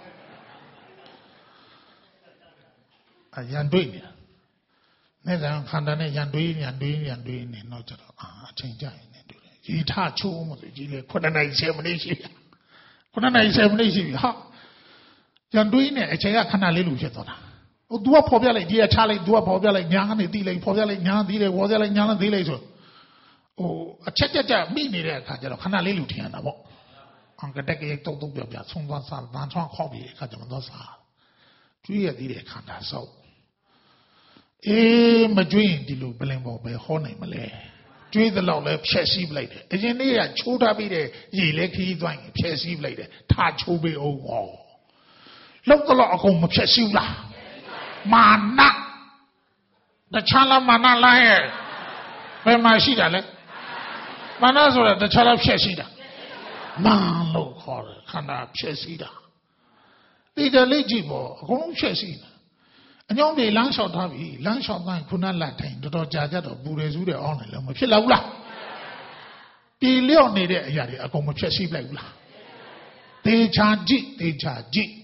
အရန်တွေ့နေတာနဲ့တည်းခန္ဓာနဲ့ရန်တွေးရန်တွေးရန်တွေးနေတော့ကျတော့အာအချိန်ကြရင်လည်းတွေ့တယ်ရေထချိုးမဆိုကြီးလေခုနှစ်နာရီဆယ်မိနစ်ရှိပြီခုနှစ်နာရီဆယ်မိနစ်ရှိပြီဟာရန်တွေးနေအချိန်ကခဏလေးလူဖြစ်သွားတာဟို तू ကပေါ်ပြလိုက်ဒီကချလိုက် तू ကပေါ်ပြလိုက်ညာကနေတီးလိုက်ပေါ်ပြလိုက်ညာတီးလိုက်ပေါ်ပြလိုက်ညာနဲ့တီးလိုက်ဆိုဟိုအချက်ချက်ချက်မိနေတဲ့အခါကျတော့ခဏလေးလူထင်ရတာပေါ့အင်္ဂတက်ကရဲ့တုံတုံပြပြဆုံးသွားစားဗန်ချောင်းခေါက်ပြီးအခါကျမှတော့စားကျွေးရသေးတယ်ခန္ဓာဆောက်အေးမကျွေးရင်ဒီလိုပလင်ပေါ်ပဲဟောနိုင်မလဲကျွေးသလောက်လဲဖြက်စီးပလိုက်တယ်အရင်နေ့ကချိုးထားပြီးတဲ့ရေလဲခီးသွားရင်ဖြက်စီးပလိုက်တယ်ထားချိုးပေးအောင်ဟောလောက်တော့အကုန်မဖြက်စီးဘူးလားမာနတခြားလားမာနလားရဲ့ဘယ်မှာရှိတာလဲမာနဆိုတာတခြားလားဖြက်စီးတာမာလို့ခေါ်တယ်ခန္ဓာဖြက်စီးတာဒီတလေးကြည့်ပေါ့အကုန်လုံးဖြက်စီးတာအညောင်းပြေလမ်းလျှောက်ထားပြီလမ်းလျှောက်တိုင်းခုနလတ်ထိုင်တော်တော်ကြာကြတော့ပူရစုတဲ့အောင်းတယ်လည်းမဖြစ်တော့ဘူးလားပြေလျော့နေတဲ့အရာတွေအကုန်မဖြက်စီးလိုက်ဘူးလားတေချာကြည့်တေချာကြည့်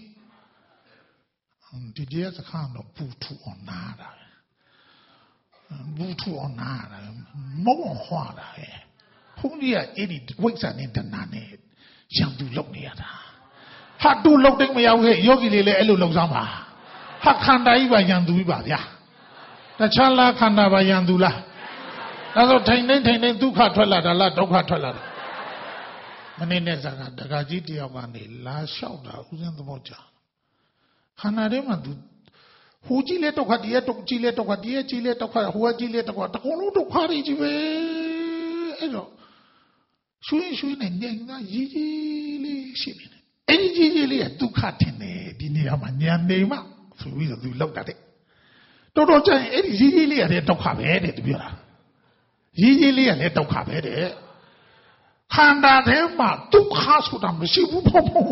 ဒီတရားစခန်းတော့ပူထူအောင်နားတာပူထူအောင်နားတာမုံဟွာတာဘုန်းကြီးကအဲ့ဒီဝိဇ္ဇာနဲ့တဏှာနဲ့ရံသူလုပ်နေရတာဟာတူလုပ်တဲ့မရဘူးဟဲ့ယောဂီလေးလည်းအဲ့လိုလုပ်စမ်းပါဟာခန္ဓာကြီးပါယံသူပြီပါဗျာတခြားလားခန္ဓာပါယံသူလားဒါဆိုထိုင်နေထိုင်နေဒုက္ခထွက်လာတာလားဒုက္ခထွက်လာတာမနေ့နဲ့ဇာကဒကာကြီးတယောက်ကနေလာလျှောက်တာဥစဉ်သဘောကြခန္ဓာထဲမှာသူဟိုကြည့်လဲဒုက္ခဒီရဲ့ဒုက္ခကြည့်လဲဒုက္ခဒီရဲ့ကြည့်လဲဒုက္ခဟိုကကြည့်လဲဒုက္ခတကုံလုံးဒုက္ခတွေကြီးပဲအဲ့တော့ရွှေရွှေနဲ့ညင်ကကြီးကြီးလေးရှိနေတယ်အဲ့ဒီကြီးကြီးလေးကဒုက္ခထင်တယ်ဒီနေရာမှာညံနေမှဆိုပြီးတော့သူလောက်တာတဲ့တော်တော်ကြာရင်အဲ့ဒီကြီးကြီးလေးရတဲ့ဒုက္ခပဲတဲ့သူပြောတာကြီးကြီးလေးရတဲ့ဒုက္ခပဲတဲ့ခန္ဓာထဲမှာဒုက္ခဆိုတာမရှိဘူးဘုံဘုံ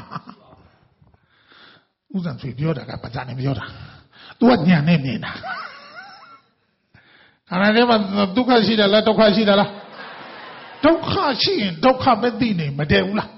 ဥစ္စာဆွေပြောတာကပါဇာနဲ့ပြောတာ तू ကညံနေနေတာခန္ဓာထဲမှာဒုက္ခရှိတယ်လားဒုက္ခရှိတယ်လားဒုက္ခရှိရင်ဒုက္ခပဲသိနေမတည့်ဘူးလား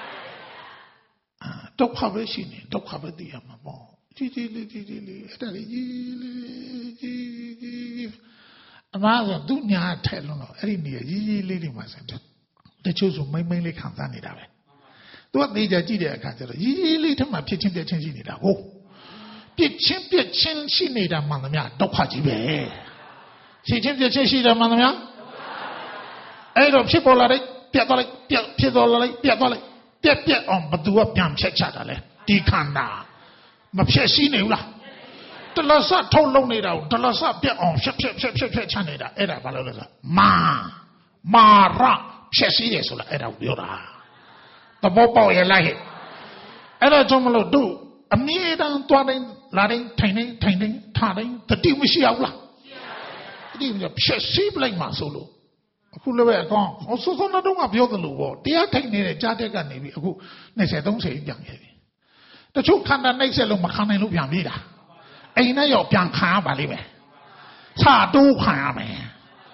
ဒုက္ခပဲရှိနေဒုက္ခပဲသိရမှာပေါ့ကြီးကြီးလေးကြီးကြီးလေးအဲ့ဒါလေးကြီးလေးကြီးကြီးအမှားဆိုသူညာထဲလုံးတော့အဲ့ဒီနေရာကြီးကြီးလေးတွေမှာဆက်တချို့ဆိုမိမ့်မိမ့်လေးခံစားနေတာပဲသူကသေချာကြည့်တဲ့အခါကျတော့ကြီးကြီးလေးထက်မှဖြစ်ချင်းပြက်ချင်းရှိနေတာဟုတ်ပြက်ချင်းပြက်ချင်းရှိနေတာမှန်သမျှဒုက္ခကြီးပဲရှိချင်းပြက်ချင်းရှိတယ်မှန်သမျှအဲ့တော့ဖြစ်ပေါ်လာတဲ့ပြက်သွားလိုက်ပြက်ဖြစ်သွားလိုက်ပြက်သွားလိုက်ပြက်ပြက်အောင်ဘသူကပြန်ဖြတ်ချတာလဲဒီခန္ဓာမဖြက်ရှိနေဘူးလားတလဆထုတ်လုံးနေတာကိုတလဆပြက်အောင်ဖြက်ဖြက်ဖြက်ဖြက်ဖြက်ချနေတာအဲ့ဒါဘာလို့လဲဆိုမာမာရဖြက်ရှိတယ်ဆိုတာအဲ့ဒါကိုပြောတာသဘောပေါက်ရလားဟဲ့အဲ့ဒါကြောင့်မလို့တို့အမြဲတမ်းသွားတိုင်းလာတိုင်းထိုင်တိုင်းထိုင်တိုင်းထားတိုင်းတတိမရှိအောင်လားရှိပါဘူးတတိမရှိဖြက်ရှိပလိုက်မှာဆိုလို့အခုလည်းပဲအကောင်ဟောစောစောတော့ကပြောသလိုပေါ့တရားထိုင်နေတဲ့ကြားတက်ကနေပြီးအခုနှစ်ဆယ်သုံးဆယ်ပြန်ခဲ့ပြီတချို့ခန္ဓာနှိမ့်ဆက်လို့မခံနိုင်လို့ပြန်ပြေးတာအိမ်နဲ့ရောက်ပြန်ခံရပါလိမ့်မယ်စာတိုးခံရမယ်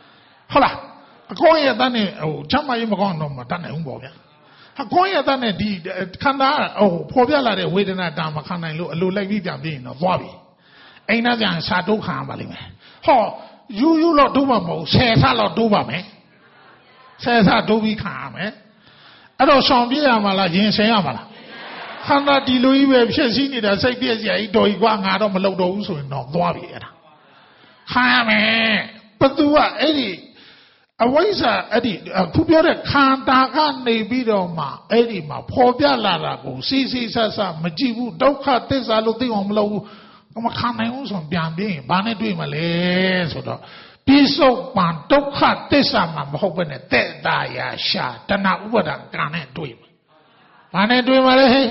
ဟုတ်လားအကောင်းရတဲ့နဲ့ဟိုချမ်းမရေးမကောင်းတော့မှတတ်နိုင်ဦးပေါ့ဗျာအကောင်းရတဲ့နဲ့ဒီခန္ဓာဟိုပေါ်ပြလာတဲ့ဝေဒနာတာမခံနိုင်လို့အလိုလိုက်ပြီးပြန်ပြီးရင်တော့သွားပြီအိမ်သားပြန်စာတုတ်ခံရပါလိမ့်မယ်ဟောယူယူတော့တိုးမှာမဟုတ်ဆယ်ဆလောက်တိုးပါမယ်ဆယ်ဆတိုးပြီးခံရမယ်အဲ့တော့ဆောင်ပြရမှာလားရင်ဆင်ရမှာလားခန္ဓာဒီလိုကြီးပဲဖြစ်စည်းနေတာစိတ်ပြည့်စရာကြီးတော်ကြီးကွာငါတော့မလုပ်တော့ဘူးဆိုရင်တော့သွားပြီအဲ့ဒါခံရမယ်ဘသူကအဲ့ဒီအဝိဇ္ဇာအဲ့ဒီခုပြောတဲ့ခန္ဓာကနေပြီးတော့မှအဲ့ဒီမှာပေါ်ပြလာတာကိုစီစီဆက်ဆက်မကြည့်ဘူးဒုက္ခသစ္စာလို့သိအောင်မလုပ်ဘူးမခံနိုင်ဘူးဆိုပြန်ပြီးရင်ဘာနဲ့တွေ့မလဲဆိုတော့ပြစ္ဆုတ်ပံဒုက္ခသစ္စာမှာမဟုတ်ဘဲနဲ့တဲ့တာယာရှာတဏှာဥပါဒံကံနဲ့တွေ့မှာဘာနဲ့တွေ့မလဲဟဲ့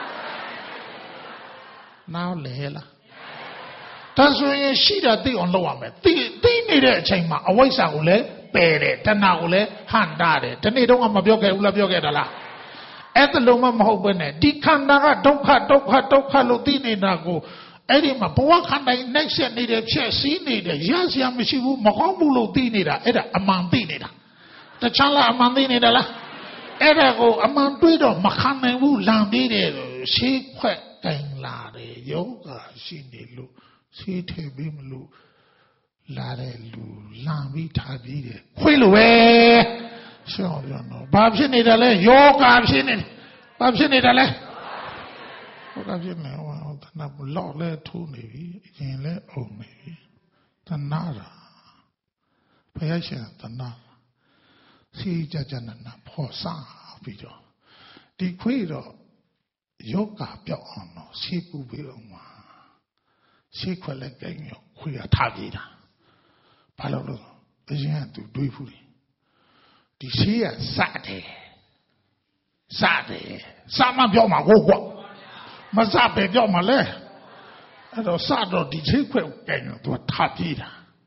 နောက်လေလားဒါဆိုရင်ရှိတာသိအောင်လုပ်ရမယ်သိသိနေတဲ့အချိန်မှာအဝိဇ္ဇာကိုလည်းပယ်တယ်တဏှာကိုလည်းဟန်တာတယ်ဒီနေ့တော့မပြောခဲ့ဘူးလားပြောခဲ့တာလားအဲ့ဒါလုံးမမဟုတ်ဘဲနဲ့ဒီခန္ဓာကဒုက္ခဒုက္ခဒုက္ခလို့သိနေတာကိုအဲ့ဒီမှာဘဝခန္ဓာနှိမ့်ဆက်နေတယ်ဖြည့်ဆည်းနေတယ်ရစရာမရှိဘူးမကောင်းဘူးလို့သိနေတာအဲ့ဒါအမှန်သိနေတာတခြားလားအမှန်သိနေတာလားအဲ့ဒါကိုအမှန်တွေးတော့မခံနိုင်ဘူးလမ်းပြီးတယ်ရှေးခွက်တိုင်လာတယ်ယောဂရှိနေလို့ရှေးထည့်ပြီးမလို့လာတဲ့လူလမ်းပြီးထားပြီးတယ်ခွေးလိုပဲရှောင်းပြောတော့ဘာဖြစ်နေတာလဲယောဂဖြစ်နေတယ်ဘာဖြစ်နေတာလဲဟုတ်ကဲ့ဖြစ်နေဟောတဏှာလော့လဲထိုးနေပြီရင်လဲအုံနေပြီတဏှာတာဘုရားရှင်တဏှာစီကြကြနနာဖော်စားပြီးတော့ဒီခွေးတော့ယောဂပြောက်အောင်တော့ရှေးပူပြီးတော့မှာရှေးခွက်လက်ကိန်းရောခွေးကထားပြေးတာဘာလို့လဲအရင်ကသူတွေးဖူးတယ်ဒီရှေးကစတယ်စတယ်စမပြောမှာကိုကွာမစပဲပြောမှာလဲအဲ့တော့စတော့ဒီရှေးခွက်ကိန်းရောသူကထားပြေးတာ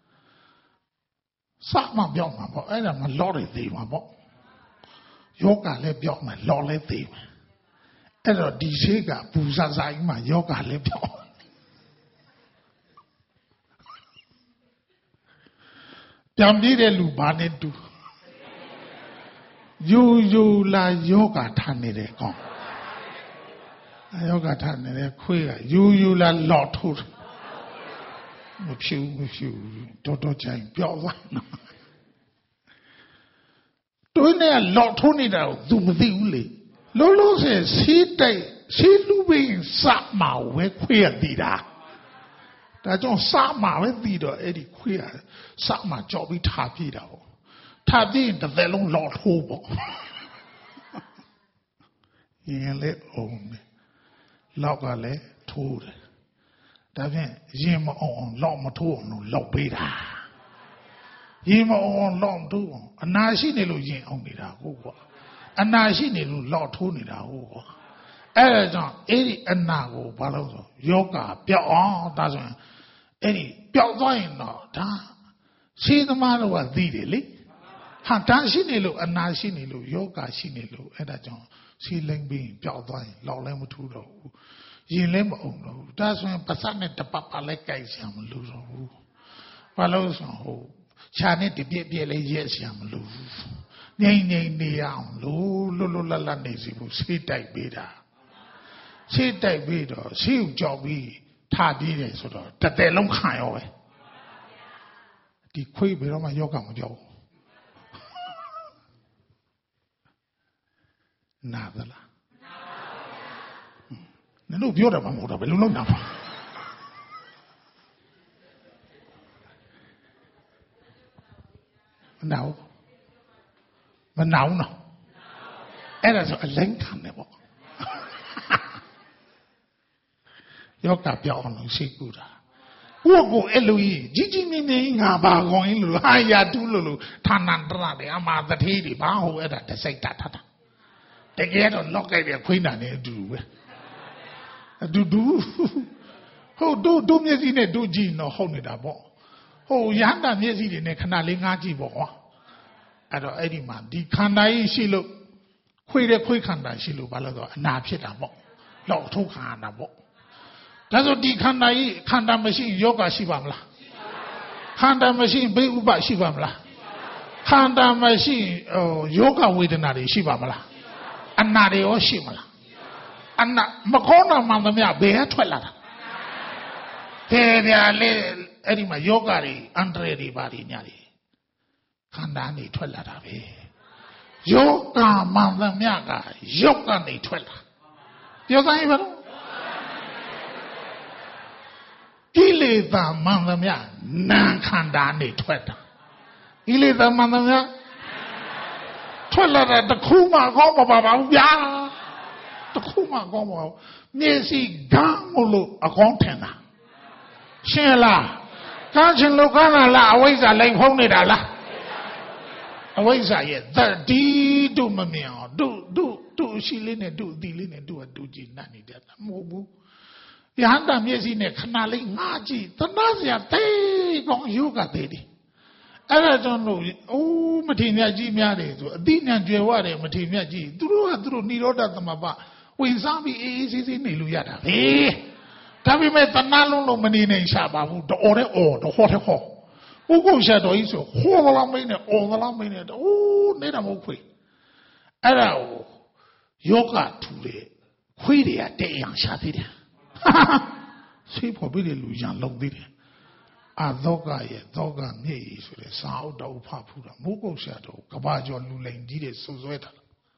စမပြောမှာပေါ့အဲ့ဒါမှလော့ရသေးမှာပေါ့ယောဂလည်းပြောမှာလော့လည်းသေးမှာအဲ့တော့ဒီရှေးကပူဇာဇာကြီးမှာယောဂလည်းပြောပြန်ပြီးတဲ့လူဘာနဲ့တူယူယူလာယောဂထားနေတဲ့ကောင်ယောဂထားနေတဲ့ခွေးကယူယူလာလော့ထိုးမဖြူမဖြူတော်တော်ကြိုင်ပြောက်သွားတွင်းနဲ့လော့ထိုးနေတာကိုသူမသိဘူးလေလုံးလုံးစစီးတိုက်စီးလူပင်းစမှာဝဲခွေးရတည်တာဒါကြောင့်စမှာပဲတည်တော့အဲ့ဒီခွေးရစမှာကြောက်ပြီးထားပြေးတာပေါ့ထားပြေးရင်တစ်သက်လုံးလော့ထိုးပေါ့ရင်လည်းအုံတယ်လောက်ကလည်းထိုးတယ်ဒါဖြင့်ရင်မအောင်အောင်လော့မထိုးအောင်လို့လောက်ပေးတာရင်မအောင်အောင်လော့မထိုးအောင်အနာရှိနေလို့ရင်အောင်နေတာဟုတ်ကွာအနာရှိနေလို့လော့ထိုးနေတာဟုတ်ကွာအဲ့ဒါကြောင့်အဲ့ဒီအနာကိုဘာလို့ဆိုယောဂပျောက်အောင်ဒါဆိုရင်အဲ့ဒီပျောက်သွားရင်တော့ဒါရှိသမားတို့ကသိတယ်လေဟာဒါရှိနေလို့အနာရှိနေလို့ယောဂရှိနေလို့အဲ့ဒါကြောင့်ရှိလိမ့်ပြီးပျောက်သွားရင်လောက်လည်းမထူးတော့ဘူးရင်လည်းမအောင်တော့ဘူးဒါဆိုရင်ပါစက်နဲ့တပတ်ပါလဲကြိုက်စရာမလိုတော့ဘူးဘာလို့ဆိုဟိုခြာနဲ့တပြည့်ပြည့်လေးရက်စရာမလိုဘူးငိမ့်ငိမ့်နေအောင်လို့လွတ်လွတ်လပ်လပ်နေစီဖို့ဆေးတိုက်ပေးတာဆေးတိုက်ပေးတော့ဆေးကိုကြောက်ပြီးထားပြေးတယ်ဆိုတော့တစ်သက်လုံးခံရောပဲဒီခွေးဘယ်တော့မှယောဂမကြောက်ဘူးနာသလားနင်တို့ပြောတယ်မှမဟုတ်တော့ဘယ်လိုလုပ်နာပါမနာဘူးမနာဘူးနော်အဲ့ဒါဆိုအလိမ့်ခံတယ်ပေါ့ယောဂပြောင်းအောင်လို့ရှိကူတာကိုကိုအဲ့လိုကြီးကြီးနေနေငါပါကောင်းရင်လို့ဟာရတူးလို့လို့ဌာနန္တရတွေအမှားတထေးတွေဘာဟိုအဲ့ဒါတစိတ်တထတာတကယ်တော့လောက်ကြိုက်တဲ့ခွေးနာနေအတူတူပဲအတူတူဟုတ်တို့တို့မျက်စိနဲ့တို့ကြည့်တော့ဟုတ်နေတာပေါ့ဟိုရဟန္တာမျက်စိတွေနဲ့ခဏလေးငားကြည့်ပေါ့ကွာအဲ့တော့အဲ့ဒီမှာဒီခန္ဓာကြီးရှိလို့ခွေတဲ့ခွေးခန္ဓာရှိလို့ဘာလို့ဆိုအနာဖြစ်တာပေါ့လောက်ထုတ်ခါတာပေါ့ဒါဆိုဒီခန္ဓာကြီးခန္ဓာမရှိယောဂရှိပါမလားခန္ဓာမရှိဘေးဥပရှိပါမလား Kanda mashi yoga Vedana Shiva Mala. Anna de Oshimala. Anna Makona Mamma Bear Twella. There are Edima Yogari, Andre di Barignari. Kandani Twella. Yoga Mamma Miaga, Yoga ni Twella. Yoga even. Ile the Mamma Mia, Nan Kandani Twella. Ile the Mamma Mia. Twella the Kuma Goma Baba. The Kuma Goma. Nesi Gamulu a contender. Shela. Kanchin Lukana la, always a lame honey la. Always I yet. The D do mamma. Do, do, do, she line, do, the line, do a do, nani that. Mobu. Yanda Miesine Kanali, Maji, the Nazia, they go yoga daddy. I don't know. Oh, Matina G. Miade, Dina Jeware, Matina G. Drew and drew Niroda the Maba. When Zambi is in Iluyada. Eh? Tabi met the Nalo Manina in Shababu, the Ore or the Hotel Hall. Who goes shadow is a whole lamina, all the lamina, oh, Nedamokwe. Arrow, yoga to the Quidia de Yang Shatida. See, probably Lujan looked it. A doga, a doga, nay, so the sound of Papura, Mogo shadow, Cabajo Lulain did it so sweater.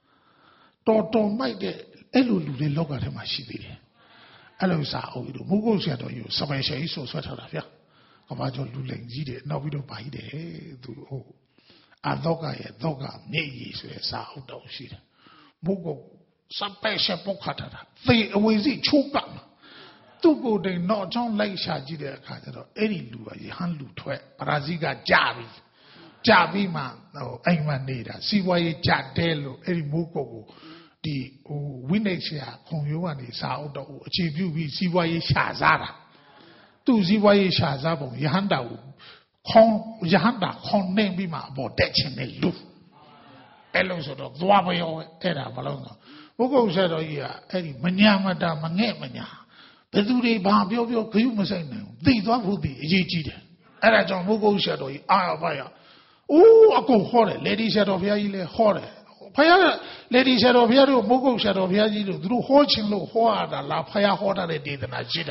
Toto might the Elu de Loga de Mashidi. Alosa, oh, the Mogo shadow, you, somebody say so sweater. Cabajo Lulain did it, no, we don't buy the oh. A doga, a doga, nay, so the sound of shit. Mogo, some passion pocata. They always eat chokam. To go they not John like Shaji there, any lua, Yan Lutwe, Braziga Javi, Javi man, no, Ayman Neda, see why Jadelo, Eri Moko, the Winnesia, Konyuan is out, achieve you, see why Shazara. To see why Shazabo, Yahanda, Con Yahanda, Con name be my bodetchen and loof. Elos of Dwabayo, Era Balona. Moko said, oh, yeah, Eddie, Manyama da Mangemania. The do they bomb your Kayuma? They don't put the Ejid. And I don't go shadow, I buy. Oh, I go horror, lady shadow of Yaile horror. Paya, lady shadow of Yaro, Mogo shadow of Yaji, drew Horchin low Hoada, La Paya Horda de Did and Ajida.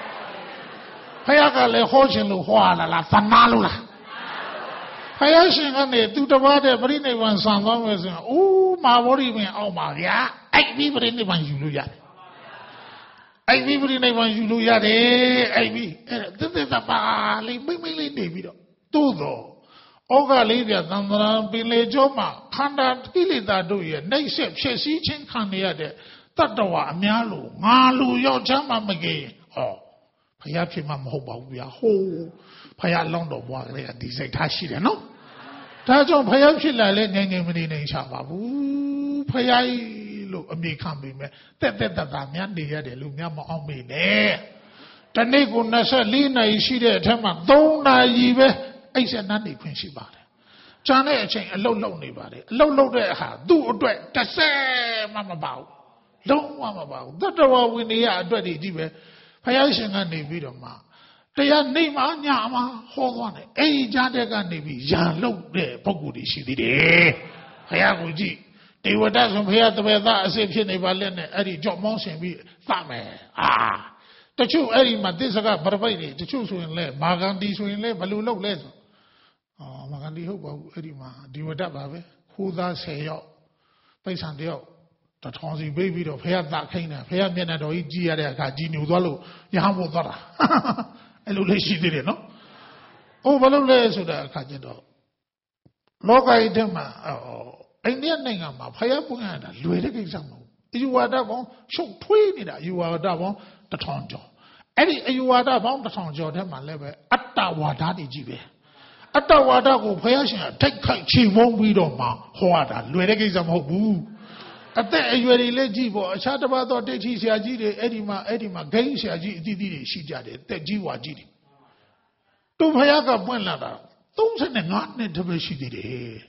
Payaga le Horchin low Hoada, La Fanalula. Payashin and they do the water, but in one son, oh, my worry me, oh my, yeah, I never anyone you do. I never in one you do yet, I be. This is a bali, Mimili David. Todo. Oga Lydia, Nandra, Bile Joma, Kanda, Bilida do ye, Naysep, Shesi, Chin Kaniade, Tatawa, Mialu, Malu, Yo Jama Magay. Oh, Payapi Mamhoba, we are whole. Payalondo, Wagre, these Tashi, no? Tajo Payapi Lale, Nangamini Shababu, Payai. Look, a me come be me. That that that man the other look yama on me there. The nego nasa lina is she there, Tama, don't I even? I said, Nanny Quincy body. Johnny, a chain, a low lonely body, low low there, do or do it, the same I'm about. Don't want about that. The one we need a dirty diva. Payasing and the video ma. They are name on Yama, hold on it. A Jadaga Navy, Jan low there, Pogudi, she did it. Hayaguji. They were doesn't hear the way that as if you never learned Eddie John Monson be family. Ah, the two Eddie Madisaga, Barbaidi, the two swing lay, Magandi swing lay, Balulo lay. Oh, Magandi hope Eddie Ma, do you that, who does say yo? Place on the the Tonsi baby of hair that kind of hair men at Oigi at a Ginu Dolo, Yahamu Dora. And she did it, no? Oh, Balule, so the Kajido. Loga idema. I never know my Payapuna, Luedic example. You are that one, so twenty that you are that one, the Tonjo. Any you are that one, the Tonjo, them my level, Atta Wadadi Jibe. Atta Wadago Payasha, take she won't be on my Hoada, Luedic example, boo. At that you are illegible, a chat about the Tiji, Edima, Edima, Gaisha, Didi, she jaded, the Jiwa Jidi. Don't Payaka Buenada, don't send a not to be she did it.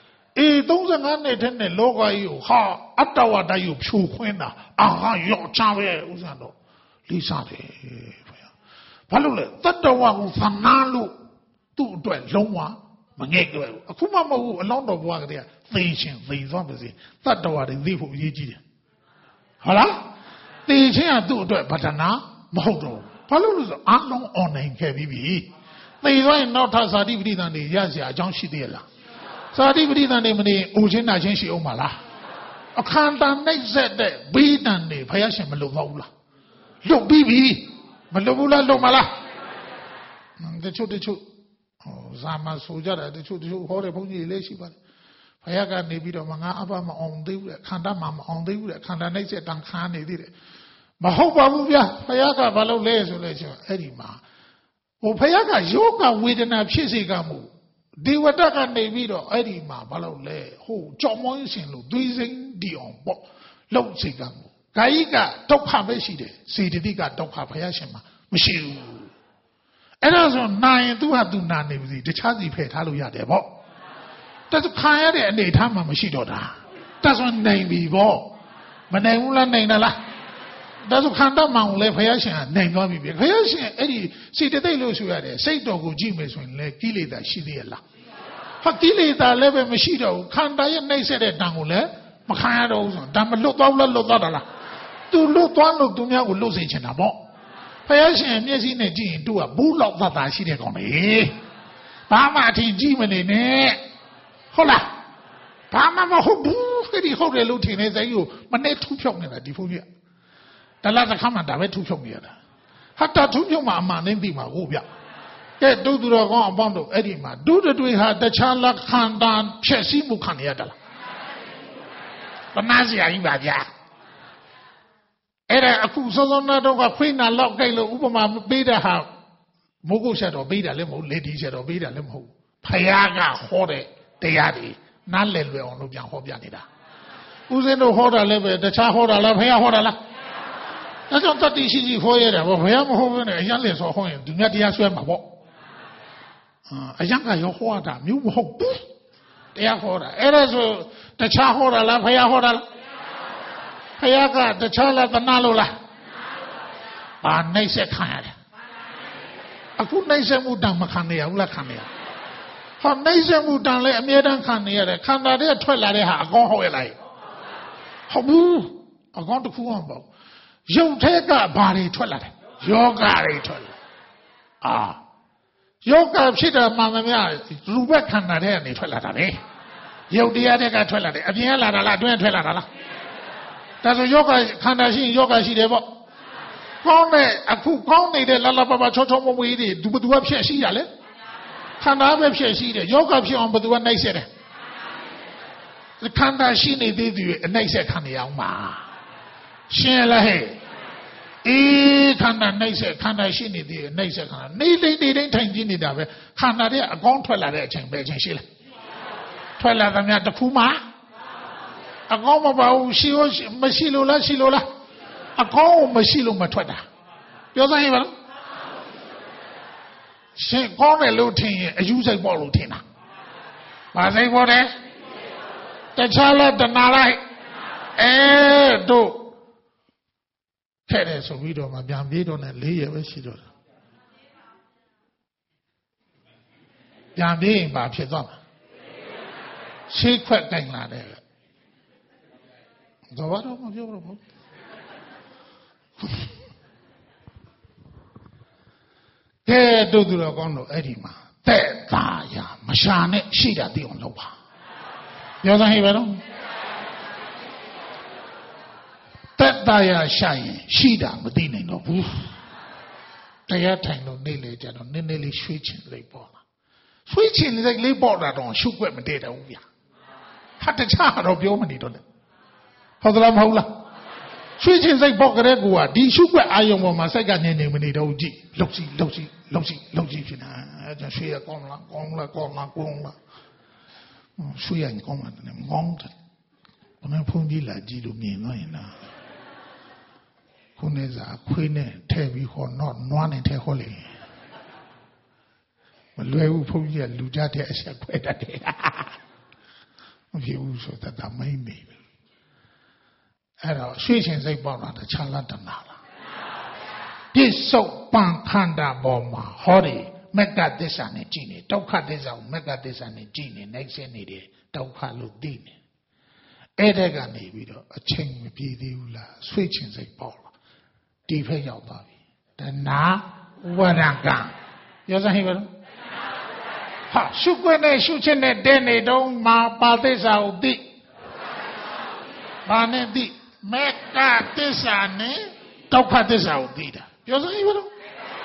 E those are not attended logo you ha Atawada you chew quena aha yo chave usando Lisa de Palule that the one who fanalu to do a loma မငဲ့ကြဘူးအခုမှမဟုတ်ဘူးအလောင်းတော်ဘွားကတည်းကသိချင်းသိသွားပါစေတတ္တဝါတွေသိဖို့အရေးကြီးတယ်ဟုတ်လားသိချင်းကသူ့အတွက်ဗဒနာမဟုတ်တော့ဘာလို့လဲဆိုအလုံးအွန်နိုင်ခဲ့ပြီးပြီသိသွားရင်နောက်ထပ်ဇာတိပဋိသန္ဓေရစရာအကြောင်းရှိသေးလားဇာတိပဋိသန္ဓေမနေအိုချင်းနာချင်းရှိအောင်မလားအခန္ဓာနှိမ့်ဆက်တဲ့ဘိဓာန်တွေဘုရားရှင်မလုပ်တော့ဘူးလားလွတ်ပြီးပြီမလွတ်ဘူးလားလွတ်မလားတချို့တချို့ဟိုဇာမဆိုကြတာတချို့တချို့ဟောတဲ့ဘုန်းကြီးတွေလည်းရှိပါတယ်ဘုရားကနေပြီးတော့ငါအဘမအောင်သေးဘူးလေခန္ဓာမမအောင်သေးဘူးလေခန္ဓာနှိမ့်ဆက်တန်ခါနေသေးတယ်မဟုတ်ပါဘူးဗျာဘုရားကဘာလို့လဲဆိုလဲဆိုအဲ့ဒီမှာဟိုဘုရားကယောဂဝေဒနာဖြစ်စေကမှုဒေဝတကနေပြီးတော့အဲ့ဒီမှာဘာလို့လဲဟိုကြောင်မောင်းရှင်လို့သွေးစိမ့်ဒီအောင်ပေါ့လှုပ်စေကမှုဂာယိကဒုက္ခပဲရှိတယ်စေတသိကဒုက္ခဘုရားရှင်မှာမရှိဘူးအဲ့ဒါဆိုနာရင်သူဟာသူနာနေပြီတခြားစီဖယ်ထားလို့ရတယ်ပေါ့တခါခံရတဲ့အနေထားမှမရှိတော့တာတဆိုနိုင်ပြီပေါ့မနိုင်ဘူးလားနိုင်တယ်လားဒါဆိုခန္ဓာမှောင်လဲဘုရားရှင်ကနိုင်သွားပြီပဲဘုရားရှင်အဲ့ဒီစေတသိက်လို့ဆိုရတယ်စိတ်တော်ကိုကြည့်မယ်ဆိုရင်လေကိလေသာရှိသေးရဲ့လားဟာကိလေသာလည်းပဲမရှိတော့ဘူးခန္ဓာရဲ့နှိမ့်ဆက်တဲ့တန်ကိုလည်းမခံရတော့ဘူးဆိုဒါမလွတ်သွားဘူးလားလွတ်သွားတာလားသူလွတ်သွားလို့သူများကိုလွတ်စေချင်တာပေါ့ဘုရားရှင်မျက်စိနဲ့ကြည့်ရင်သူကဘူးလောက်သတ်တာရှိတဲ့ကောင်လေဘာမှအထင်ကြီးမနေနဲ့ဟုတ်လားဘာမှမဟုတ်ဘူးခရီးဟုတ်တယ်လို့ထင်နေစိတ်ကိုမနဲ့ထူးဖြောက်နေတာဒီဖုန်းကြီးတလားတစ်ခါမှဒါပဲထူးဖြုတ်နေရတာဟာတာထူးဖြုတ်မှအမှန်သိသိမှာဟုတ်ဗျကဲတို့သူတော်ကောင်းအပေါင်းတို့အဲ့ဒီမှာဒုတွေဟာတခြားလက်ခံတာဖြည့်ဆည်းမှုခံရတာလားပနာစရာကြီးပါဗျာအဲ့ဒါအခုစောစောနာတော့ကခွေးနာလောက်ကြိုက်လို့ဥပမာပေးတဲ့ဟာမိုးကုတ်ဆက်တော့ပေးတာလည်းမဟုတ်လေဒီဆက်တော့ပေးတာလည်းမဟုတ်ဖယားကဟောတဲ့တရားတွေနားလည်လွယ်အောင်လို့ပြန်ဟောပြနေတာဦးဇင်းတို့ဟောတာလည်းပဲတခြားဟောတာလားဖယားဟောတာလားအဲ့ကြောင့်တတိရှိရှိဟောရတယ်ဗောဘယ်မှမဟုတ်ဘူးနဲ့အရန်လေဆိုဟောရင်သူများတရားဆွဲမှာဗောအရန်ကရောဟောတာမျိုးမဟုတ်ဘူးတရားဟောတာအဲ့ဒါဆိုတခြားဟောတာလားဘုရားဟောတာလားဘုရားကတခြားလားတနာလို့လားဘာနှိမ့်ဆက်ခံရတယ်အခုနှိမ့်ဆက်မှုတန်မခံနေရဘူးလားခံနေရဟောနှိမ့်ဆက်မှုတန်လည်းအမြဲတမ်းခံနေရတယ်ခန္ဓာတွေထွက်လာတဲ့ဟာအကောင်းဟုတ်ရဲ့လားဟုတ်ဘူးအကောင်းတစ်ခုမှမပေါ့ရုပ်ထဲကဘာတွေထွက်လာတယ်ယောဂတွေထွက်လာအာယောဂဖြစ်တာမှန်သမျှရူပခန္ဓာထဲကနေထွက်လာတာလေရုပ်တရားတွေကထွက်လာတယ်အပြင်ကလာတာလားအတွင်းထွက်လာတာလားဒါဆိုယောဂခန္ဓာရှိရင်ယောဂရှိတယ်ပေါ့ကောင်းတဲ့အခုကောင်းနေတဲ့လလပပချောချောမမွေးတွေဘယ်သူကဖြစ်ရှိရလဲခန္ဓာပဲဖြစ်ရှိတယ်ယောဂဖြစ်အောင်ဘယ်သူကနှိမ့်ဆက်တယ်ခန္ဓာရှိနေသေးသူအနှိမ့်ဆက်ခံနေအောင်ပါရှင်းလားဟဲ့အေးခန္ဓာနှိမ့်ဆက်ခန္ဓာရှိနေသေးတယ်နှိမ့်ဆက်ခန္ဓာနေတိတ်နေတိတ်ထိုင်ကြည့်နေတာပဲခန္ဓာတွေအကောင်းထွက်လာတဲ့အချိန်ပဲအချိန်ရှိလားထွက်လာသမျှတစ်ခုမှအကောင်းမပါဘူးရှိလို့မရှိလို့လားရှိလို့လားအကောင်းမရှိလို့မထွက်တာပြောစမ်းရင်ပါလားရှင်ကောင်းတယ်လို့ထင်ရင်အယူစိတ်ပေါ့လို့ထင်တာဘာစိတ်ပေါ့လဲတခြားလားတဏှာလိုက်အဲတို့ခဲ့တယ်ဆိုပြီးတော့မှပြန်ပြေးတော့နဲ့လေးရပဲရှိတော့တယ်ပြန်ပြေးရင်ဘာဖြစ်သွားမှာရှေးခွက်ကင်လာတယ်တော့ဘာတော့မပြောတော့ဘူးကဲတို့သူတော်ကောင်းတို့အဲ့ဒီမှာတဲ့သားရမရှာနဲ့ရှိတာသိအောင်လုပ်ပါပြောစမ်းဟိပဲနော်တက်သားရရှာရင်ရှိတာမသိနိုင်တော့ဘူးတရားထိုင်လို့နေလေကြတော့နည်းနည်းလေးရွှေ့ချင်လေးပေါ့လားရွှေ့ချင်လေးပေါ့တာတော့ရှုပ်ွက်မတည့်တော့ဘူးဗျာဟာတခြားတော့ပြောမနေတော့နဲ့ဟုတ်သလားမဟုတ်လားရွှေ့ချင်စိတ်ပေါ့ကြတဲ့ကူကဒီရှုပ်ွက်အာယုံပေါ်မှာစိတ်ကနေနေမနေတော့ကြည့်လှုပ်စီလှုပ်စီလှုပ်စီလှုပ်စီဖြစ်နေတာအဲဒါရွှေ့ရကောင်းလားကောင်းလားကောင်းလားကောင်းလားရွှေ့ရကောင်းလားနဲ့မောင်းတယ်ဘယ်နဲ့ဖုန်ကြီးလာကြည့်လို့မြင်တော့ရင်လားခုနေစားခွေးနဲ့ထဲပြီးဟောတော့နွားနဲ့ထဲဟောလေမလွယ်ဘူးဖုန်ကြီးကလူကြတဲ့အဆက်ခွဲတတ်တယ်မဖြစ်ဘူးဆိုတတ်တာမင်းနေပြီအဲ့တော့ရွှေ့ရှင်စိတ်ပေါက်လာတခြားလားတဏှာလားပြစ္ဆုတ်ပန်ခန္ဓာပေါ်မှာဟောဒီမက္ကသစ္စာနဲ့ကြည်နေဒုက္ခသစ္စာကိုမက္ကသစ္စာနဲ့ကြည်နေနိုင်ရှင်းနေတယ်ဒုက္ခလို့သိနေအဲ့ဒါကနေပြီးတော့အချိန်မပြေသေးဘူးလားဆွေးချင်စိတ်ပေါ့လားဒီဖက်ရောက်သွားပြီတဏှာဥပါဒကံပြောစမ်းဟိပါတော့ဟာရှုခွင့်နဲ့ရှုခြင်းနဲ့တဲနေတော့မှာပါသစ္စာကိုသိဘာနဲ့သိမက္ကသစ္စာနဲ့ဒုက္ခသစ္စာကိုသိတာပြောစမ်းဟိပါတော့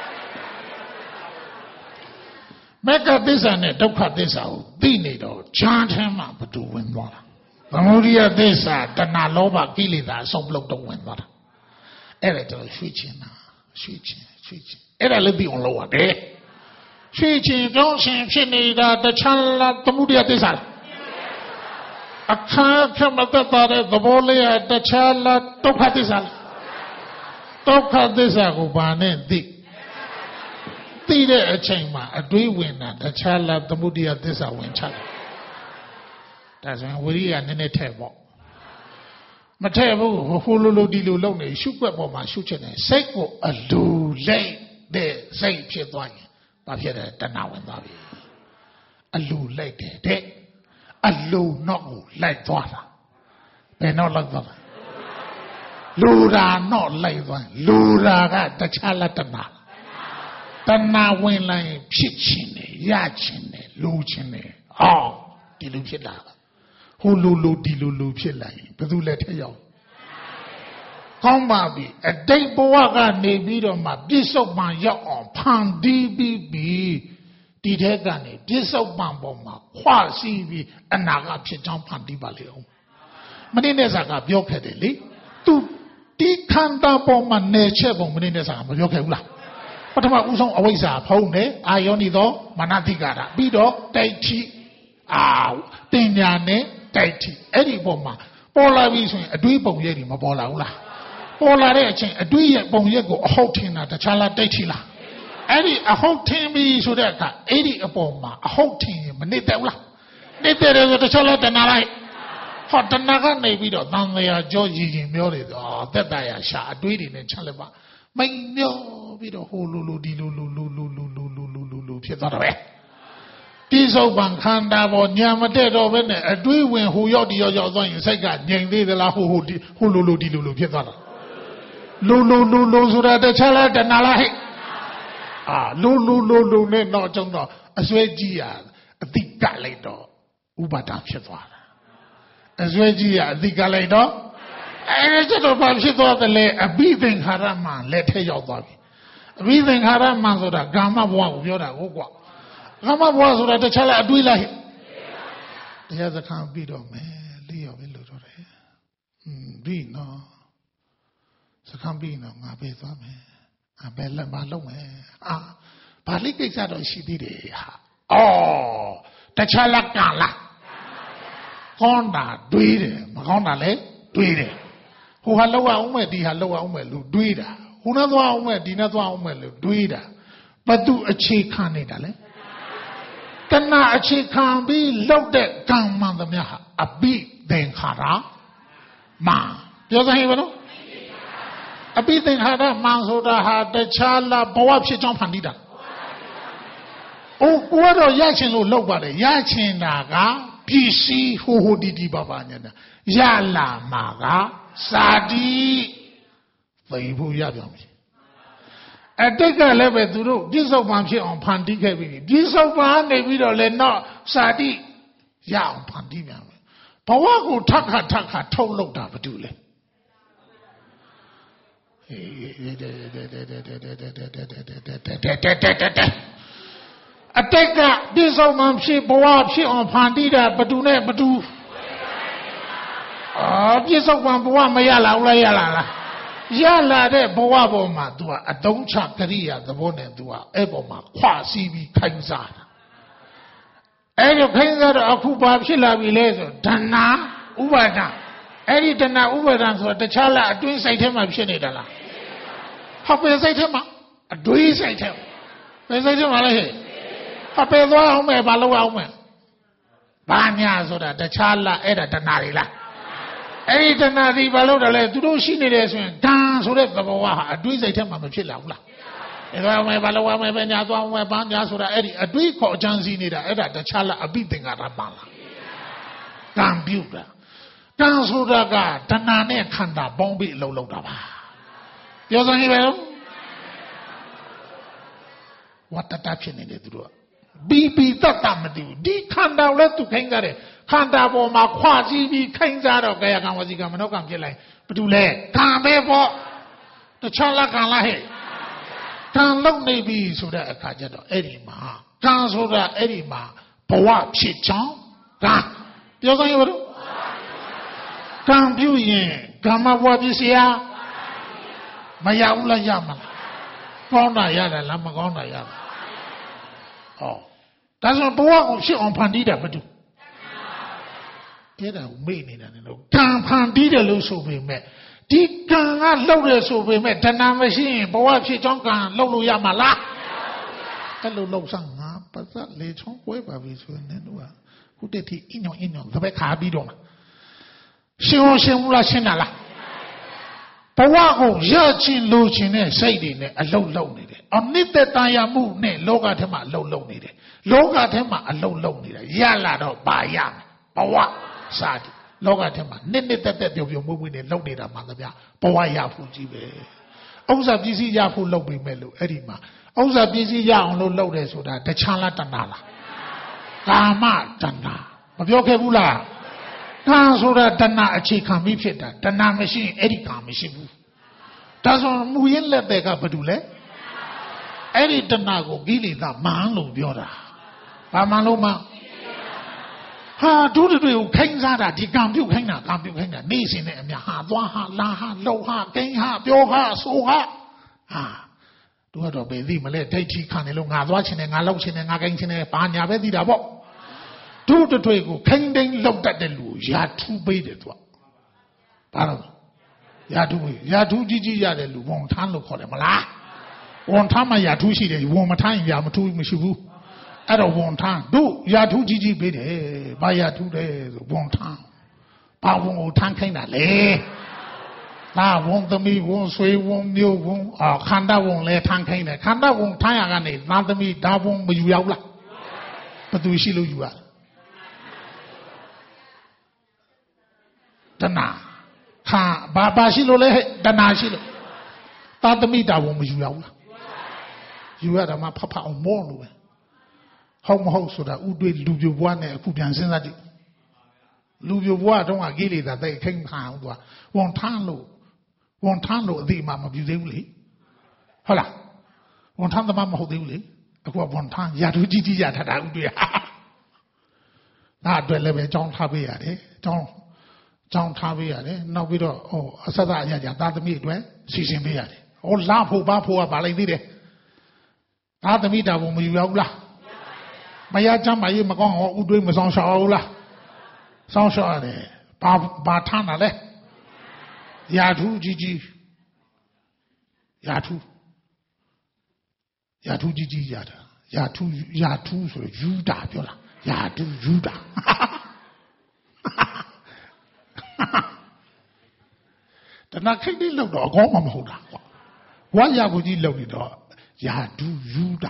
မက္ကသစ္စာနဲ့ဒုက္ခသစ္စာကိုသိနေတော့ဈာန်ထဲမှာဘယ်သူဝင်သွားတာသမုဒိယသစ္စာတဏှာလောဘကိလေသာအစုံလုံးတော့ဝင်သွားတာအဲ့ဒါကျွန်တော်ရွှေ့ချင်တာရွှေ့ချင်ရွှေ့ချင်အဲ့ဒါလည်းပြီးအောင်လုပ်ရတယ်ရွှေ့ချင်ကြောင်းရှင်ဖြစ်နေတာတခြားလားသမုဒိယသစ္စာအခါခမတတ်တဲ့သဘောလေးရတခြားလားဒုက္ခသစ္စာဒုက္ခသစ္စာကိုဘာနဲ့သိသိတဲ့အချိန်မှာအတွေးဝင်တာတခြားလားသမုဒိယသစ္စာဝင်ချတယ်ဒါဆိုရင်ဝိရိယနည်းနည်းထည့်ပေါ့မထည့်ဘူးဟိုလိုလိုဒီလိုလုပ်နေရှုွက်ပေါ်မှာရှုချင်တယ်စိတ်ကိုအလိုလိုက်တဲ့စိတ်ဖြစ်သွားရင်ဘာဖြစ်လဲတဏှာဝင်သွားပြီအလိုလိုက်တယ်တဲ့အလိုတော့ကိုလိုက်သွားတာဘယ်တော့လိုက်သွားတာလူရာတော့လိုက်သွားလူရာကတခြားလားတဏှာတဏှာဝင်လိုက်ဖြစ်ချင်တယ်ရချင်တယ်လိုချင်တယ်အော်ဒီလိုဖြစ်လာဟိုလိုလိုဒီလိုလိုဖြစ်လာရင်ဘယ်သူလက်ထက်ရောက်ကောင်းပါပြီအတိတ်ဘဝကနေပြီးတော့မှပြစ္ဆုတ်ပံရောက်အောင်ဖန်တီးပြီးပြီးဒီထက်ကနေပြစ္ဆုတ်ပံပေါ်မှာခွစီးပြီးအနာဂတ်ဖြစ်ကြောင်းဖန်တီးပါလေအောင်မင်းနဲ့စာကပြောခဲ့တယ်လေသူဒီခန္ဓာပေါ်မှာနေချက်ပုံမင်းနဲ့စာကမပြောခဲ့ဘူးလားပထမဦးဆုံးအဝိဇ္ဇာဖုံးတယ်အာယောနိသောမနတိကာရပြီးတော့တိုက်ထိအာတင်ညာနဲ့တိုက်ထိအဲ့ဒီပုံမှာပေါ်လာပြီဆိုရင်အတွေးပုံရိပ်တွေမပေါ်လာဘူးလားပေါ်လာတဲ့အချိန်အတွေးရဲ့ပုံရိပ်ကိုအဟုတ်ထင်တာတခြားလားတိုက်ထိလားအဲ့ဒီအဟုတ်ထင်ပြီဆိုတဲ့အခါအဲ့ဒီအပေါ်မှာအဟုတ်ထင်ရင်မနစ်သက်ဘူးလားနစ်သက်တယ်ဆိုတခြားလားတဏှာလိုက်ဟောတဏှာကနေပြီးတော့သံဃာကြောရည်ရင်မျောတယ်ဆိုသက်တာရရှာအတွေးတွေနဲ့ချက်လက်ပါမိန်မျောပြီးတော့ဟိုလိုလိုဒီလိုလိုလိုလိုလိုလိုလိုလိုလိုလိုဖြစ်သွားတော့ပဲတိစုပ်ပံခန္ဓာပေါ်ညာမတက်တော့ဘဲနဲ့အတွေးဝင်ဟိုရောက်ဒီရောက်ရောက်သွားရင်စိတ်ကငြိမ်သေးသလားဟိုဟိုဒီဟိုလိုလိုဒီလိုလိုဖြစ်သွားတာလိုလိုလိုလိုဆိုတာတခြားလားတဏှာလားဟဲ့အာလိုလိုလိုလိုနဲ့တော့ကျုံတော့အစွဲကြီးရအတိကလိုက်တော့ဥပါဒံဖြစ်သွားတာအစွဲကြီးရအတိကလိုက်တော့အဲကျတော့ဘာဖြစ်သွားသလဲအဘိသင်္ခါရမှလက်ထက်ရောက်သွားပြီအဘိသင်္ခါရမှဆိုတာကာမဘဝကိုပြောတာဟုတ်ကွာကာမဘဝဆိုတာတခြားလားအတွေးလားဟဲ့တရားစခန်းပြီးတော့မယ်လေးရောက်ပြီလို့တော့တယ်อืมပြီးနော်စခန်းပြီးနော်ငါပြေးသွားမယ်အဘယ်လက်မလုံးမယ်အာဘာလိကိစ္စတော့ရှိသေးတယ်ဟာအော်တခြားလားကံလားကောင်းတာတွေးတယ်မကောင်းတာလည်းတွေးတယ်ဟိုဟာလောက်အောင်မဲ့ဒီဟာလောက်အောင်မဲ့လို့တွေးတာဟိုနဲ့သွားအောင်မဲ့ဒီနဲ့သွားအောင်မဲ့လို့တွေးတာဘသူအခြေခံနေတာလဲတဏှာအခြေခံပြီးလောက်တဲ့ကံမှန်သမျှဟာအဘိသင်္ခါရမှန်ပြောစမ်းဟိမလို့အဘိသင်္ခါရမှန်ဆိုတာဟာတခြားလားဘဝဖြစ်ကြောင်းဖန်တီးတာအိုးကိုကတော့ရချင်လို့လောက်ပါတယ်ရချင်တာကပစ္စည်းဟိုဟိုဒီဒီပါပါညာရလာမှာကစာတိသိဖို့ရပြန်ပြီအတိတ်ကလည်းပဲသူတို့ပြစ္ဆုတ်ပံဖြစ်အောင်ဖန်တီးခဲ့ပြီပြစ္ဆုတ်ပံနေပြီးတော့လည်းတော့စာတိရအောင်ဖန်တီးပြန်ပြီဘဝကိုထပ်ခါထပ်ခါထုတ်လုပ်တာဘာတူလဲအတိတ်ကပြစ္ဆုတ်ပံဖြစ်ဘဝဖြစ်အောင်ဖန်တီးတာဘာတူနဲ့ဘာတူအော်ပြစ္ဆုတ်ပံဘဝမရလာဘူးလားရလာလားရလာတဲ့ဘဝပေါ်မှာ तू အတုံးချကရိယာသဘောနဲ့ तू အဲ့ပေါ်မှာခွစီးပြီးခိုင်းစားတာအဲ့ဒီခိုင်းစားတော့အခုဘာဖြစ်လာပြီလဲဆိုဒဏ္ဍဥပါဒံအဲ့ဒီဒဏ္ဍဥပါဒံဆိုတာတခြားလားအတွင်းစိတ်ထဲမှာဖြစ်နေတာလားဟာပဲစိတ်ထဲမှာအတွေးစိတ်ထဲပဲစိတ်ထဲမှာလည်းဟဲ့ဟာပဲသွားအောင်မယ်ဘာလုပ်အောင်မယ်ဘာညာဆိုတာတခြားလားအဲ့ဒါဒဏ္ဍတွေလားအဲ့ဒီတဏှာဒီဘာလို့တလဲသူတို့ရှိနေတယ်ဆိုရင်ဓာန်ဆိုတဲ့သဘောဟာအတွေးစိတ်ထဲမှာမဖြစ်လာဘူးလားဒါမှမဟုတ်ဘာလို့ဝမ်းပဲညာသွားဝဲပန်းညာဆိုတာအဲ့ဒီအတွေးခေါ်အချမ်းစီနေတာအဲ့ဒါတခြားလားအပိသင်္ကာရပါလားကံပြုတ်တာကံဆိုတာကတဏှာနဲ့ခန္ဓာပေါင်းပြီးအလုပ်လုပ်တာပါပြောစမ်းကြည့်ပါဦးဝတ္တတဖြစ်နေတယ်သူတို့ကဘီဘီတတ်တာမသိဘူးဒီခန္ဓာကိုလည်းသူခိုင်းကြတယ်ခန္ဓာပေါ်မှာခွာကြည့်ပြီးခိုင်းကြတော့ကာယကံဝစီကံမနောကံဖြစ်လိုက်ဘာတူလဲကံပဲပေါ့တခြားလားကံလားဟဲ့ကံလုံနေပြီဆိုတဲ့အခါကျတော့အဲ့ဒီမှာကံဆိုတာအဲ့ဒီမှာဘဝဖြစ်ချောင်းကံပြောစမ်းရပါတော့ကံပြုရင်ကမ္မဘဝပစ္စည်းမရဘူးလားရမလားကောင်းတာရတယ်လားမကောင်းတာရလားဟောဒါဆိုဘဝကိုဖြစ်အောင်ဖန်တီးတာမတူအဲ့ဒါကိုမေ့နေတာလေလို့ကံဖန်တီးတယ်လို့ဆိုပေမဲ့ဒီကံကလှုပ်တယ်ဆိုပေမဲ့တဏှာမရှိရင်ဘဝဖြစ်ချောင်းကံလှုပ်လို့ရမှာလားအဲ့လိုလှုပ်စမ်းငါပါစက်လေချောင်းပွဲပါပြီဆိုရင်တို့ကခုတည်းဒီအင်းညောင်းအင်းညောင်းသဘက်ခါပြီးတော့မှာရှင်ဟောရှင်မလားရှင်းတာလားဘဝကိုရချင်းလိုချင်တဲ့စိတ်တွေနဲ့အလုတ်လုံနေတယ်အနိတ္တတန်ရမှုနဲ့လောကထဲမှာအလုတ်လုံနေတယ်လောကထဲမှာအလုတ်လုံနေတာရလာတော့ပါရမယ်ဘဝစာတိလောကထဲမှာနှစ်နှစ်သက်သက်ပျော်ပျော်မွေ့မွေ့နဲ့လုံနေတာမှသဗျာဘဝရဖို့ကြီးပဲဥစ္စာပစ္စည်းရဖို့လုပ်ပြီးမဲ့လို့အဲ့ဒီမှာဥစ္စာပစ္စည်းရအောင်လို့လုပ်တယ်ဆိုတာတခြားလားတဏှာလားကာမတဏှာမပြောခဲ့ဘူးလားကံဆိုတာတဏှာအခြေခံပြီးဖြစ်တာတဏှာမရှိရင်အဲ့ဒီကံမရှိဘူးဒါဆိုမူရင်းလက်တွေကဘာတူလဲအဲ့ဒီတဏှာကိုကိလေသာမန်းလို့ပြောတာဘာမှလို့မဟာဒုတိယကိုခိုင်းစားတာဒီကံပြုတ်ခိုင်းတာကံပြုတ်ခိုင်းတာနေစင်နဲ့အများဟာသွားဟာလာဟာလှုပ်ဟာကိန်းဟာပြောဟာဆိုဟာဟာတို့ကတော့ပဲသိမလဲဒိဋ္ဌိခံတယ်လို့ငါသွားချင်တယ်ငါလှုပ်ချင်တယ်ငါကိန်းချင်တယ်ဘာညာပဲသိတာပေါ့ဒုတိယကိုခိုင်းတိုင်းလှုပ်တတ်တဲ့လူရာထူးပေးတယ်သူကဘာလို့ရာထူးပေးရာထူးကြီးကြီးရတဲ့လူဝန်ထမ်းလို့ခေါ်တယ်မလားဝန်ထမ်းမှရာထူးရှိတယ်ဝန်မထမ်းရင်ရာမထူးမရှိဘူးအဲ့တော့ဝန်ထမ်းတို့ရာထူးကြီးကြီးပေးတယ်ဘာရာထူးလဲဆိုဝန်ထမ်းဘာဝန်ကိုထမ်းခိုင်းတာလဲဒါဝန်သမီးဝန်ဆွေဝန်မျိုးဝန်အာခန္ဓာဝန်လဲထမ်းခိုင်းတယ်ခန္ဓာဝန်ထမ်းရကနေသာသမီးဒါဝန်မယူရောက်လားဘယ်သူရှိလို့ယူရတဏှာဟာဘာဘာရှိလို့လဲတဏှာရှိလို့သာသမီးဒါဝန်မယူရောက်လားယူရတာမှဖဖအောင်မောလို့ပဲဟုတ်မဟုတ်ဆိုတာဥတွေးလူပြိုဘွားနဲ့အခုပြန်စဉ်းစားကြည့်လူပြိုဘွားတုန်းကကိလေသာတိတ်ခိမ့်ခါအောင်သူကဝန်ထမ်းလို့ဝန်ထမ်းလို့အသိမှမပြူသေးဘူးလေဟုတ်လားဝန်ထမ်းသမားမဟုတ်သေးဘူးလေအခုကဝန်ထမ်းရာထူးကြီးကြီးရထတာဥတွေးဟာဒါအတွက်လည်းပဲကြောင်းထားပေးရတယ်ကြောင်းကြောင်းထားပေးရတယ်နောက်ပြီးတော့ဟိုအဆက်အရကြသာသမီအတွက်စီစဉ်ပေးရတယ်ဟိုလာဖို့ပါဖို့ကပါလိုက်သေးတယ်သာသမီတာဘုံမယူရဘူးလားမရချမ်းမရေးမကောင်းဟောဥတွေးမဆောင်ရှောက်ဘူးလားစောင်းရှောက်ရတယ်ဘာဘာထမ်းတာလဲရာထူးကြီးကြီးရာထူးရာထူးကြီးကြီးရတာရာထူးရာထူးဆိုယူတာပြောလားရာထူးယူတာတနခိတ်လေးလောက်တော့အကောင်းမှမဟုတ်တာကွာဝါရဘူးကြီးလောက်နေတော့ရာထူးယူတာ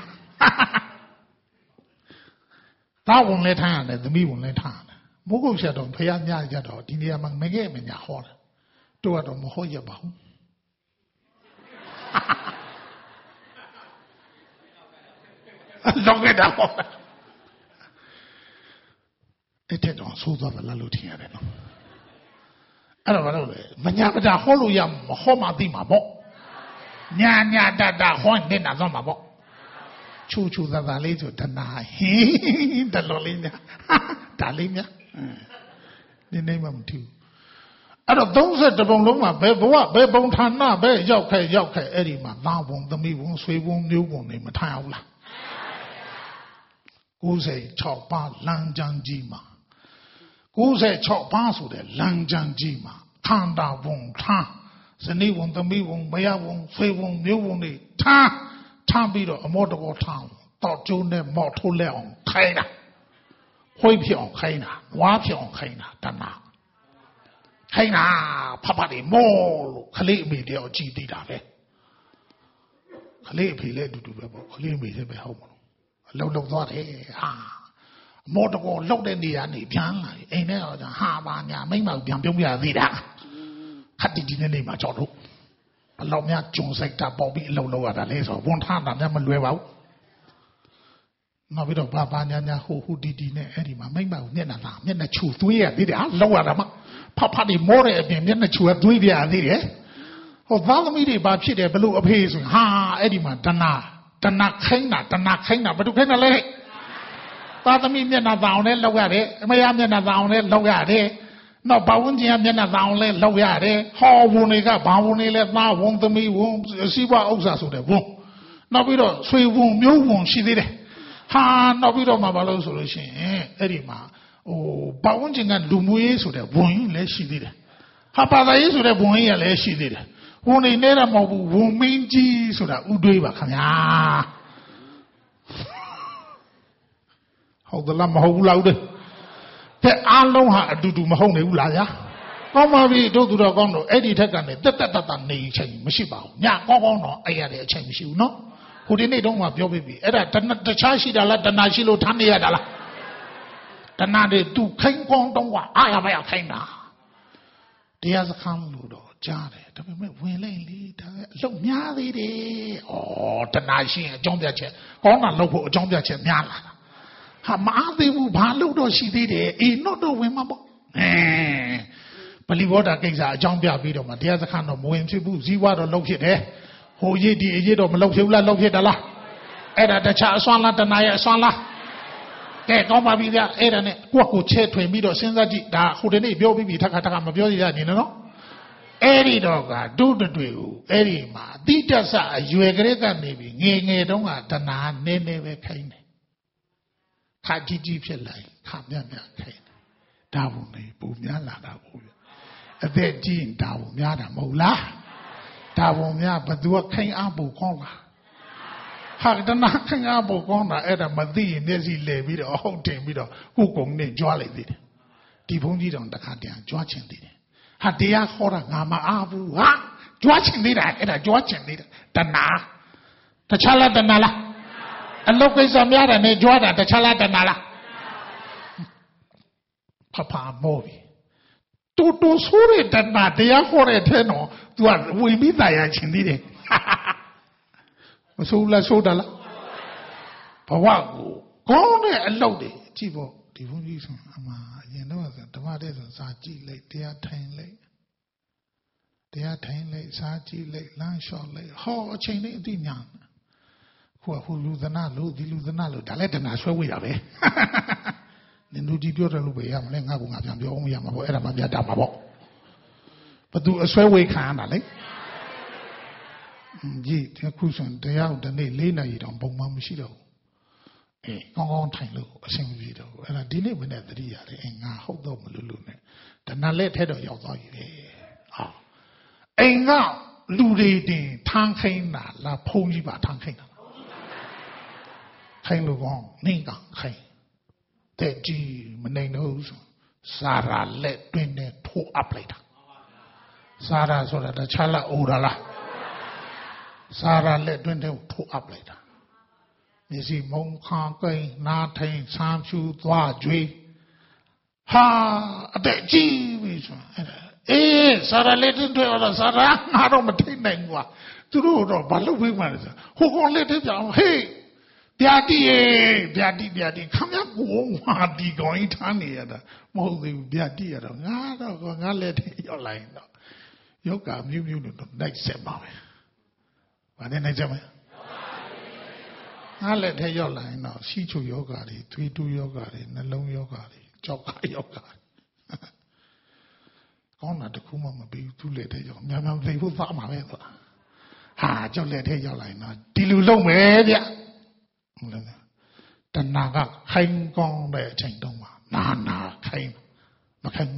သားဝင်လဲထားရတယ်သမီးဝင်လဲထားရတယ်မိုးကုတ်ဆက်တော့ဖះညကြတော့ဒီနေရာမှာမခဲ့မညာဟောတယ်တို့ကတော့မဟောရပါဘူးလောက်ခဲ့တာပေါ့အဲ့တဲ့တော့သိုးသွားတယ်လို့ထင်ရတယ်နော်အဲ့တော့ဘာလို့လဲမညာမတာဟောလို့ရမဟောမှသိမှာပေါ့ညာညာတတဟောနေတာတော့မှာပေါ့ချူချူသာသာလေးဆိုတနာဟင်းတလော်လေးများဒါလေးများနင်းနေမှမထူးအဲ့တော့သုံးဆယ်တပုံလုံးမှာဘယ်ဘဝဘယ်ပုံဌာနပဲရောက်ခဲ့ရောက်ခဲ့အဲ့ဒီမှာသားဘုံသမီးဘုံဆွေဘုံမျိုးဘုံတွေမထားအောင်လားကိုးဆယ်ခြောက်ပါးလမ်းကြမ်းကြီးမှာကိုးဆယ်ခြောက်ပါးဆိုတဲ့လမ်းကြမ်းကြီးမှာခန္ဓာဘုံထားဇနီးဘုံသမီးဘုံမယားဘုံဆွေဘုံမျိုးဘုံတွေထားထားပြီးတော့အမောတဘောထားတော့ကျိုးနဲ့မော့ထိုးလဲအောင်ခိုင်းတာခွေးဖြစ်အောင်ခိုင်းတာနွားဖြစ်အောင်ခိုင်းတာတဏှာခိုင်းတာဖဖတွေမောလို့ခလေးအမေတယောက်ကြည်သေးတာပဲ Kali pile do do bebo, kali me se be home. Low low thought, hey, ha. More to go look at the ani, pian, ain't there, ha, banya, make my Biambia vida. Had it in the name of Jodo. Allow me a Jones like that, Bobby, low low at a laser, one hand and never live out. No, we don't Babanya who did in Eddie, make my Nena, Nena Chu, three, did it, lower them up. Papa the more than Nena Chu, three, did it. Oh, Valamidi Babchi, the blue of his, ha, Edima, Dana, Dana Kena, Dana Kena, but you can't let it. Father me Nena down it, low at it, may I Nena down it, low at it. No, Bawunji Nena down it, low at it. How Wunica, Bawuni let now won't the me womb, see what Osa so the womb. No, we don't, sweet womb, you womb, she did it. Ha, no, we don't have a solution, eh, Edima. Oh, Bawunji and Lumui so the womb, let she did it. How about is with the womb, let she did it. Only never more woman so that Udriva can. How the lamb how loud. The Aloha do do Mahone Ulaya. Come do to the gondo, Eddie Tagane, that nature, Mishiba. Ya, go on, I had a change you know. Who didn't don't want your baby. Edda, the Chashi, the Nashilo Tania Dala. The Nade do King Gong don't want. I have a kind now. There's a come, Jare. Willingly, look, Yali, oh, the Nashi, John Biache, on a local John Biache, Yala. Hamadi will Baludo, she did it, in not the women. Eh, believe what I think that John Biabido, my dear, the kind of Moensibu, Ziwa, or look there, who ye did of Lokula, look at Allah. Edda the child Swanla, the Naya Swanla. Get on my video, Edda, what could chat to a middle since that who didn't be Biobi Takataka, Biobi, you know. Eddie dog, do the do, Eddie ma, Dita sa, you a great maybe, Nye Donga, Dana, Nene, Kane. Kaji Jeep like, Kamyana Kane. Davuni, Bumyala, Davu. A dead gene, Davunyada Mola. Davunya, but do a King Abu Konga. Hag the knocking Abu Konga, Edda Madi, Nezi Levy, or Hotel Widow, who go near Jolly did. Dipundi on the Kadian, Georgian did. Hadia Hora Nama Abu, ah, Georgian did that, and a Georgian did the Na, the Chala the Nala, and look is a Mara and a Jordan, the Chala the Nala. Papa Movi. To do sorry that not they are for a tenor to what we be there, Chindy. So la sodala. Pawago, gone and loaded, Chivo, Divunism, Ama. You know that the mother is Saji lake, they are ten lake. They are ten lake, Saji lake, Lanshot lake, how a chain lake, Dinyan. Who lose the Nalu, the lose the Nalu, Daletana, swear we are. Then do you do the way I'm laying up on your own Yamabo, Eramabia Damabo. But do a swear we can't, I like. Gee, the cushion, they are the name Lena, you don't bong Mamshido. Eh, gong gong time lo, a same video, and I didn't win at the year, and I hope the Mulune. The Nalet head of your dog. Ah, and now, Ludi, Tankina, La Pongiba Tankina. Kain Lugong, Ninga, Kain. The G, Manenos, Sarah let Twin two up later. Sarah so that the Chala Urala. Sarah let Twin two up later. You see, Mong Kang Kai, Natain, Sam Chu, Dwa, Jui. Ha, the G. Eh, Sarah let into the Sarah, not on the Tinangua. To do the Balu women. Who won't let it down? Hey, Daddy, Daddy, Daddy, come up, won't be going to the Molly, Daddy, I don't let your line. You got you, you know, next summer. But then I say, I let her your line now. She to yoga, three to yoga, and a long yoga, joga yoga. Gone at the Kuma be too late. Young they will farm my weather. Ha, just let her your line now. Dilu long media. The Naga, Hang Gong, the Chengdoma, Nana, Kain, Makan.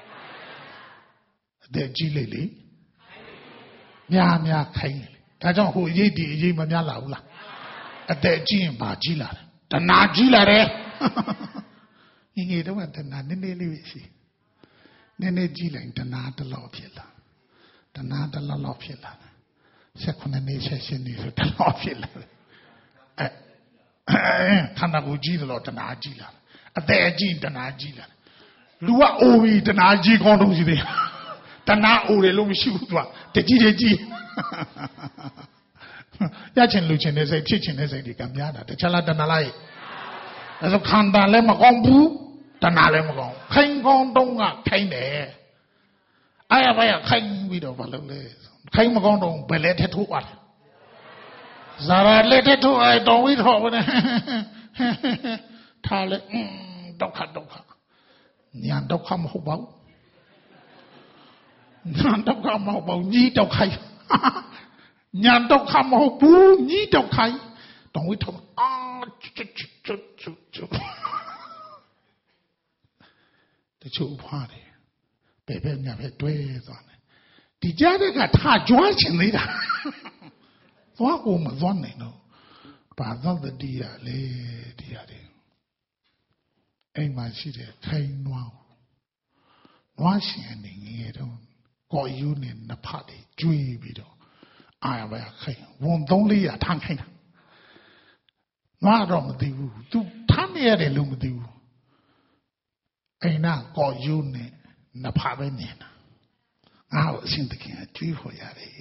The Gilili. Nya, nya, Kain. I don't who ye did ye Manala. At the Jim Bajila. The Najila. You don't want the Nani. Nene Jila, the Nada Lopilla. The Nada Lopilla. ဆက်ခုနှစ်နှစ်ဆက်ရှင်နေဆိုတလောဖြစ်လာတယ်အဲခန္ဓာကိုယ်ကြီးတယ်လို့တဏှာကြီးလာအသက်အကြီးတဏှာကြီးလာလူကအိုပြီးတဏှာကြီးကောင်းတော့ရှိသေးတဏှာအိုတယ်လို့မရှိဘူးသူကတကြီးတကြီးရချင်လူချင်တဲ့စိတ်ဖြစ်ချင်တဲ့စိတ်တွေကများတာတခြားလားတဏှာလားအဲဆိုခန္ဓာလည်းမကောင်းဘူးတဏှာလည်းမကောင်းခိုင်ကောင်းတုံးကခိုင်းတယ်အားရပါရခိုင်ပြီးတော့ဘာလုပ်လဲခိုင်မကောင်းတော့ဘယ်လဲထထိုးပါတယ်ဇာရလက်ထထိုးအဲတော်ဝိထောပဲထားလဲဒုက္ခဒုက္ခညာဒုက္ခမဟုတ်ပါဘူးညာဒုက္ခမဟုတ်ပါဘူးညီဒုက္ခညာဒုက္ခမဟုတ်ဘူးညီဒုက္ခတော်ဝိထောအာချွတ်ချွတ်ချွတ်ချွတ်ချွတ်တချို့ဖားတယ်ဘယ်ဘက်ညာဘက်တွဲသွားတယ်ဒီကြားတဲ့ကထားကြွားချင်သေးတာသွားကိုမသွားနိုင်တော့ဘာသာတတိယလေတရားတွေအိမ်မှာရှိတဲ့ခိုင်နွားနွားရှင်အနေငယ်တော့ကော်ယူနဲ့နဖတ်တွေကျွေးပြီးတော့အာရပါခိုင်ဝန်သုံးလေးရထမ်းခိုင်းတာနွားတော့မသိဘူးသူထမ်းနေရတယ်လို့မသိဘူးအိမ်နာကော်ယူနဲ့နဖတ်ပဲနေတာငါ့ကိုအရှင်သခင်ကကျွေးဖို့ရတယ်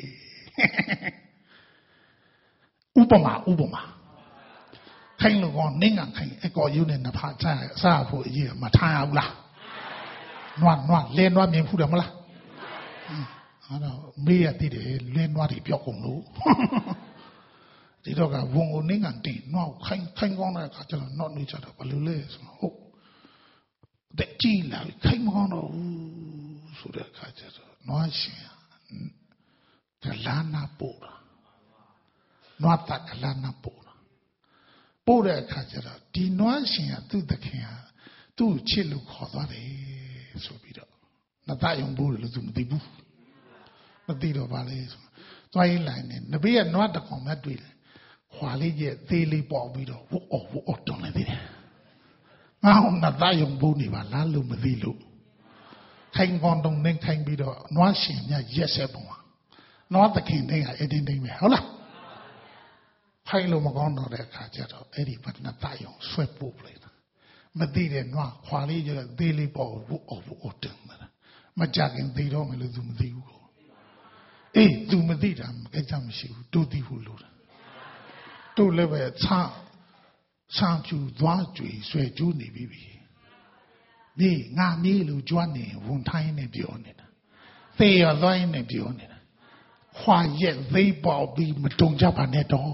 ဥပမာဥပမာခိုင်လို့ကောနင်းကခိုင်အကော်ယူနဲ့နဖာချအစားဖို့အရေးမထားရဘူးလားနွားနွားလဲနွားမြင်ဖူးတယ်မလားအဲ့တော့မေးရသေးတယ်လဲနွားတွေပြောက်ကုန်လို့ဒီတော့ကဝန်ကိုနင်းကတင်နွားခိုင်ခိုင်ကောင်းတဲ့အခါကျတော့နော့နေကြတော့ဘယ်လိုလဲဆိုတော့ဟုတ်တဲ့ကြည်လာခိုင်မကောင်းတော့ဘူးဆိုတဲ့အခါကျတော့နွားရှင်ကလာနာပို့တာနွားတကလာနာပို့တာပို့တဲ့အခါကျတော့ဒီနွားရှင်ကသူ့သခင်ကသူ့ချစ်လို့ခေါ်သွားတယ်ဆိုပြီးတော့နတ်ယုံဘူးလို့သူမသိဘူးမသိတော့ပါလေဆိုသွားရင်လိုက်နေနဘေးကနွားတကောင်မှတွေ့တယ်ခွာလေးရဲ့သေးလေးပေါ်ပြီးတော့ဝုတ်အော်ဝုတ်အော်တွန်းနေသေးတယ်ငါ့နတ်ယုံဘူးနေပါလားလို့မသိလို့ခိုင်ကောင်းတုံနေခိုင်ပြီးတော့နွားရှင်မြတ်ရက်ဆက်ပုံနွားသခင်တိုင်းကအဲ့ဒီတိုင်းပဲဟုတ်လားခိုင်လို့မကောင်းတော့တဲ့အခါကျတော့အဲ့ဒီပတ်နတ်ယုံဆွဲပို့ပလိုက်တာမသိတဲ့နွားခွာလေးကျတော့သေးလေးပေါ်ဝုတ်အော်ဝုတ်အော်တွန်းနေတာမကြခင်သိတော့မယ်လို့သူမသိဘူးကိုအေးသူမသိတာကိစ္စမရှိဘူးတို့သိဖို့လိုတာတို့လည်းပဲဆန်းဆန်းကျူသွားကြွေဆွဲကျူးနေပြီပြီဒီငါမြေးလို့ကြွနေဝန်ထိုင်းနေပြောနေတာသေရသွားရင်နဲ့ပြောနေတာခွာရက်သိပေါပြီးမတုံကြပါနဲ့တော့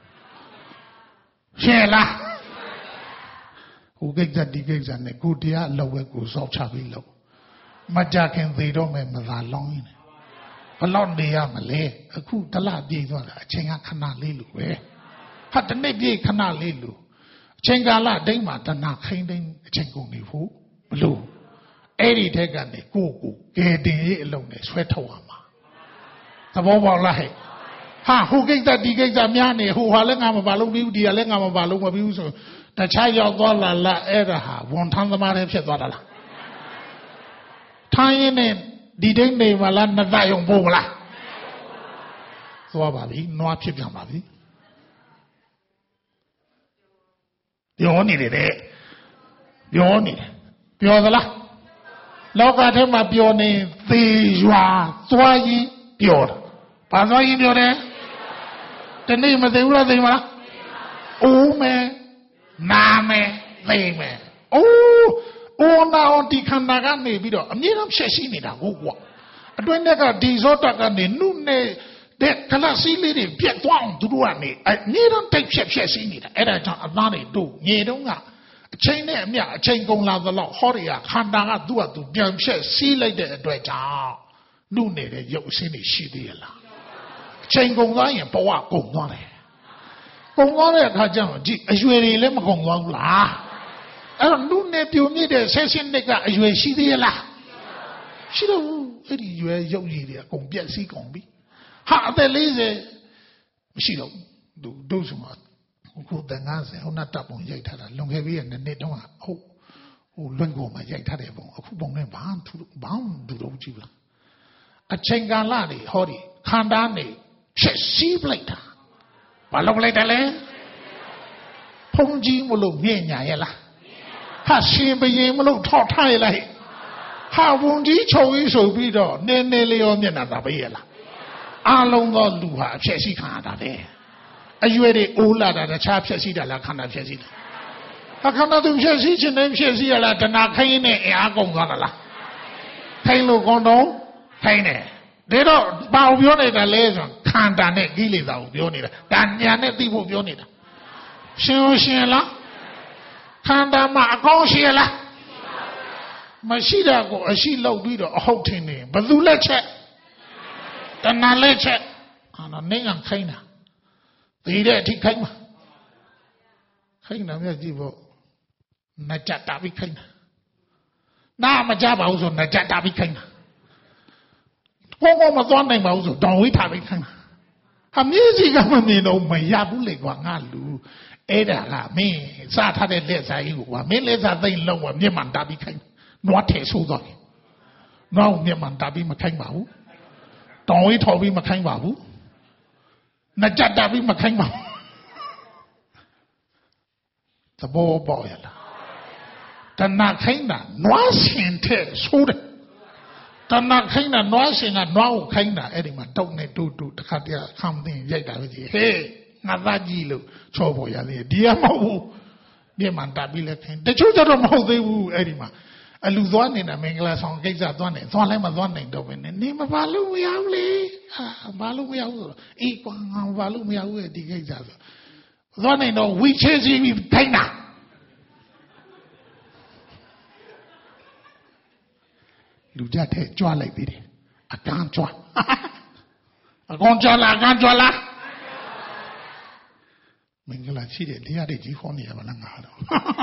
ရှင်းလားဟိုကိစ္စဒီကိစ္စနဲ့ကိုတရားအလောက်ပဲကိုစောက်ချပြီးလို့မကြခင်သေတော့မယ်မသာလောင်းရင်ဘလောက်နေရမလဲအခုတလပြေးသွားတာအချိန်ကခဏလေးလို့ပဲဟာတနေ့ပြေးခဏလေးလို့အချိန်ကာလဒိမ့်မှာတဏခိမ့်သိမ့်အချိန်ကုန်နေဖို့ဘလို့အဲ့ဒီထက်ကနေကိုကိုကဲတင်ရေးအလုံးနဲ့ဆွဲထုတ်ရမှာသဘောပေါက်လားဟဲ့ဟာဟိုကိစ္စဒီကိစ္စများနေဟိုဟာလည်းငါမပါလို့ပြီးဘူးဒီကလည်းငါမပါလို့မပြီးဘူးဆိုတခြားရောက်သွားလာလာအဲ့ဒါဟာဝန်ထမ်းသမားတွေဖြစ်သွားတာလားထိုင်းရင်နဲ့ဒီတိတ်နေမလားနတ်ယုံပို့မလားသွားပါပြီနွားဖြစ်ပြန်ပါပြီပြောနေတယ်တဲ့ပြောနေတယ်ပြောသလားလောကထဲမှာပြောနေသေရွာသွားရင်ပြောတာဘာသွားရင်ပြောတယ်တနေ့မသိဘူးလားသိမလားအိုးမယ်နာမယ်သိမယ်အိုးအိုးနာအောင်ဒီခန္ဓာကနေပြီးတော့အမြဲတမ်းဖြည့်ရှိနေတာကိုကွာအတွင်းကဒီဇောတကနေနုနဲ့တဲ့ကလစီလေးတွေပြက်သွားအောင်သူတို့ကနေအမြဲတမ်းတိုက်ဖြည့်ဖြည့်ရှိနေတာအဲ့ဒါကြောင့်အသားတွေတို့ငေတုံးကအချိန်နဲ့အမျှအချိန်ကုန်လာသလောက်ဟောတွေကခန္ဓာကသူ့ဟာသူပြန်ဖြည့်စီးလိုက်တဲ့အတွက်ကြောင့်နုနေတဲ့ရုပ်အစင်းတွေရှိသေးရလားအချိန်ကုန်သွားရင်ဘဝကုန်သွားတယ်ကုန်သွားတဲ့အခါကျတော့ကြည့်အရွယ်တွေလည်းမကုန်သွားဘူးလားအဲ့တော့နုနဲ့ပြိုမြင့်တဲ့ဆက်ရှင်တွေကအရွယ်ရှိသေးရလားရှိတော့အဲ့ဒီရွယ်ရုပ်ရည်တွေအကုန်ပြက်စီးကုန်ပြီဟာအသက်လေးဆယ်မရှိတော့ဘူးတို့ဆိုမှခုတန်ငါးဆယ်ဟိုနတ်တပ်ပုံရိုက်ထားတာလွန်ခဲ့ပြီးတဲ့နှစ်တုန်းကဟုတ်ဟိုလွန်ကုန်မှာရိုက်ထားတဲ့ပုံအခုပုံနဲ့ဘာမှဘာမှမတူတော့ကြည့်လားအချိန်ကာလတွေဟောဒီခန္ဓာနေဖြစ်စီးပလိုက်တာဘာလုပ်လိုက်တယ်လဲဖုန်ကြီးမလို့မြင့်ညာရဲ့လားဟာရှင်ဘရင်မလို့ထောက်ထားရလိုက်ဟာဝန်ကြီးချုပ်ကြီးဆိုပြီးတော့နည်းနည်းလေးရောမျက်နှာသာပေးရလားအလုံးသောလူဟာအဖြစ်ရှိခံရတာပဲအရွယ်တွေအိုးလာတာတခြားဖြစ်ရှိတာလားခန္ဓာဖြစ်ရှိတာဟာခန္ဓာသူဖြစ်ရှိခြင်းနဲ့ဖြစ်ရှိရလားတဏှာခိုင်းနဲ့အင်အားကုန်သွားတာလားခိုင်းလို့ကောင်းတော့ခိုင်းတယ်ဒါတော့ဘာကိုပြောနေတာလဲဆိုခန္ဓာနဲ့ကိလေသာကိုပြောနေတာဒါညာနဲ့သိဖို့ပြောနေတာရှင်ရောရှင်လားခန္ဓာမှာအကောင်းရှိရလားမရှိတာကိုအရှိလောက်ပြီးတော့အဟုတ်ထင်နေဘယ်သူလက်ချက်တဏှာလက်ချက်ဟာတော့နေငံခိုင်းတာသိတဲ့အထိခိုင်းမှာခိုင်းတာမြတ်ကြည့်ဖို့နကြတာပြီးခိုင်းတာနာမကြပါဘူးဆိုနကြတာပြီးခိုင်းတာကိုကိုမသွားနိုင်ပါဘူးဆိုတောင်ဝိထားပြီးခိုင်းတာဟာမြည်စီကမမြင်တော့မရဘူးလေကွာငါလူအဲ့ဒါကမင်းစားထားတဲ့လက်စားကြီးကိုကွာမင်းလက်စားသိမ့်လုံးကမျက်မှန်တာပြီးခိုင်းနွားထဲဆိုးသွားတယ်နွားကိုမျက်မှန်တာပြီးမခိုင်းပါဘူးတောင်ဝိထော်ပြီးမခိုင်းပါဘူးနကြတာပြီးမခိုင်းပါဘူးသဘောပေါက်ရလားတဏှာခိုင်းတာနွားရှင်ထဲဆိုးတယ်တဏှာခိုင်းတာနွားရှင်ကနွားကိုခိုင်းတာအဲ့ဒီမှာတုတ်နဲ့တူတူတစ်ခါတည်းခံသိရိုက်တာပဲကြီးဟေးငါသားကြီးလို့ချောပေါ်ရသေးတယ်ဒီကမဟုတ်ဘူးမျက်မှန်တာပြီးလဲခိုင်းတချို့ကျတော့မဟုတ်သေးဘူးအဲ့ဒီမှာအလူသွားနေတာမင်္ဂလာဆောင်ကိစ္စသွားနေသွားလဲမသွားနိုင်တော့ပဲနဲ့နေမပါလို့မရဘူးလေဟာဘာလို့မရဘူးဆိုတော့အေးကွာငါဘာလို့မရဘူးဒီကိစ္စဆိုသွားနိုင်တော့ဝီချေစီပြီးထိုင်တာလူကြတဲ့ကြွားလိုက်သေးတယ်အကန်းကြွားအကောင်ကြွားလားအကန်းကြွားလားမင်္ဂလာရှိတယ်တရားတွေကြီးဟောနေရပါလားငါတော့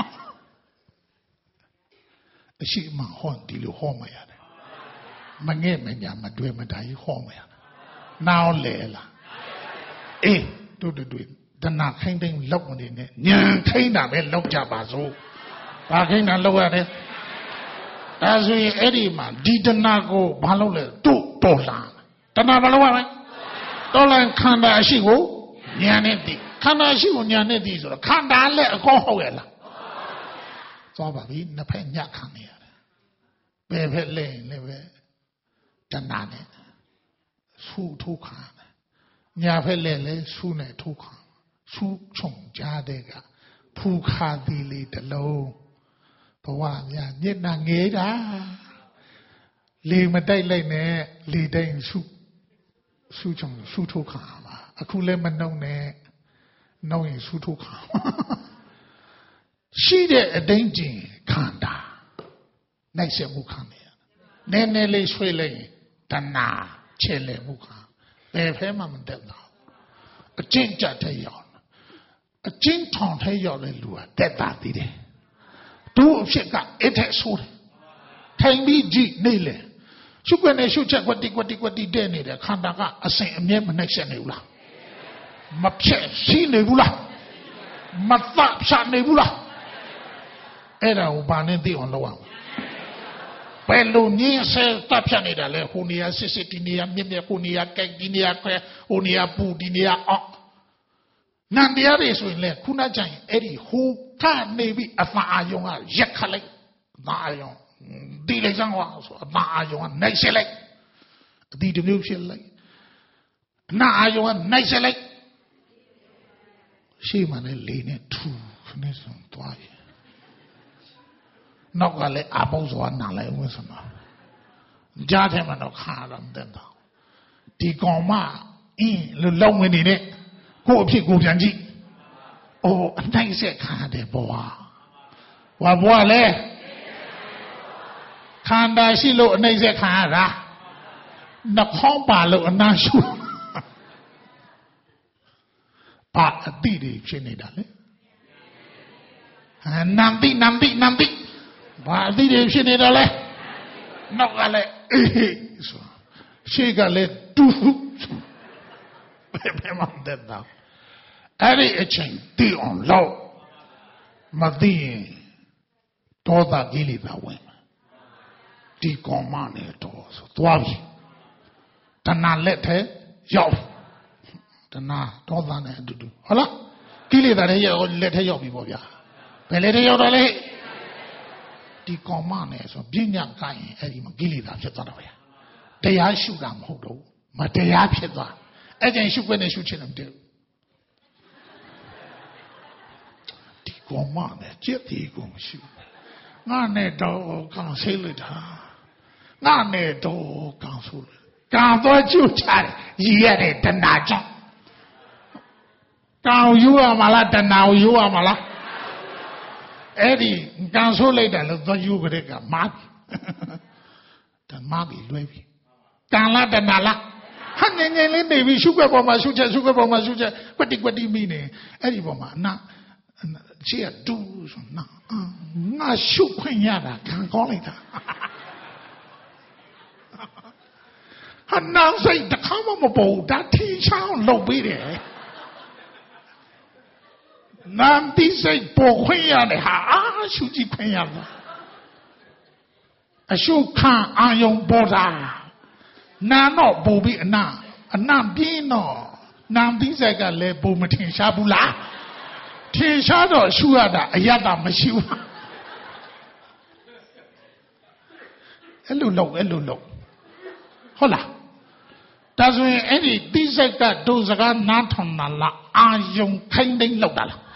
အရှိမဟောဒီလိုဟောမရတယ်မငဲ့မညာမတွေ့မတာကြီးဟောမရတယ်နားလေလားအေးတို့တို့တဏှာခိုင်းတိုင်းလောက်မနေနဲ့ညံခိုင်းတာပဲလောက်ကြပါစို့ဘာခိုင်းတာလောက်ရတယ်ဒါဆိုရင်အဲ့ဒီမှာဒီတဏှာကိုဘာလုပ်လဲတို့တော်လာတဏှာဘာလုပ်ရမလဲတော်လာခန္ဓာအရှိကိုညာနဲ့သိခန္ဓာအရှိကိုညာနဲ့သိဆိုတော့ခန္ဓာလည်းအကောဟုတ်ရဲ့လားသွားပါပြီနှစ်ဖက်ညခံနေရတယ်ဘယ်ဖက်လဲလည်းပဲတဏှာနဲ့ဆူထုတ်ခံညာဖက်လဲလဲဆူနဲ့ထုတ်ခံဆူချုံကြတဲ့ကဖူခါသီလေးတစ်လုံးဘဝများမျက်နှာငေးတာလေမတိုက်လိုက်နဲ့လေတိုင်းဆူဆူချုံဆူထုတ်ခံပါအခုလည်းမနှုံနဲ့နှုံရင်ဆူထုတ်ခံရှိတဲ့အတိုင်းကျင်ခန္ဓာနိုင်ဆက်မှုခံနေရနည်းနည်းလေးဆွေးလိုက်ရင်တဏှာချဲ့လေမှုခံဘယ်ဖဲမှမတက်တော့အကျင့်ကြတဲ့ရောက်အကျင့်ထောင်တဲ့ရောက်တဲ့လူကတက်တာသေးတယ်သူ့အဖြစ်ကအဲ့ထက်ဆိုးတယ်ထိုင်ပြီးကြည့်နေလေရှုပ်ွက်နေရှုပ်ချက်ကွက်တိကွက်တိကွက်တိတဲ့နေတဲ့ခန္ဓာကအစဉ်အမြဲမနှိမ့်ဆက်နေဘူးလားမဖြက်ရှိနေဘူးလားမသဖြတ်နေဘူးလားအဲ့ဒါကိုဘာနဲ့သိအောင်လုပ်အောင်ဘယ်လိုညင်းဆဲတပ်ဖြတ်နေတာလဲဟိုနေရာစစ်စစ်ဒီနေရာမြက်မြက်ဟိုနေရာကြိုက်ဒီနေရာခွဲဟိုနေရာပူဒီနေရာအောက်နန္တရားတွေဆိုရင်လေခုနကကြရင်အဲ့ဒီဟိုကနေပြီးအသာအာယုံကရက်ခလိုက်အသာအာယုံဒီလိုက်စမ်းဟောဆိုအသာအာယုံကနိုင်ဆက်လိုက်အဒီတမျိုးဖြစ်လိုက်အနာအာယုံကနိုင်ဆက်လိုက်ရှိမှလည်းလေနဲ့ထူခနဲ့ဆုံးသွားပြီနောက်ကလည်းအပေါင်းစွာနာလိုက်ဦးဆိုတော့ကြားထဲမှာတော့ခါရမ်းတဲ့တော့ဒီကောင်မအင်းလုံလုံဝင်နေတဲ့ကို့အဖြစ်ကိုပြန်ကြည့်အိုးအနိုင်ဆက်ခါတယ်ဘွာဝါဘွာလဲခန္ဓာရှိလို့အနိုင်ဆက်ခါရတာနှာခေါင်းပါလို့အနာရှုပါအတိတွေဖြစ်နေတာလေနမ်တိနမ်တိနမ်တိဘာအတိတွေဖြစ်နေတာလဲနောက်ကလည်းအေးဆိုရှေ့ကလည်းတူဘယ်ဘယ်မှတက်တော့အဲ့ဒီအချိန်သိအောင်လောက်မသိရင်ဒေါသကိလေသာဝင်ဒီကောင်မနဲ့တော့ဆိုသွားပြီတဏှာလက်ထဲရောက်တဏှာဒေါသနဲ့အတူတူဟုတ်လားကိလေသာတွေရောက်လက်ထက်ရောက်ပြီပေါ့ဗျာဘယ်လက်ထက်ရောက်တော့လဲဒီကောင်မနဲ့ဆိုပြညာကိုင်းအဲ့ဒီမှာကိလေသာဖြစ်သွားတာဗျာတရားရှုတာမဟုတ်တော့မတရားဖြစ်သွားအဲ့ကျရင်ရှုခွင့်နဲ့ရှုချင်တယ်မတည့်ဘူးဒီကောင်မနဲ့ကြက်တီကိုမရှိငါနဲ့တော့ကောင်ဆေးလိုက်တာငါနဲ့တော့ကောင်ဆိုးကောင်တော့ကျူချတယ်ရည်ရတဲ့တဏှာကြောင့်ကောင်ယူရမလားတဏှာယူရမလားအဲ့ဒီကောင်ဆိုးလိုက်တယ်လို့တော့ယူကြတဲ့ကမားတမားပြီးလွဲပြီကံလားတဏှာလားဟာငယ်ငယ်လေးနေပြီးရှုခွက်ပေါ်မှာရှုချက်ရှုခွက်ပေါ်မှာရှုချက်ကွတိကွတိမိနေအဲ့ဒီပေါ်မှာအနာချီရတူဆိုနာငါရှုခွင့်ရတာခံကောင်းလိုက်တာဟာနောက်စိတ်တခါမှမပေါ်ဒါထင်းချောင်းလုပ်ပေးတယ်နမ်တိစိတ်ပေါ်ခွင့်ရတယ်ဟာအာရှုကြည့်ခွင့်ရလားအရှုခံအာယုံပေါ်တာနာတော့ပူပြီးအနာအနာပြင်းတော့နမ်တိစိတ်ကလည်းပုံမထင်ရှားဘူးလားထင်ရှားတော့ရှုရတာအယတ္တမရှိဘူးအဲ့လိုလုပ်အဲ့လိုလုပ်ဟုတ်လားဒါဆိုရင်အဲ့ဒီတိစိတ်ကဒုစကားနားထောင်တာလားအာယုံခိုင်းတိုင်းလုပ်တာလား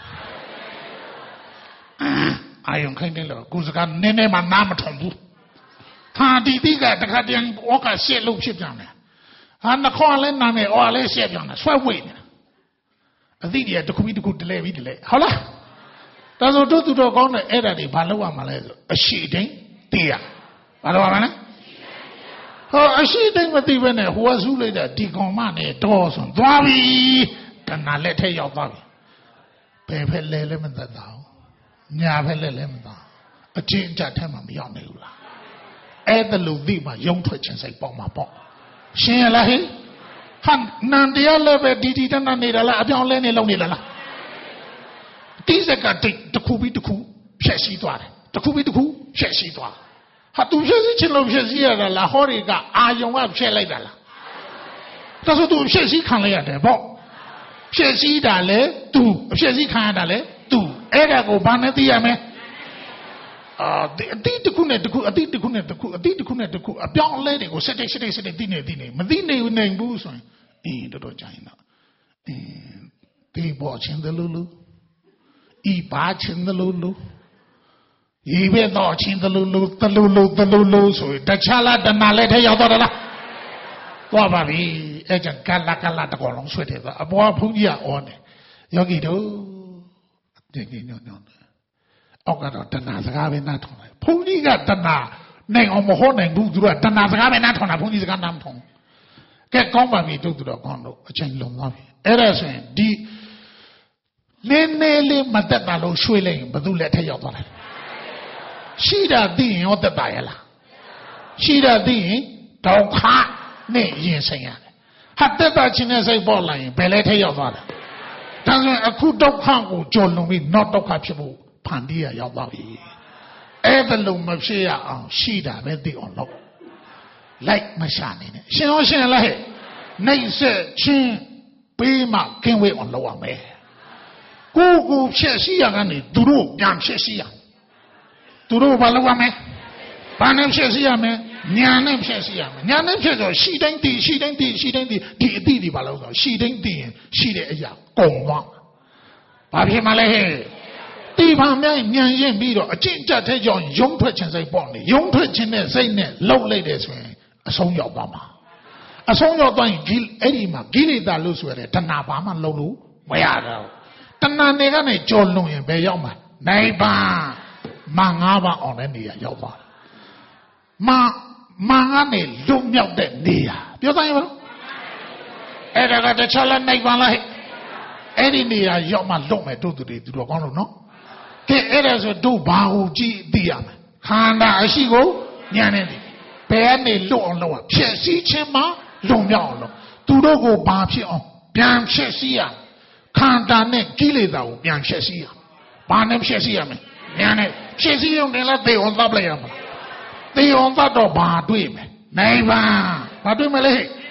အာယုံခိုင်းတိုင်းလုပ်ကိုစကားနည်းနည်းမှနားမထောင်ဘူးဟာဒီတိကတခါတည်းဩကရှက်လို့ဖြစ်ပြန်တယ်ဟာနှခေါ်လဲနာမယ်ဩလဲရှက်ပြန်တယ်ဆွဲဝိတ်နေအသည့်တည်းတခုပြီးတခုတလဲပြီးတလဲဟုတ်လားဒါဆိုတို့သူတော်ကောင်းတဲ့အဲ့ဒါတွေဘာလုပ်ရမှာလဲဆိုအရှိတိုင်းသိရဘာလုပ်ရမှာလဲဟောအရှိတိုင်းမသိဘဲနဲ့ဟိုကဆူးလိုက်တာဒီကောင်မနဲ့တော့ဆိုသွားပြီတဏှာလက်ထက်ရောက်သွားပြီဘယ်ဖက်လဲလဲမသက်သာဘူးညာဖက်လဲလဲမသာအချင်းအကြက်ထဲမှာမရောက်နိုင်ဘူးလားအဲ့ဒါလို့သိမှယုံထွက်ခြင်းစိတ်ပေါက်မှာပေါ့ရှင်းရလားဟင်ဟာနန္တရားလည်းပဲဒီဒီတဏ္ဍနေတာလားအပြောင်းလဲနေလုံးနေလားတိစက်ကတိတ်တစ်ခုပြီးတစ်ခုဖြက်စီးသွားတယ်တစ်ခုပြီးတစ်ခုဖြက်စီးသွားဟာသူဖြက်စီးခြင်းလို့ဖြက်စီးရတာလားဟောတွေကအာယုံကဖြက်လိုက်တာလားဒါဆိုသူဖြက်စီးခံလိုက်ရတယ်ပေါ့ဖြက်စီးတာလေသူဖြက်စီးခံရတာလေသူအဲ့ဒါကိုဘာနဲ့သိရမလဲအာအတိတခုနဲ့တခုအတိတခုနဲ့တခုအတိတခုနဲ့တခုအပြောင်းအလဲတွေကိုစက်တိတ်စက်တိတ်စက်တိတ်သိနေသိနေမသိနေနိုင်ဘူးဆိုရင်အင်းတော်တော်ကြာရင်တော့အင်းဒီပေါ်ချင်းတယ်လို့လို့ဤပါချင်းတယ်လို့လို့ဤပဲတော့ချင်းတယ်လို့လို့တလို့လို့တလို့လို့ဆိုရင်တခြားလားတဏှာလည်းထဲရောက်တော့လားသွားပါပြီအဲ့ကြောင့်ကလာကလာတကောလုံးဆွဲတယ်ဆိုအပေါ်ဘုန်းကြီးကအော်နေယောဂီတို့ဒီဒီညောညောအောက်ကတော့တဏှာစကားပဲနားထောင်တယ်ဘုန်းကြီးကတဏှာနိုင်အောင်မဟောနိုင်ဘူးသူကတဏှာစကားပဲနားထောင်တာဘုန်းကြီးစကားနားမထောင်ကဲကောင်းပါပြီတို့သူတော်ကောင်းတို့အချိန်လုံးသွားပြီအဲ့ဒါဆိုရင်ဒီနည်းနည်းလေးမသက်တာလို့ရွှေ့လိုက်ရင်ဘယ်သူလက်ထက်ရောက်သွားလဲရှိတာသိရင်ရောသက်တာရလားရှိတာသိရင်ဒုက္ခနဲ့ရင်ဆိုင်ရတယ်ဟာသက်တာချင်းနဲ့စိတ်ပေါ်လာရင်ဘယ်လက်ထက်ရောက်သွားလဲဒါဆိုရင်အခုဒုက္ခကိုကြော်လွန်ပြီးနောက်ဒုက္ခဖြစ်ဖို့ဖန်တီးရရောက်သွားပြီအဲ့ဒါလုံးမဖြစ်ရအောင်ရှိတာပဲသိအောင်လုပ်လိုက်မရှာနေနဲ့ရှင်ရောရှင်လားဟဲ့နှိမ့်ဆက်ချင်းပေးမှကင်းဝေးအောင်လုပ်ရမယ်ကိုကိုဖြည့်ရှိရကနေသူတို့ပြန်ဖြည့်ရှိရသူတို့ဘာလုပ်ရမလဲဘာနဲ့ဖြည့်ရှိရမလဲညာနဲ့ဖြည့်ရှိရမယ်ညာနဲ့ဖြည့်ဆိုရှိတိုင်းတည်ရှိတိုင်းတည်ရှိတိုင်းတည်ဒီအတိတွေဘာလို့ဆိုရှိတိုင်းတည်ရင်ရှိတဲ့အရာကုန်သွားဘာဖြစ်မှလဲဟဲ့ဒီဘာများညံရင်ပြီးတော့အကျင့်ကြက်တဲ့ကြောင့်ယုံထွက်ခြင်းစိတ်ပေါ့နေယုံထွက်ခြင်းနဲ့စိတ်နဲ့လှုပ်လိုက်တယ်ဆိုရင်အဆုံးရောက်သွားမှာအဆုံးရောက်သွားရင်ဒီအဲ့ဒီမှာကိလေသာလို့ဆိုရတဲ့တဏှာဘာမှလုံးလို့မရတော့တဏှာတွေကနေကြော်လွန်ရင်ဘယ်ရောက်မှာနိုင်ပါမငါးပါးအောင်တဲ့နေရာရောက်သွားတာမမငါးနဲ့လွတ်မြောက်တဲ့နေရာပြောသားရင်ဘာလို့အဲ့ဒါကတခြားလားနိုင်ပါလားအဲ့ဒီနေရာရောက်မှလွတ်မယ်တို့သူတွေသူတော်ကောင်းလို့နော်ကဲအဲ့ဒါဆိုတို့ဘာကိုကြည့်သိရမယ်ခန္ဓာအရှိကိုဉာဏ်နဲ့သိဘယ်ကနေလွတ်အောင်လုပ်ရဖြစ်စည်းခြင်းမှာလွန်မြောက်အောင်လုပ်သူတို့ကိုဘာဖြစ်အောင်ပြန်ဖြစ်စည်းရခန္ဓာနဲ့ကိလေသာကိုပြန်ဖြစ်စည်းရဘာနဲ့ဖြစ်စည်းရမလဲဉာဏ်နဲ့ဖြစ်စည်းရုံနဲ့လည်းသေအောင်သတ်လိုက်ရမှာသေအောင်သတ်တော့ဘာတွေ့မယ်နိုင်ပါဘာတွေ့မလဲ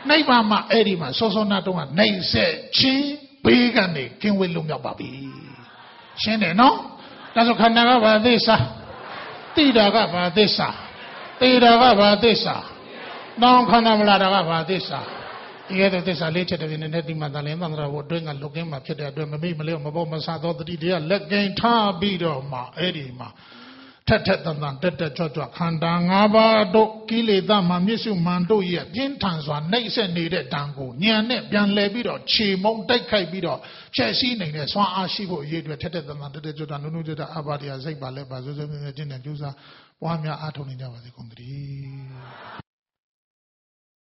နိဗ္ဗာန်မှာအဲ့ဒီမှာစောစောနာတုန်းကနှိမ့်ဆက်ခြင်းဘေးကနေကင်းဝေးလွတ်မြောက်ပါပြီရှင်းတယ်နော်ဒါဆိုခန္ဓာကဘာသစ္စာတိတာကဘာသစ္စာတေတာကဘာသစ္စာနောင်ခန္ဓာမလာတာကဘာသစ္စာဒီကဲတဲ့သစ္စာလေးချက်တည်းနဲ့ဒီမှာတန်လင်းသံဃာဘုအတွင်းကလုတ်ကင်းမှာဖြစ်တဲ့အတွက်မမိမလဲမပေါ့မဆသောတတိတရားလက်ကင်ထားပြီးတော့မှအဲ့ဒီမှာထက်ထက်တန်တန်တက်တက်ကြွကြွခန္ဓာ၅ပါးတို့ကိလေသာမှမြစ်စုမှန်တို့ရဲ့ပြင်းထန်စွာနှိမ့်ဆက်နေတဲ့ဓာတ်ကိုဉာဏ်နဲ့ပြန်လဲပြီးတော့ခြေမုံတိုက်ခိုက်ပြီးတော့ဖြည့်ဆည်းနေတဲ့စွမ်းအားရှိဖို့အရေးအတွက်ထက်ထက်တန်တန်တက်တက်ကြွကြွနုနုကြွကြွအဘာတရားစိတ်ပါလဲပါစိုးစိုးမြဲမြဲကျင့်တဲ့ကျူးစာပွားများအားထုတ်နေကြပါစေကုန်သတည်း